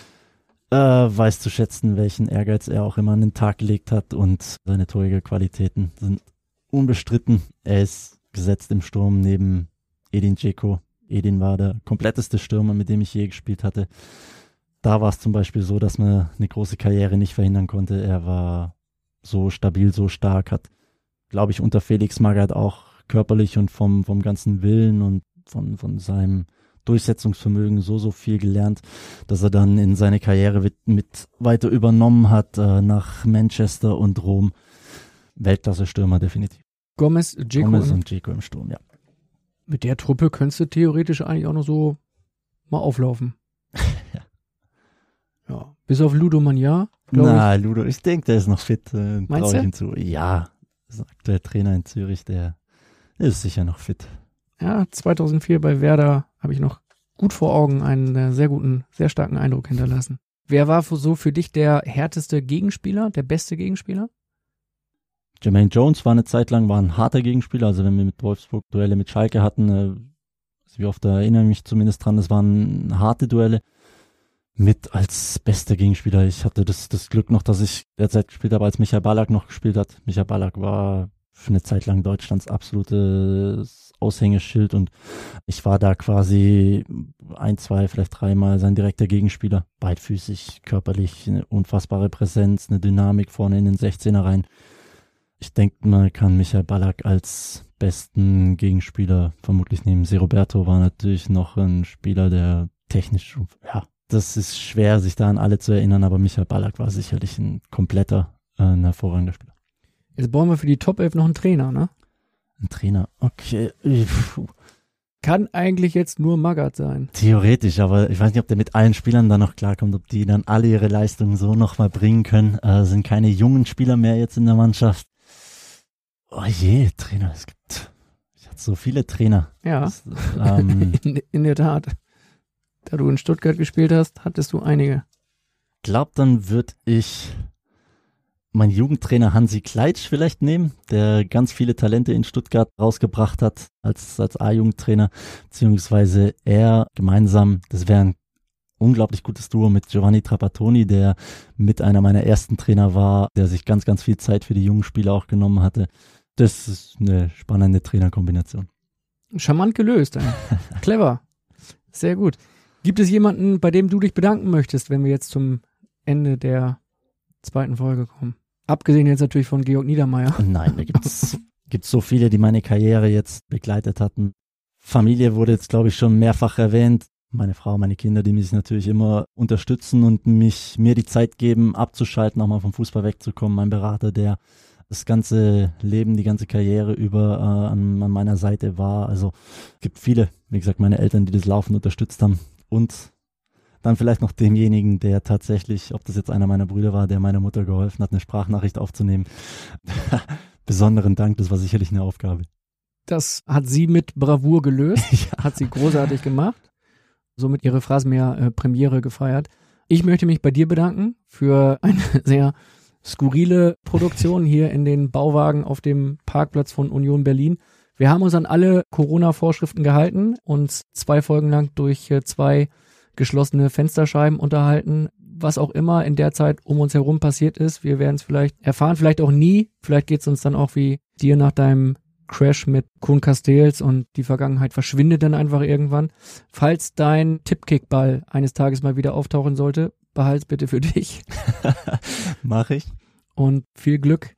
weiß zu schätzen, welchen Ehrgeiz er auch immer an den Tag gelegt hat und seine Torjägerqualitäten sind unbestritten. Er ist gesetzt im Sturm neben Edin Dzeko. Edin war der kompletteste Stürmer, mit dem ich je gespielt hatte. Da war es zum Beispiel so, dass man eine große Karriere nicht verhindern konnte. Er war so stabil, so stark, hat, glaube ich, unter Felix Magath auch körperlich und vom ganzen Willen und von seinem Durchsetzungsvermögen so viel gelernt, dass er dann in seine Karriere mit weiter übernommen hat nach Manchester und Rom. Weltklasse-Stürmer definitiv. Gomez und Dzeko im Sturm, ja. Mit der Truppe könntest du theoretisch eigentlich auch noch so mal auflaufen. Ja. Bis auf Ludo Magnar. Ludo, ich denke, der ist noch fit. Meinst du? Hinzu. Ja, das ist aktuell Trainer in Zürich, der ist sicher noch fit. Ja, 2004 bei Werder habe ich noch gut vor Augen einen sehr guten, sehr starken Eindruck hinterlassen. Wer war so für dich der härteste Gegenspieler, der beste Gegenspieler? Jermaine Jones war eine Zeit lang ein harter Gegenspieler. Also wenn wir mit Wolfsburg Duelle mit Schalke hatten, wie oft erinnere ich mich zumindest dran, das waren harte Duelle. Mit als bester Gegenspieler. Ich hatte das Glück noch, dass ich derzeit gespielt habe, als Michael Ballack noch gespielt hat. Michael Ballack war für eine Zeit lang Deutschlands absolutes Aushängeschild und ich war da quasi 1, 2, vielleicht 3 Mal sein direkter Gegenspieler. Beidfüßig, körperlich, eine unfassbare Präsenz, eine Dynamik vorne in den 16er rein. Ich denke, man kann Michael Ballack als besten Gegenspieler vermutlich nehmen. Seroberto war natürlich noch ein Spieler, der technisch, ja, das ist schwer, sich da an alle zu erinnern, aber Michael Ballack war sicherlich ein hervorragender Spieler. Jetzt brauchen wir für die Top 11 noch einen Trainer, ne? Ein Trainer, okay. Kann eigentlich jetzt nur Magath sein. Theoretisch, aber ich weiß nicht, ob der mit allen Spielern da noch klarkommt, ob die dann alle ihre Leistungen so nochmal bringen können. Sind keine jungen Spieler mehr jetzt in der Mannschaft. Oh je, Trainer, ich hatte so viele Trainer. Ja, in der Tat. Da du in Stuttgart gespielt hast, hattest du einige. Ich glaube, dann würde ich meinen Jugendtrainer Hansi Kleitsch vielleicht nehmen, der ganz viele Talente in Stuttgart rausgebracht hat als A-Jugendtrainer, beziehungsweise er gemeinsam, das wäre ein unglaublich gutes Duo mit Giovanni Trapattoni, der mit einer meiner ersten Trainer war, der sich ganz, ganz viel Zeit für die jungen Spieler auch genommen hatte. Das ist eine spannende Trainerkombination. Charmant gelöst. Clever. Sehr gut. Gibt es jemanden, bei dem du dich bedanken möchtest, wenn wir jetzt zum Ende der 2. Folge kommen? Abgesehen jetzt natürlich von Georg Niedermeyer. Nein, da gibt's so viele, die meine Karriere jetzt begleitet hatten. Familie wurde jetzt, glaube ich, schon mehrfach erwähnt. Meine Frau, meine Kinder, die mich natürlich immer unterstützen und mir die Zeit geben, abzuschalten, auch mal vom Fußball wegzukommen. Mein Berater, der das ganze Leben, die ganze Karriere über an meiner Seite war. Also es gibt viele, wie gesagt, meine Eltern, die das Laufen unterstützt haben. Und dann vielleicht noch demjenigen, der tatsächlich, ob das jetzt einer meiner Brüder war, der meiner Mutter geholfen hat, eine Sprachnachricht aufzunehmen. Besonderen Dank, das war sicherlich eine Aufgabe. Das hat sie mit Bravour gelöst, hat sie großartig gemacht, somit ihre Phrasenmäher-Premiere gefeiert. Ich möchte mich bei dir bedanken für eine sehr skurrile Produktion hier in den Bauwagen auf dem Parkplatz von Union Berlin. Wir haben uns an alle Corona-Vorschriften gehalten, uns 2 Folgen lang durch 2 geschlossene Fensterscheiben unterhalten, was auch immer in der Zeit um uns herum passiert ist. Wir werden es vielleicht erfahren, vielleicht auch nie. Vielleicht geht es uns dann auch wie dir nach deinem Crash mit Kuhn Castells und die Vergangenheit verschwindet dann einfach irgendwann. Falls dein Tippkickball eines Tages mal wieder auftauchen sollte, behalt's bitte für dich. Mach ich. Und viel Glück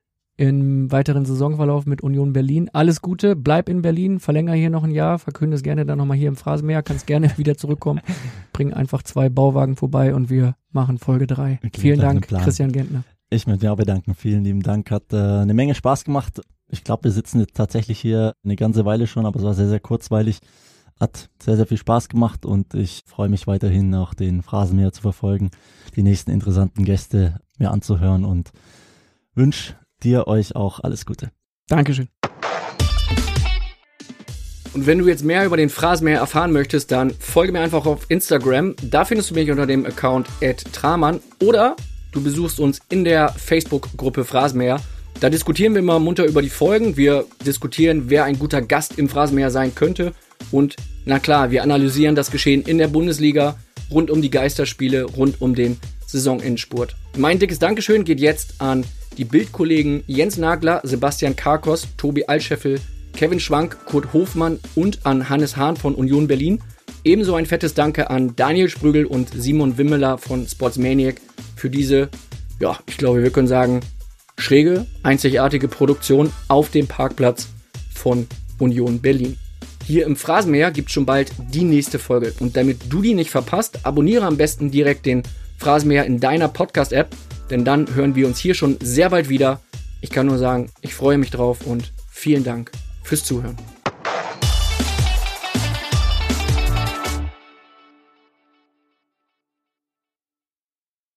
im weiteren Saisonverlauf mit Union Berlin. Alles Gute, bleib in Berlin, verlängere hier noch ein Jahr, verkünde es gerne dann nochmal hier im Phrasenmäher, kannst gerne wieder zurückkommen, bring einfach 2 Bauwagen vorbei und wir machen Folge 3. Vielen Dank, Christian Gentner. Ich möchte mich auch bedanken, vielen lieben Dank, hat eine Menge Spaß gemacht. Ich glaube, wir sitzen jetzt tatsächlich hier eine ganze Weile schon, aber es war sehr, sehr kurzweilig. Hat sehr, sehr viel Spaß gemacht und ich freue mich weiterhin auch den Phrasenmäher zu verfolgen, die nächsten interessanten Gäste mir anzuhören und wünsche dir, euch auch alles Gute. Dankeschön. Und wenn du jetzt mehr über den Phrasenmäher erfahren möchtest, dann folge mir einfach auf Instagram. Da findest du mich unter dem Account @tramann oder du besuchst uns in der Facebook-Gruppe Phrasenmäher. Da diskutieren wir immer munter über die Folgen. Wir diskutieren, wer ein guter Gast im Phrasenmäher sein könnte. Und na klar, wir analysieren das Geschehen in der Bundesliga, rund um die Geisterspiele, rund um den Saisonendspurt. Mein dickes Dankeschön geht jetzt an die Bildkollegen Jens Nagler, Sebastian Karkos, Tobi Altscheffel, Kevin Schwank, Kurt Hofmann und an Hannes Hahn von Union Berlin. Ebenso ein fettes Danke an Daniel Sprügel und Simon Wimmeler von Sportsmaniac für diese, ja, ich glaube, wir können sagen, schräge, einzigartige Produktion auf dem Parkplatz von Union Berlin. Hier im Phrasenmäher gibt es schon bald die nächste Folge. Und damit du die nicht verpasst, abonniere am besten direkt den Phrasenmäher in deiner Podcast-App, denn dann hören wir uns hier schon sehr bald wieder. Ich kann nur sagen, ich freue mich drauf und vielen Dank fürs Zuhören.